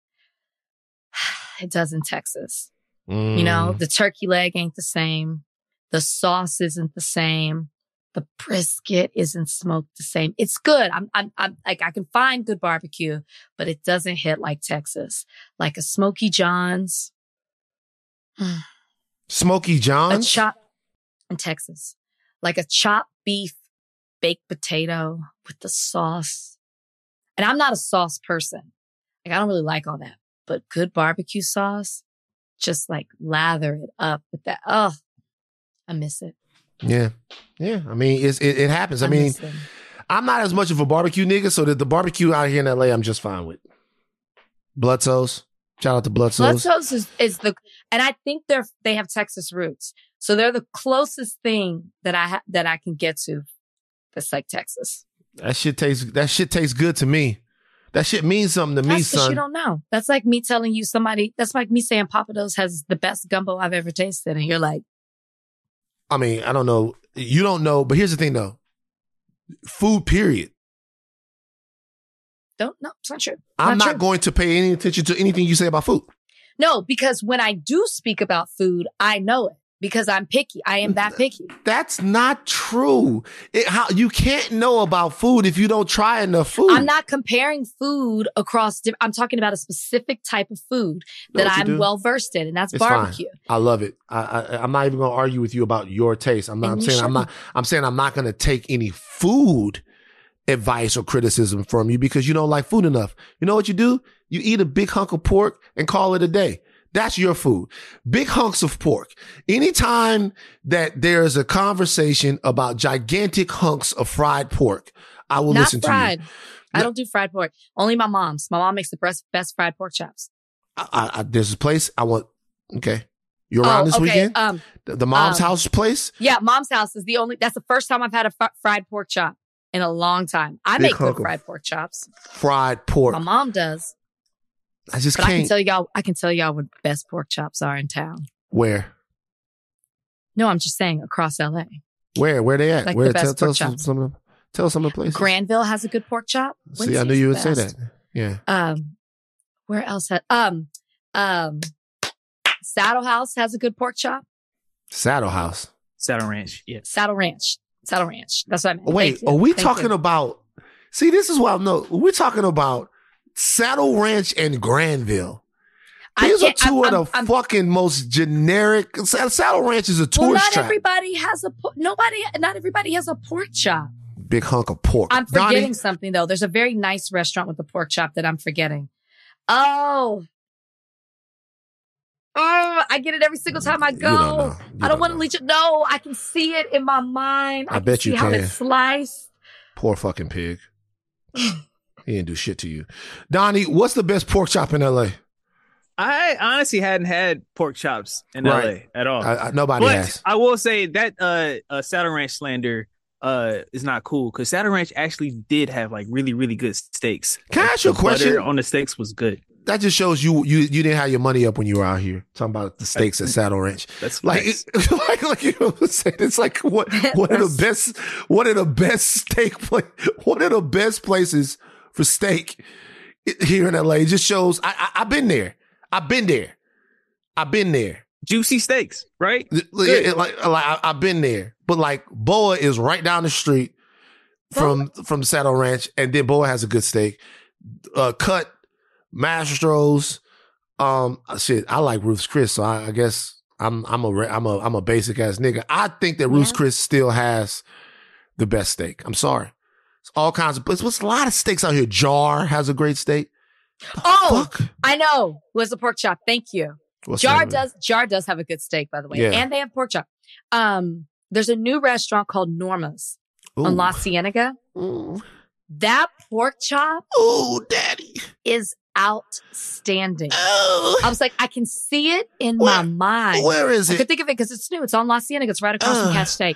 it does in Texas. The turkey leg ain't the same. The sauce isn't the same. The brisket isn't smoked the same. It's good. I'm like, I can find good barbecue, but it doesn't hit like Texas. Like a Smokey John's. Smokey John's? A chop in Texas. Like a chopped beef, baked potato with the sauce. And I'm not a sauce person. Like, I don't really like all that. But good barbecue sauce, just like lather it up with that. Oh, I miss it. Yeah. Yeah. I mean, it happens. I mean, I'm not as much of a barbecue nigga, so the barbecue out here in LA, I'm just fine with. Bloodsoes. Shout out to Bloodsoes. Bloodsoes is and I think they have Texas roots. So they're the closest thing that I can get to that's like Texas. That shit tastes good to me. That shit means something to me, son. You don't know. That's like me telling you that's like me saying Pappadeaux has the best gumbo I've ever tasted. And you're like. I mean, I don't know. You don't know. But here's the thing, though. Food, period. No, it's not true. I'm not going to pay any attention to anything you say about food. No, because when I do speak about food, I know it. Because I'm picky. I am that picky. That's not true. You can't know about food if you don't try enough food. I'm not comparing food across. I'm talking about a specific type of food that I'm well versed in, and that's barbecue. Fine. I love it. I'm not even going to argue with you about your taste. I'm saying I'm not going to take any food advice or criticism from you because you don't like food enough. You know what you do? You eat a big hunk of pork and call it a day. That's your food. Big hunks of pork. Anytime that there's a conversation about gigantic hunks of fried pork, I will listen to you. I don't do fried pork. Only my mom's. My mom makes the best fried pork chops. There's a place I want. Okay. You're around this weekend? The mom's house place? Yeah, mom's house is that's the first time I've had a fried pork chop in a long time. I make good fried pork chops. Fried pork. My mom does. I just can't. I can tell y'all what best pork chops are in town. Where? No, I'm just saying across LA. Where they at? Like where? The best pork chops. Tell us some of the places. Granville has a good pork chop. See, I knew you would say that. Yeah. Where else? Saddle House has a good pork chop. Saddle House. Saddle Ranch. Yeah. Saddle Ranch. That's what I meant. Wait, are we talking about? See, this is what I know. We're talking about Saddle Ranch and Granville. These are two of the fucking most generic. Saddle Ranch is a tourist trap. Not everybody has a pork chop. Big hunk of pork. I'm forgetting something though. There's a very nice restaurant with a pork chop that I'm forgetting. Oh, I get it every single time I go. I don't want to leech it. No, I can see it in my mind. I bet you can. How it's sliced. Poor fucking pig. He didn't do shit to you. Donnie, what's the best pork chop in LA? I honestly hadn't had pork chops in LA at all. Nobody has. I will say that Saddle Ranch slander is not cool because Saddle Ranch actually did have like really, really good steaks. Can I ask you a question? Butter on the steaks was good. That just shows you didn't have your money up when you were out here talking about the steaks at Saddle Ranch. That's like nice. like you know what I'm saying. It's like one of the best places for steak here in LA. It just shows I've been there. I've been there. Juicy steaks, right? I've been there. But like Boa is right down the street from Saddle Ranch, and then Boa has a good steak. Cut Mastro's. Shit, I like Ruth's Chris, so I guess I'm a basic ass nigga. I think that Ruth's Chris still has the best steak. I'm sorry. It's all kinds of places. What's a lot of steaks out here? Jar has a great steak. Fuck? I know. Who has a pork chop? Thank you. Jar does have a good steak, by the way. Yeah. And they have pork chop. There's a new restaurant called Norma's on La Cienega. Ooh. That pork chop daddy, is outstanding. I was like, I can see it in my mind. Where is it? I could think of it because it's new. It's on La Cienega. It's right across from Catch Steak.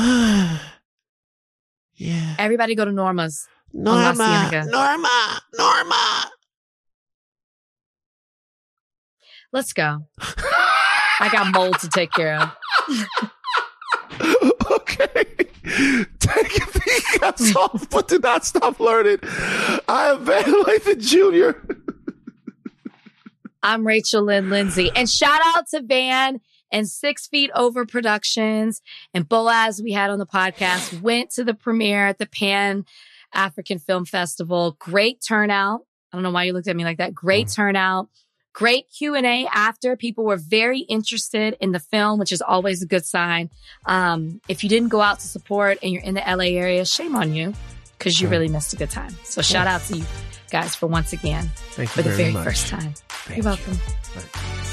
Yeah. Everybody go to Norma's. Norma. On La Cienega. Norma. Let's go. I got mold to take care of. Okay. Take these cups off, but do not stop learning. I am Van Lathan Jr. I'm Rachel Lynn Lindsay. And shout out to Van and 6 Feet Over Productions and Boaz we had on the podcast. Went to the premiere at the Pan African Film Festival. Great turnout. I don't know why you looked at me like that. Great turnout. Great Q&A after. People were very interested in the film, which is always a good sign. If you didn't go out to support and you're in the LA area, shame on you because you really missed a good time. So shout out to you guys for once again, for the very first time. You're welcome.